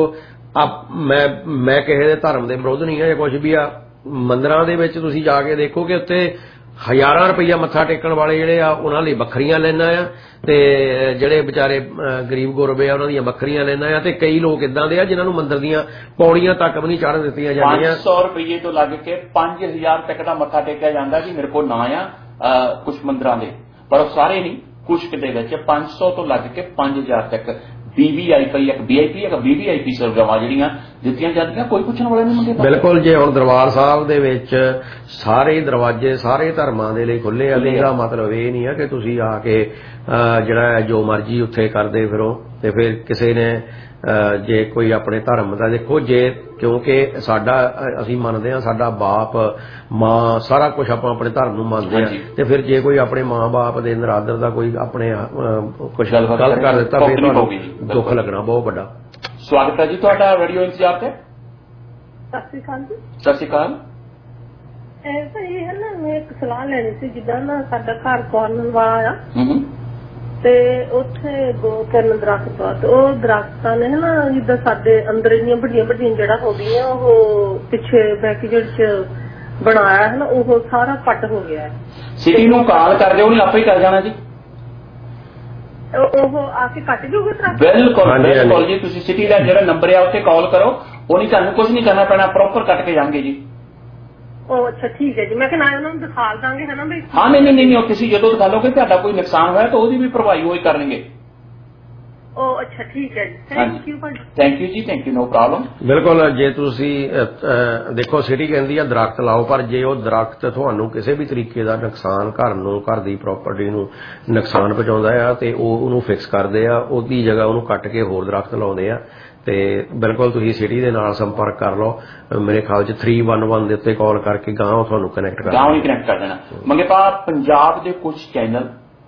ਮੈਂ ਕਿਸੇ ਦੇ ਧਰਮ ਦੇ ਵਿਰੁੱਧ ਨਹੀਂ ਆ ਜਾਂ ਕੁਝ ਵੀ ਆ। ਮੰਦਿਰਾਂ ਦੇ ਵਿੱਚ ਤੁਸੀਂ ਜਾ ਕੇ ਦੇਖੋ ਕਿ ਉੱਥੇ ਹਜ਼ਾਰਾਂ ਰੁਪਈਆ ਮੱਥਾ ਟੇਕਣ ਵਾਲੇ ਜਿਹੜੇ ਆ ਉਹਨਾਂ ਲਈ ਵੱਖਰੀਆਂ ਲੈਣਾ ਆ, ਤੇ ਜਿਹੜੇ ਵਿਚਾਰੇ ਗਰੀਬ ਗੁਰਬੇ ਆ ਉਹਨਾਂ ਦੀਆਂ ਵੱਖਰੀਆਂ ਲੈਣਾ ਆ। ਤੇ ਕਈ ਲੋਕ ਇਦਾਂ ਦੇ ਆ ਜਿਨ੍ਹਾਂ ਨੂੰ ਮੰਦਿਰ ਦੀਆਂ ਪੌੜੀਆਂ ਤੱਕ ਵੀ ਨਹੀਂ ਚੜ੍ਹਨ ਦਿੱਤੀਆਂ ਜਾਂਦੀਆਂ। 500 ਰੁਪਏ ਤੋਂ ਲੱਗ ਕੇ 5000 ਤੱਕ ਦਾ ਮੱਥਾ ਟੇਕਿਆ ਜਾਂਦਾ ਜੀ। ਮੇਰੇ ਕੋਲ ਨਾਂ ਆ ਕੁਝ ਮੰਦਿਰਾਂ ਦੇ, ਪਰ ਉਹ ਸਾਰੇ ਨਹੀਂ, ਕੁਝ ਦੇ ਵਿੱਚ 500 ਤੋਂ ਲੱਗ ਕੇ 5000 ਤੱਕ VVIP ਇੱਕ VIP ਇੱਕ VVIP ਸੇਵਾਵਾਂ ਜਿਹੜੀਆਂ ਦਿੱਤੀਆਂ ਜਾਂਦੀਆਂ, ਕੋਈ ਪੁੱਛਣ ਵਾਲੇ ਨਹੀਂ ਮੰਗੇ। ਬਿਲਕੁਲ। ਜੇ ਹੁਣ ਦਰਬਾਰ ਸਾਹਿਬ ਦੇ ਵਿੱਚ ਸਾਰੇ ਦਰਵਾਜ਼ੇ ਸਾਰੇ ਧਰਮਾਂ ਦੇ ਲਈ ਖੁੱਲੇ ਆ, ਇਹਦਾ ਮਤਲਬ ਇਹ ਨਹੀਂ ਆ ਕਿ ਤੁਸੀਂ ਆ ਕੇ ਜਿਹੜਾ ਜੋ ਮਰਜ਼ੀ ਉੱਥੇ ਕਰਦੇ ਫਿਰੋ। ਤੇ ਫਿਰ ਕਿਸੇ ਨੇ ਜੇ ਕੋਈ ਆਪਣੇ ਧਰਮ ਦਾ ਦੇਖੋ, ਜੇ ਕਿਉਂਕਿ ਸਾਡਾ ਅਸੀਂ ਮੰਨਦੇ ਹਾਂ ਸਾਡਾ ਬਾਪ ਮਾਂ ਸਾਰਾ ਕੁਝ ਆਪਾਂ ਆਪਣੇ ਧਰਮ ਨੂੰ ਮੰਨਦੇ ਹਾਂ, ਤੇ ਫਿਰ ਜੇ ਕੋਈ ਆਪਣੇ ਮਾਂ ਬਾਪ ਦੇ ਨਰਾਦਰ ਦਾ ਕੋਈ ਆਪਣੇ ਕੁਝ ਗਲਤ ਕਰ ਦਿੱਤਾ ਫਿਰ ਤੁਹਾਨੂੰ ਦੁੱਖ ਲੱਗਣਾ ਬਹੁਤ ਵੱਡਾ। ਸਵਾਗਤ ਹੈ ਜੀ ਤੁਹਾਡਾ ਰੇਡੀਓ ਇੰਤਜ਼ਾਰ ਤੇ। ਸਤਿ ਸ਼੍ਰੀ ਅਕਾਲ ਜੀ। ਸਤਿ ਸ਼੍ਰੀ ਅਕਾਲ। ਇਹ ਹੈ ਨਾ ਮੈਂ ਇੱਕ ਸਲਾਹ ਲੈਣੀ ਸੀ। ਜਿੱਦਾਂ ਨਾ ਸਾਡਾ ਘਰ ਕੋਰਨ ਵਾਲਾ ਆ ਤੇ ਉੱਥੇ 2-3 ਦਰਖਤ ਆ, ਤੇ ਉਹ ਦਰਖਤਾਂ ਨੇ ਨਾ ਜਿੱਦਾਂ ਸਾਡੇ ਅੰਦਰ ਇੰਨੀਆਂ ਵੱਡੀਆਂ ਵੱਡੀਆਂ ਜੜ੍ਹਾਂ ਹੋ ਗਈਆਂ, ਉਹ ਪਿੱਛੇ ਬੈਕਯਾਰਡ ਚ ਬਣਾਇਆ ਹੈ ਨਾ ਉਹ ਸਾਰਾ ਪੱਟ ਹੋ ਗਿਆ। ਸਿਟੀ ਨੂੰ ਕਾਲ ਕਰ ਦਿਓ, ਉਹਨੇ ਆਪੇ ਹੀ ਕਰ ਜਾਣਾ ਜੀ। ਉਹ ਆ ਕੇ ਕੱਟ ਜੂਗਾ ਦਰਖਤ। ਬਿਲਕੁਲ ਜੀ। ਤੁਸੀਂ ਸਿਟੀ ਦਾ ਜਿਹੜਾ ਨੰਬਰ ਆ ਉੱਥੇ ਕਾਲ ਕਰੋ, ਉਹ ਨਹੀਂ ਤੁਹਾਨੂੰ ਕੁਝ ਨਹੀਂ ਕਰਨਾ ਪੈਣਾ, ਪ੍ਰੋਪਰ ਕੱਟ ਕੇ ਜਾਣਗੇ ਜੀ। ਉਹ ਅੱਛਾ ਠੀਕ ਹੈ ਜੀ। ਮੈਂ ਕਿਹਾ ਉਹਨਾਂ ਨੂੰ ਦਿਖਾ ਦਾਂਗੇ ਹੈ ਨਾ ਵੀ। ਹਾਂ ਨਹੀਂ ਤੁਸੀਂ ਜਦੋਂ ਦਿਖਾ ਲਓਗੇ ਤੁਹਾਡਾ ਕੋਈ ਨੁਕਸਾਨ ਹੋਇਆ ਤਾਂ ਉਹਦੀ ਵੀ ਭਰਵਾਈ ਹੋਈ ਕਰਨਗੇ। ਉਹ ਅੱਛਾ ਠੀਕ ਹੈ ਜੀ। ਥੈਂਕ ਯੂ ਭਾਜੀ। ਥੈਂਕ ਯੂ ਜੀ। Thank you. No problem. ਬਿਲਕੁਲ। ਜੇ ਤੁਸੀਂ ਦੇਖੋ ਸਿਟੀ ਕਹਿੰਦੀ ਆ ਦਰਖਤ ਲਾਓ, ਪਰ ਜੇ ਉਹ ਦਰਖਤ ਤੁਹਾਨੂੰ ਕਿਸੇ ਵੀ ਤਰੀਕੇ ਦਾ ਨੁਕਸਾਨ ਘਰ ਨੂੰ ਘਰ ਦੀ ਪ੍ਰਾਪਰਟੀ ਨੂੰ ਨੁਕਸਾਨ ਪਹੁੰਚਾਉਂਦਾ ਆ ਤੇ ਉਹਨੂੰ ਫਿਕਸ ਕਰਦੇ ਆ, ਉਹਦੀ ਜਗ੍ਹਾ ਉਹਨੂੰ ਕੱਟ ਕੇ ਹੋਰ ਦਰਖਤ ਲਾਉਂਦੇ ਆ। ਤੇ ਬਿਲਕੁਲ ਤੁਸੀਂ ਸਿਟੀ ਦੇ ਨਾਲ ਸੰਪਰਕ ਕਰ ਲਓ। ਮੇਰੇ ਖਿਆਲ 'ਚ 311 ਦੇ ਉੱਤੇ ਕਾਲ ਕਰਕੇ ਗਾਂਹ ਤੁਹਾਨੂੰ ਕਨੈਕਟ ਕਰ ਦੇਣਾ। ਮੰਗੇਪਾ ਪੰਜਾਬ ਦੇ ਕੁਝ ਚੈਨਲ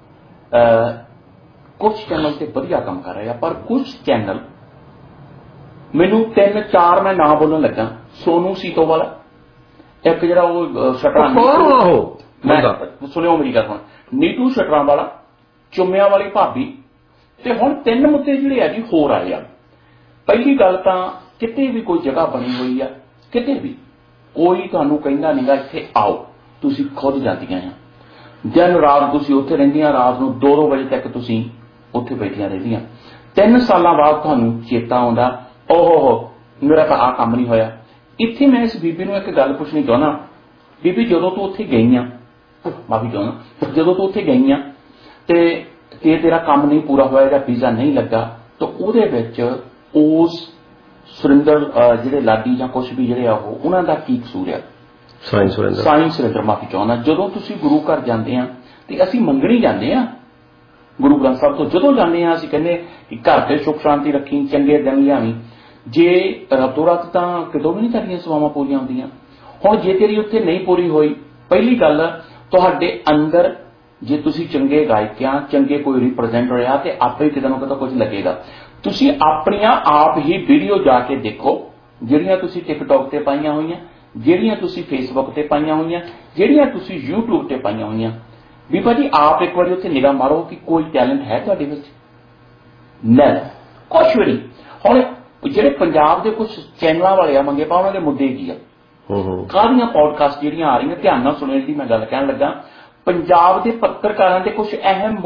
ਤੇ ਵਧੀਆ ਕੰਮ ਕਰ ਰਹੇ ਆ, ਪਰ ਕੁਝ ਚੈਨਲ ਮੈਨੂੰ 3-4 ਮੈਂ ਨਾਂ ਬੋਲਣ ਲੱਗਾ। ਸੋਨੂ ਸੀਤੋਵਾਲ ਇੱਕ ਜਿਹੜਾ ਉਹ ਸ਼ਟਰਾਂ ਸੁਣਿਓ ਮੇਰੀ ਗੱਲ ਹੁਣ, ਨੀਟੂ ਸ਼ਟਰਾਂ ਵਾਲਾ, ਚੁੰਮਿਆਂ ਵਾਲੀ ਭਾਬੀ, ਤੇ ਹੁਣ 3 ਮੁੱਦੇ ਜਿਹੜੇ ਆ ਜੀ ਹੋਰ ਆਏ ਆ। ਪਹਿਲੀ ਗੱਲ ਤਾਂ ਕਿਤੇ ਵੀ ਕੋਈ ਜਗ੍ਹਾ ਬਣੀ ਹੋਈ ਆ, ਕਿਤੇ ਵੀ ਕੋਈ ਤੁਹਾਨੂੰ ਕਹਿੰਦਾ ਨਹੀਂਗਾ ਇੱਥੇ ਆਓ, ਤੁਸੀਂ ਖੁਦ ਜਾਂਦੀਆਂ ਆ। ਦਿਨ ਰਾਤ ਤੁਸੀਂ ਉੱਥੇ ਰਹਿੰਦੀਆਂ, ਰਾਤ ਨੂੰ 2-2 ਵਜੇ ਤੱਕ ਤੁਸੀਂ ਉੱਥੇ ਬੈਠੀਆਂ ਰਹਿੰਦੀਆਂ। 3 ਸਾਲਾਂ ਬਾਅਦ ਤੁਹਾਨੂੰ ਚੇਤਾ ਆਉਂਦਾ, ਓਹੋ ਮੇਰਾ ਤਾਂ ਆਹ ਕੰਮ ਨਹੀਂ ਹੋਇਆ। ਇੱਥੇ ਮੈਂ ਇਸ ਬੀਬੀ ਨੂੰ ਇੱਕ ਗੱਲ ਪੁੱਛਣੀ ਚਾਹੁੰਦਾ। ਬੀਬੀ ਜਦੋਂ ਤੂੰ ਉੱਥੇ ਗਈ ਆ, ਮਾਫੀ ਚਾਹੁੰਦਾ, ਜਦੋਂ ਤੂੰ ਉੱਥੇ ਗਈ ਆ ਤੇ ਤੇਰਾ ਕੰਮ ਨਹੀਂ ਪੂਰਾ ਹੋਇਆ ਜਾਂ ਵੀਜ਼ਾ ਨਹੀਂ ਲੱਗਾ, ਤਾਂ ਉਹਦੇ ਵਿੱਚ ਉਸ ਸੁਰਿੰਦਰ ਜਿਹੜੇ ਲਾਡੀ ਜਾਂ ਕੁਛ ਵੀ ਜਿਹੜੇ ਆ ਉਹਨਾਂ ਦਾ ਕੀ ਕਸੂਰ ਆ? ਸਾਈਂ ਸੁਰਿੰਦਰ ਮਾਫੀ ਚਾਹੁੰਦਾ। ਜਦੋਂ ਤੁਸੀਂ ਗੁਰੂ ਘਰ ਜਾਂਦੇ ਆ ਤੇ ਅਸੀਂ ਮੰਗਣੀ ਜਾਂਦੇ ਆ ਗੁਰੂ ਗ੍ਰੰਥ ਸਾਹਿਬ ਤੋਂ, ਜਦੋਂ ਜਾਂਦੇ ਆ ਅਸੀਂ ਕਹਿੰਦੇ ਕਿ ਘਰ ਤੇ ਸੁੱਖ ਸ਼ਾਂਤੀ ਰੱਖੀ, ਚੰਗੇ ਦਿਨ ਲਿਆਵੀਂ। ਜੇ ਰਾਤੋਂ ਰਾਤ ਤਾਂ ਕਿਤੋਂ ਵੀ ਨਹੀਂ ਤੁਹਾਡੀਆਂ ਸੇਵਾਵਾਂ ਪੂਰੀਆਂ ਹੁੰਦੀਆਂ। ਹੁਣ ਜੇ ਤੇਰੀ ਉੱਥੇ ਨਹੀਂ ਪੂਰੀ ਹੋਈ, ਪਹਿਲੀ ਗੱਲ ਤੁਹਾਡੇ ਅੰਦਰ ਜੇ ਤੁਸੀਂ ਚੰਗੇ ਗਾਇਕ ਆ, ਚੰਗੇ ਕੋਈ ਰਿਪਰੈਜ਼ੈਂਟਰ ਆ, ਤੇ ਆਪੇ ਕਿਤੇ ਨਾ ਕਿਤੇ ਕੁਝ ਲੱਗੇਗਾ। ਤੁਸੀਂ ਆਪਣੀਆਂ ਆਪ ਹੀ ਵੀਡੀਓ ਜਾ ਕੇ ਦੇਖੋ, ਜਿਹੜੀਆਂ ਤੁਸੀਂ ਟਿਕਟੌਕ ਤੇ ਪਾਈਆਂ ਹੋਈਆਂ, ਜਿਹੜੀਆਂ ਤੁਸੀਂ ਫੇਸਬੁੱਕ ਤੇ ਪਾਈਆਂ ਹੋਈਆਂ, ਜਿਹੜੀਆਂ ਤੁਸੀਂ YouTube ਤੇ ਪਾਈਆਂ ਹੋਈਆਂ। ਵੀ ਭਾਜੀ ਆਪ ਇੱਕ ਵਾਰੀ ਉੱਥੇ ਨਿਗਾਹ ਮਾਰੋ ਕਿ ਕੋਈ ਟੈਲੈਂਟ ਹੈ ਤੁਹਾਡੇ ਵਿੱਚ? ਨਹੀਂ, ਕੁਛ ਵੀ ਨਹੀਂ। ਹੁਣ ਜਿਹੜੇ ਪੰਜਾਬ ਦੇ ਕੁਝ ਚੈਨਲਾਂ ਵਾਲੇ ਆ ਮੰਗੇ ਪਾ, ਉਹਨਾਂ ਦੇ ਮੁੱਦੇ ਕੀ ਆ? ਕਾਹਦੀਆਂ ਪੌਡਕਾਸਟ ਜਿਹੜੀਆਂ ਆ ਰਹੀਆਂ, ਧਿਆਨ ਨਾਲ ਸੁਣਿਓ ਜਿਹੜੀ ਮੈਂ ਗੱਲ ਕਹਿਣ ਲੱਗਾ। ਪੰਜਾਬ ਦੇ ਪੱਤਰਕਾਰਾਂ ਦੇ ਕੁਝ ਅਹਿਮ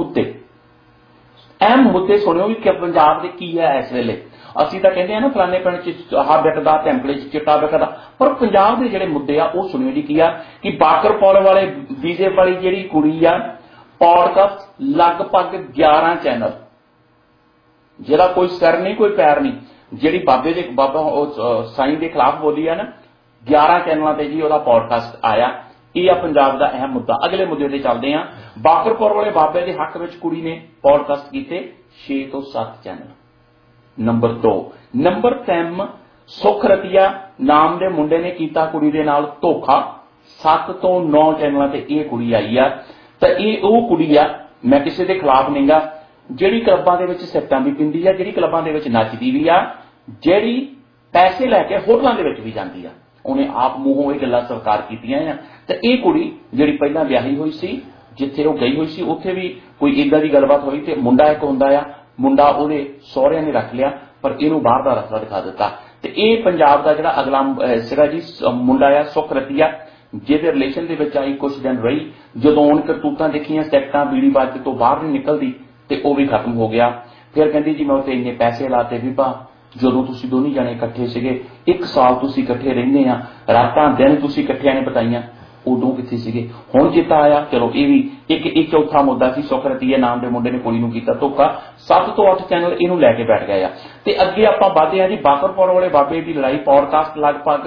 ਮੁੱਦੇ ਸੁਣਿਓ ਕਿ ਪੰਜਾਬ ਦੇ ਕੀ ਹੈ ਇਸ ਵੇਲੇ। ਅਸੀਂ ਤਾਂ ਕਹਿੰਦੇ ਆ ਨਾ ਫਲਾਣੇ ਪਿੰਡ ਚ ਆਹ ਵਿਕਦਾ, ਟੈਂਪਲੇ ਚ ਚਿੱਟਾ ਵਿਕਦਾ, ਪਰ ਪੰਜਾਬ ਦੇ ਜਿਹੜੇ ਮੁੱਦੇ ਆ ਉਹ ਸੁਣਿਓ ਜੀ ਕੀ ਆ। ਕਿ ਬਾਕਰ ਪੌਲ ਵਾਲੇ ਵੀਜ਼ੇ ਵਾਲੀ ਜਿਹੜੀ ਕੁੜੀ ਆ, ਪੌਡਕਾਸਟ ਲਗਭਗ 11 ਚੈਨਲ, ਜਿਹੜਾ ਕੋਈ ਸਿਰ ਨਹੀਂ ਕੋਈ ਪੈਰ ਨਹੀਂ, ਜਿਹੜੀ ਬਾਬਾ ਸਾਈਂ ਦੇ ਖਿਲਾਫ ਬੋਲੀ ਆ ਨਾ, 11 ਚੈਨਲਾਂ ਤੇ ਜੀ ਉਹਦਾ ਪੌਡਕਾਸਟ ਆਇਆ। ਇਹ ਆ ਪੰਜਾਬ ਦਾ ਅਹਿਮ ਮੁੱਦਾ। ਅਗਲੇ ਮੁੱਦੇ ਤੇ ਚੱਲਦੇ ਹਾਂ। ਬਾਕਰਪੁਰ ਵਾਲੇ ਬਾਬੇ ਦੇ ਹੱਕ ਵਿੱਚ ਕੁੜੀ ਨੇ ਪੋਡਕਾਸਟ ਕੀਤੇ 6 ਤੋਂ 7 ਚੈਨਲ। ਨੰਬਰ 2 ਨੰਬਰ 3 ਸੁਖ ਰਤੀਆ ਨਾਮ ਦੇ ਮੁੰਡੇ ਨੇ ਕੀਤਾ ਕੁੜੀ ਦੇ ਨਾਲ ਧੋਖਾ। 7 ਤੋਂ 9 ਚੈਨਲਾਂ ਤੇ ਇਹ ਕੁੜੀ ਆਈ ਆ। ਤਾਂ ਇਹ ਉਹ ਕੁੜੀ ਆ, ਮੈਂ ਕਿਸੇ ਦੇ ਖਿਲਾਫ ਨਹੀਂਗਾ, ਜਿਹੜੀ ਕਲੱਬਾਂ ਦੇ ਵਿੱਚ ਸਿਗਰਟਾਂ ਵੀ ਪੀਂਦੀ ਆ, ਜਿਹੜੀ ਕਲੱਬਾਂ ਦੇ ਵਿੱਚ ਨੱਚਦੀ ਵੀ ਆ, ਜਿਹੜੀ ਪੈਸੇ ਲੈ ਕੇ ਹੋਟਲਾਂ ਦੇ ਵਿੱਚ ਵੀ ਜਾਂਦੀ ਆ। ਉਹਨੇ ਆਪ ਮੂੰਹੋਂ ਇਹ ਗੱਲਾਂ ਸਵੀਕਾਰ ਕੀਤੀਆਂ ਆ। ਤੇ ਇਹ ਕੁੜੀ ਜਿਹੜੀ ਪਹਿਲਾਂ ਵਿਆਹੀ ਹੋਈ ਸੀ, ਜਿੱਥੇ ਉਹ ਗਈ ਹੋਈ ਸੀ ਉੱਥੇ ਵੀ ਕੋਈ ਇੱਦਾਂ ਦੀ ਗੱਲਬਾਤ ਹੋਈ ਤੇ ਮੁੰਡਾ ਇੱਕ ਹੁੰਦਾ ਆ, ਮੁੰਡਾ ਉਹਦੇ ਸਹੁਰਿਆਂ ਨੇ ਰੱਖ ਲਿਆ ਪਰ ਇਹਨੂੰ ਬਾਹਰ ਦਾ ਰਸਤਾ ਦਿਖਾ ਦਿੱਤਾ। ਤੇ ਇਹ ਪੰਜਾਬ ਦਾ ਜਿਹੜਾ ਅਗਲਾ ਸੀਗਾ ਜੀ ਮੁੰਡਾ ਆ ਸੁਖ ਰਤੀਆ, ਜਿਹਦੇ ਰਿਲੇਸ਼ਨ ਦੇ ਵਿੱਚ ਆਈ ਕੁਝ ਦਿਨ ਰਹੀ। ਜਦੋਂ ਉਹਨ ਕਰਤੂਤਾਂ ਦੇਖੀਆਂ, ਸੈਕਟਾਂ ਬੀੜੀ ਬਾਜ ਤੋਂ ਬਾਹਰ ਨਹੀਂ ਨਿਕਲਦੀ ਤੇ ਉਹ ਵੀ ਖਤਮ ਹੋ ਗਿਆ। ਫਿਰ ਕਹਿੰਦੀ ਜੀ ਮੈਂ ਉੱਥੇ ਇੰਨੇ ਪੈਸੇ ਲਾਤੇ ਵੀ ਭਾ, ਜਦੋਂ ਤੁਸੀਂ ਦੋਨੇ ਜਾਣੇ ਇਕੱਠੇ ਸੀਗੇ, 1 ਸਾਲ ਤੁਸੀਂ ਇਕੱਠੇ ਰਹਿੰਦੇ ਆ, ਰਾਤਾਂ ਦਿਨ ਤੁਸੀਂ ਇਕੱਠਿਆਂ ਨੇ ਬਿਤਾਈਆਂ, ਉਦੋਂ ਕਿੱਥੇ ਸੀਗੇ? ਹੁਣ ਚੇਤਾ ਆਇਆ। ਚਲੋ ਇਹ ਵੀ ਇੱਕ ਚੌਥਾ ਮੁੱਦਾ ਸੀ। ਸੁਖ ਰਤੀਆ ਨਾਮ ਦੇ ਮੁੰਡੇ ਨੇ ਕੁੜੀ ਨੂੰ ਕੀਤਾ ਧੋਖਾ। 7 ਤੋਂ 8 ਚੈਨਲ ਇਹਨੂੰ ਲੈ ਕੇ ਬੈਠ ਗਏ ਆ। ਤੇ ਅੱਗੇ ਆਪਾਂ ਵਧਦੇ ਆ ਜੀ। ਬਾਕਰਪੁਰ ਵਾਲੇ ਬਾਬੇ ਦੀ ਲੜਾਈ ਪੋਡਕਾਸਟ ਲਗਭਗ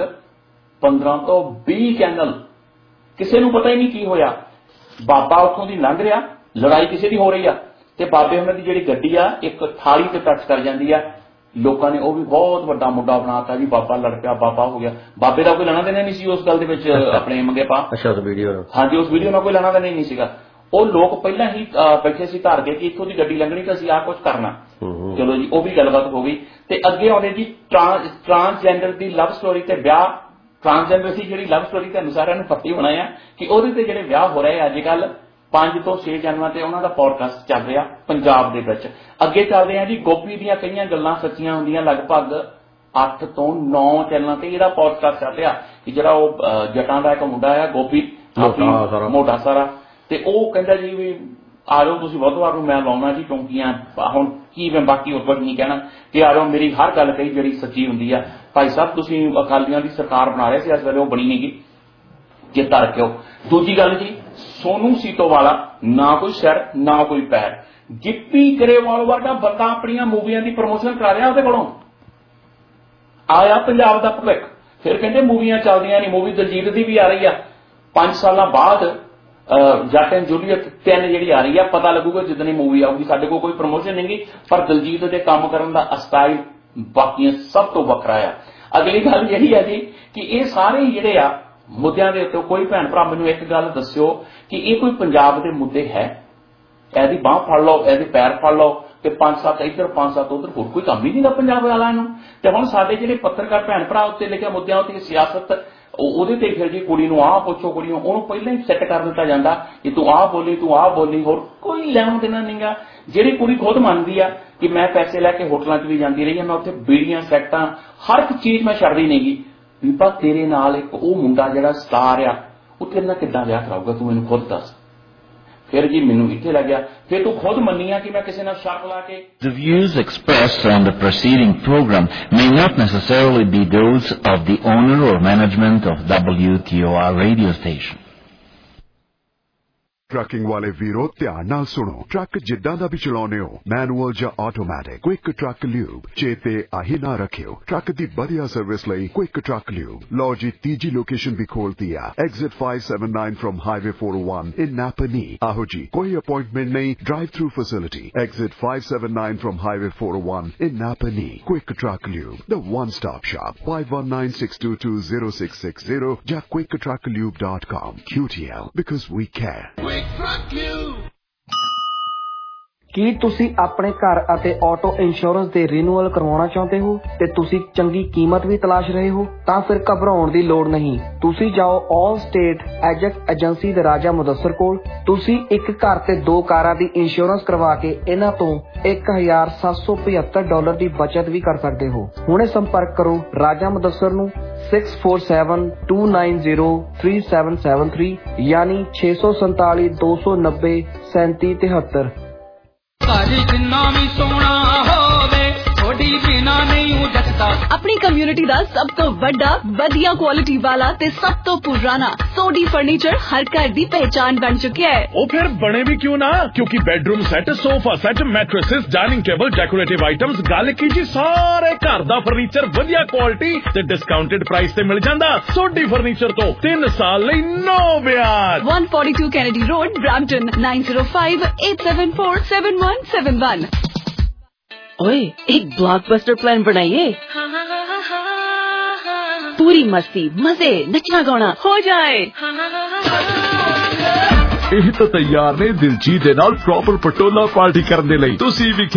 15 ਤੋਂ 20 ਚੈਨਲ। ਕਿਸੇ ਨੂੰ ਪਤਾ ਹੀ ਨਹੀਂ ਕੀ ਹੋਇਆ। ਬਾਬਾ ਉੱਥੋਂ ਦੀ ਲੰਘ ਰਿਹਾ, ਲੜਾਈ ਕਿਸੇ ਦੀ ਹੋ ਰਹੀ ਆ ਤੇ ਬਾਬੇ ਉਹਨਾਂ ਦੀ ਜਿਹੜੀ ਗੱਡੀ ਆ ਇੱਕ ਥਾਲੀ ਤੇ ਟੱਚ ਕਰ ਜਾਂਦੀ ਆ। ਲੋਕਾਂ ਨੇ ਉਹ ਵੀ ਬਹੁਤ ਵੱਡਾ ਮੁੱਦਾ ਬਣਾਤਾ ਜੀ, ਬਾਬਾ ਲੜ ਪਿਆ, ਬਾਬਾ ਹੋ ਗਿਆ। ਬਾਬੇ ਦਾ ਕੋਈ ਲੈਣਾ ਦੇਣਾ ਨਹੀਂ ਸੀ ਉਸ ਗੱਲ ਦੇ ਵਿੱਚ। ਆਪਣੇ ਮੰਗੇ ਪਾ ਹਾਂਜੀ, ਉਸ ਵੀਡੀਓ ਨਾਲ ਕੋਈ ਲੈਣਾ ਦੇਣਾ ਨਹੀਂ ਸੀਗਾ। ਉਹ ਲੋਕ ਪਹਿਲਾਂ ਹੀ ਬੈਠੇ ਸੀ ਧਾਰ ਕੇ ਕਿ ਇੱਥੋਂ ਦੀ ਗੱਡੀ ਲੰਘਣੀ ਤਾਂ ਅਸੀਂ ਆਹ ਕੁਝ ਕਰਨਾ। ਚਲੋ ਜੀ, ਉਹ ਵੀ ਗੱਲਬਾਤ ਹੋ ਗਈ। ਤੇ ਅੱਗੇ ਆਉਂਦੇ ਜੀ ਟਰਾਂਸਜੈਂਡਰ ਦੀ ਲਵ ਸਟੋਰੀ ਤੇ ਵਿਆਹ। ਟਰਾਂਸਜੈਂਡਰ ਸੀ ਜਿਹੜੀ ਲਵ ਸਟੋਰੀ ਤੁਹਾਨੂੰ ਸਾਰਿਆਂ ਨੂੰ ਪਤਾ ਹੀ ਹੋਣਾ ਆ ਕਿ ਉਹਦੇ ਤੇ ਜਿਹੜੇ ਵਿਆਹ ਹੋ ਰਹੇ ਅੱਜ ਕੱਲ 5 ਤੋਂ 6 ਚੈਨਲਾਂ ਤੇ ਉਹਨਾਂ ਦਾ ਪੋਡਕਾਸਟ ਚੱਲ ਰਿਹਾ ਪੰਜਾਬ ਦੇ ਵਿੱਚ। ਅੱਗੇ ਚੱਲਦੇ ਆ ਜੀ। ਗੋਪੀ ਦੀਆਂ ਕਈਆਂ ਗੱਲਾਂ ਸੱਚੀਆਂ ਹੁੰਦੀਆਂ। ਲਗਭਗ 8 ਤੋਂ 9 ਚੈਨਲਾਂ ਤੇ ਇਹਦਾ ਪੋਡਕਾਸਟ ਚੱਲ ਰਿਹਾ ਕਿ ਜਿਹੜਾ ਉਹ ਜਟਾਂ ਦਾ ਇੱਕ ਮੁੰਡਾ ਆ ਗੋਪੀ, ਮੋਟਾ ਸਾਰਾ, ਤੇ ਉਹ ਕਹਿੰਦਾ ਜੀ ਵੀ ਆ ਜਾਓ ਤੁਸੀਂ ਬੁੱਧਵਾਰ ਨੂੰ ਮੈਂ ਲਾਉਣਾ ਜੀ ਚੌਂਕੀਆਂ। ਹੁਣ ਕੀ ਮੈਂ ਬਾਕੀ ਹੋਰ ਕੁਝ ਨਹੀਂ ਕਹਿਣਾ ਕਿ ਆ ਜਾਓ, ਮੇਰੀ ਹਰ ਗੱਲ ਕਹੀ ਜਿਹੜੀ ਸੱਚੀ ਹੁੰਦੀ ਆ। ਭਾਈ ਸਾਹਿਬ ਤੁਸੀਂ ਅਕਾਲੀਆਂ ਦੀ ਸਰਕਾਰ ਬਣਾ ਰਹੇ ਸੀ, ਇਸ ਵੇਲੇ ਉਹ ਬਣੀ ਨਹੀਂ ਗੀ, ਚੇਤਾ ਰੱਖਿਓ। ਦੂਜੀ ਗੱਲ ਜੀ, ਸੋਨੂ ਸੀਤੋਵਾਲਾ ਨਾ ਕੋਈ ਸਿਰ ਨਾ ਕੋਈ ਪੈਰ। ਗਿੱਪੀ ਗਰੇਵਾਲ ਵਰਗਾ ਬੰਦਾ ਆਪਣੀਆਂ ਮੂਵੀਆਂ ਦੀ ਪ੍ਰਮੋਸ਼ਨ ਕਰਾ ਰਿਹਾ ਉਹਦੇ ਕੋਲੋਂ। ਆਇਆ ਪੰਜਾਬ ਦਾ ਭਵਿੱਖ। ਫਿਰ ਕਹਿੰਦੇ ਮੂਵੀਆਂ ਚੱਲਦੀਆਂ ਨਹੀਂ। ਮੂਵੀ ਦਲਜੀਤ ਦੀ ਵੀ ਆ ਰਹੀ ਆ 5 ਸਾਲਾਂ ਬਾਅਦ, ਜੱਟ ਐਂਡ ਜੂਲੀਅਟ 3 ਜਿਹੜੀ ਆ ਰਹੀ ਆ। ਪਤਾ ਲੱਗੂਗਾ ਜਿੱਦਣ ਇਹ ਮੂਵੀ ਆਊਗੀ। ਸਾਡੇ ਕੋਲ ਕੋਈ ਪ੍ਰਮੋਸ਼ਨ ਨਹੀਂ ਗੀ, ਪਰ ਦਲਜੀਤ ਦੇ ਕੰਮ ਕਰਨ ਦਾ ਸਟਾਈਲ ਬਾਕੀਆਂ ਸਭ ਤੋਂ ਵੱਖਰਾ ਆ। ਅਗਲੀ ਗੱਲ ਜਿਹੜੀ ਆ ਜੀ ਕਿ ਇਹ ਸਾਰੇ ਜਿਹੜੇ ਆ ਮੁੱਦਿਆਂ ਦੇ ਉੱਤੇ ਕੋਈ ਭੈਣ ਭਰਾ ਮੈਨੂੰ ਇੱਕ ਗੱਲ ਦੱਸਿਓ ਕਿ ਇਹ ਕੋਈ ਪੰਜਾਬ ਦੇ ਮੁੱਦੇ ਹੈ? ਇਹਦੀ ਬਾਂਹ ਫੜ ਲਓ, ਇਹਦੇ ਪੈਰ ਫੜ ਲਓ ਤੇ 5-7 ਇੱਧਰ 5-7 ਉੱਧਰ, ਹੋਰ ਕੋਈ ਕੰਮ ਹੀ ਨਹੀਂ ਦਾ ਪੰਜਾਬ ਵਾਲਿਆਂ ਨੂੰ। ਤੇ ਹੁਣ ਸਾਡੇ ਜਿਹੜੇ ਪੱਤਰਕਾਰ ਭੈਣ ਭਰਾ ਉੱਤੇ ਲਿਖਿਆ ਮੁੱਦਿਆਂ ਉੱਤੇ ਸਿਆਸਤ, ਉਹਦੇ ਤੇ ਫਿਰ ਜੀ ਕੁੜੀ ਨੂੰ ਆਹ ਪੁੱਛੋ, ਕੁੜੀ ਨੂੰ ਉਹਨੂੰ ਪਹਿਲਾਂ ਹੀ ਸੈੱਟ ਕਰ ਦਿੱਤਾ ਜਾਂਦਾ ਕਿ ਤੂੰ ਆਹ ਬੋਲੀ, ਤੂੰ ਆਹ ਬੋਲੀ। ਹੋਰ ਕੋਈ ਲੈਣਾ ਦੇਣਾ ਨਹੀਂਗਾ। ਜਿਹੜੀ ਕੁੜੀ ਖੁਦ ਮੰਨਦੀ ਆ ਕਿ ਮੈਂ ਪੈਸੇ ਲੈ ਕੇ ਹੋਟਲਾਂ 'ਚ ਵੀ ਜਾਂਦੀ ਰਹੀ ਆ, ਮੈਂ ਉੱਥੇ ਬੀੜੀਆਂ, ਸੈਕਟਾਂ, ਹਰ ਇੱਕ ਚੀਜ਼ ਮੈਂ ਛੱਡਦੀ ਨਹੀਂਗੀ। ਬੀਬਾ ਤੇਰੇ ਨਾਲ ਇੱਕ ਉਹ ਮੁੰਡਾ ਜਿਹੜਾ ਸਟਾਰ ਆ, ਉਹ ਤੇਰੇ ਨਾਲ ਕਿੱਦਾਂ ਵਿਆਹ ਕਰਾਊਗਾ ਤੂੰ ਮੈਨੂੰ ਖੁਦ ਦੱਸ। ਫਿਰ ਜੀ ਮੈਨੂੰ ਇੱਥੇ ਲੱਗਿਆ, ਫਿਰ ਤੂੰ ਖੁਦ ਮੰਨੀਆਂ ਕਿ ਮੈਂ ਕਿਸੇ ਨਾਲ ਸ਼ੱਕ ਲਾ ਕੇ। The views expressed on the preceding program may not necessarily be those of the owner or management of WTOR radio station. Trucking ਵਾਲੇ ਵੀਰੋ ਧਿਆਨ ਨਾਲ ਸੁਣੋ। ਟਰੱਕ ਜਿੱਦਾਂ ਦਾ ਵੀ ਚਲਾਉਨੇ ਹੋ, ਮੈਨੂਅਲ ਜਾਂ ਆਟੋਮੈਟਿਕ, ਕੁਇਕ ਟਰੱਕ ਲਿਊਬ ਚੇਤੇ ਆਹੀ ਨਾ ਰੱਖਿਓ। ਟਰੱਕ ਦੀ ਵਧੀਆ ਸਰਵਿਸ ਲਈ ਕੁਇਕ ਟਰੱਕ ਲਿਊਬ। ਲਓ ਜੀ, ਤੀਜੀ ਲੋਕੇਸ਼ਨ ਵੀ ਖੋਲਤੀ ਆ, exit 579 from highway 401 in Napanee. ਆਹੋ ਜੀ, ਕੋਈ ਅਪਾਇੰਟਮੈਂਟ ਨਹੀਂ, drive through facility. Exit 579 from highway 401 in Napanee. Quick truck lube, the one stop shop, 5196220660 ਜਾਂ quicktrucklube.com. QTL, because we care. ਕੀ ਤੁਸੀਂ ਆਪਣੇ ਘਰ ਅਤੇ ਆਟੋ ਇੰਸ਼ੋਰੈਂਸ ਦੇ ਰੀਨਿਊਅਲ ਕਰਵਾਉਣਾ ਚਾਹੁੰਦੇ ਹੋ ਤੇ ਤੁਸੀਂ ਚੰਗੀ ਕੀਮਤ ਵੀ ਤਲਾਸ਼ ਰਹੇ ਹੋ? ਤਾਂ ਫਿਰ ਘਬਰਾਉਣ ਦੀ ਲੋੜ ਨਹੀਂ। ਤੁਸੀਂ ਜਾਓ ਆਲ ਸਟੇਟ ਐਜੈਕਟ ਏਜੰਸੀ ਦੇ ਰਾਜਾ ਮੁਦੱਸਰ ਕੋਲ। ਤੁਸੀਂ ਇੱਕ ਘਰ ਤੇ 2 ਕਾਰਾਂ ਦੀ ਇੰਸ਼ੋਰੈਂਸ ਕਰਵਾ ਕੇ ਇਹਨਾਂ ਤੋਂ $1,775 ਦੀ ਬਚਤ ਵੀ ਕਰ ਸਕਦੇ ਹੋ। ਹੁਣੇ ਸੰਪਰਕ ਕਰੋ ਰਾਜਾ ਮੁਦੱਸਰ ਨੂੰ 6472903773 ਯਾਨੀ 647-290-3773। ਘਰ ਜਿੰਨਾ ਵੀ ਸੋਹਣਾ ਹੋਵੇ ਸੋਡੀ ਬਿਨਾ ਨਹੀਂ ਉਹ ਜੱਟਦਾ। ਆਪਣੀ ਕਮਿਊਨਿਟੀ ਦਾ ਸਭ ਤੋਂ ਵੱਡਾ ਵਧੀਆ ਕੁਆਲਿਟੀ ਵਾਲਾ ਤੇ ਸਭ ਤੋਂ ਪੁਰਾਣਾ ਸੋਡੀ ਫਰਨੀਚਰ ਹਰ ਘਰ ਦੀ ਪਹਿਚਾਨ ਬਣ ਚੁੱਕਿਆ ਹੈ। ਉਹ ਫਿਰ ਬਣੇ ਵੀ ਕਿਉਂ ਨਾ, ਕਿਉਂਕਿ bedroom set, sofa set, mattresses, dining table, decorative items, ਗੱਲ ਕੀ ਜੀ ਸਾਰੇ ਘਰ ਦਾ ਫਰਨੀਚਰ ਵਧੀਆ ਕੁਆਲਿਟੀ ਤੇ ਡਿਸਕਾਊਂਟਡ ਪ੍ਰਾਈਸ ਤੇ ਮਿਲ ਜਾਂਦਾ। ਸੋਡੀ ਫਰਨੀਚਰ ਤੋਂ 3 ਸਾਲ ਲਈ ਨੋ ਵਿਆਜ। 142 ਕੈਨੇਡੀ ਰੋਡ, ਬ੍ਰੈਂਪਟਨ, 9058847171। ओए, एक ब्लॉकबस्टर प्लान बनाइए। पूरी मस्ती, मजे, नचना गाना हो जाए। ਇਹ ਤਾਂ ਤਿਆਰ ਨੇ ਦਿਲਜੀਤ ਦੇ ਨਾਲ ਪ੍ਰੋਪਰ ਪਟੋਲਾ ਪਾਰਟੀ ਕਰਨ ਦੇ ਲਈ। ਤੁਸੀਂ ਵੀ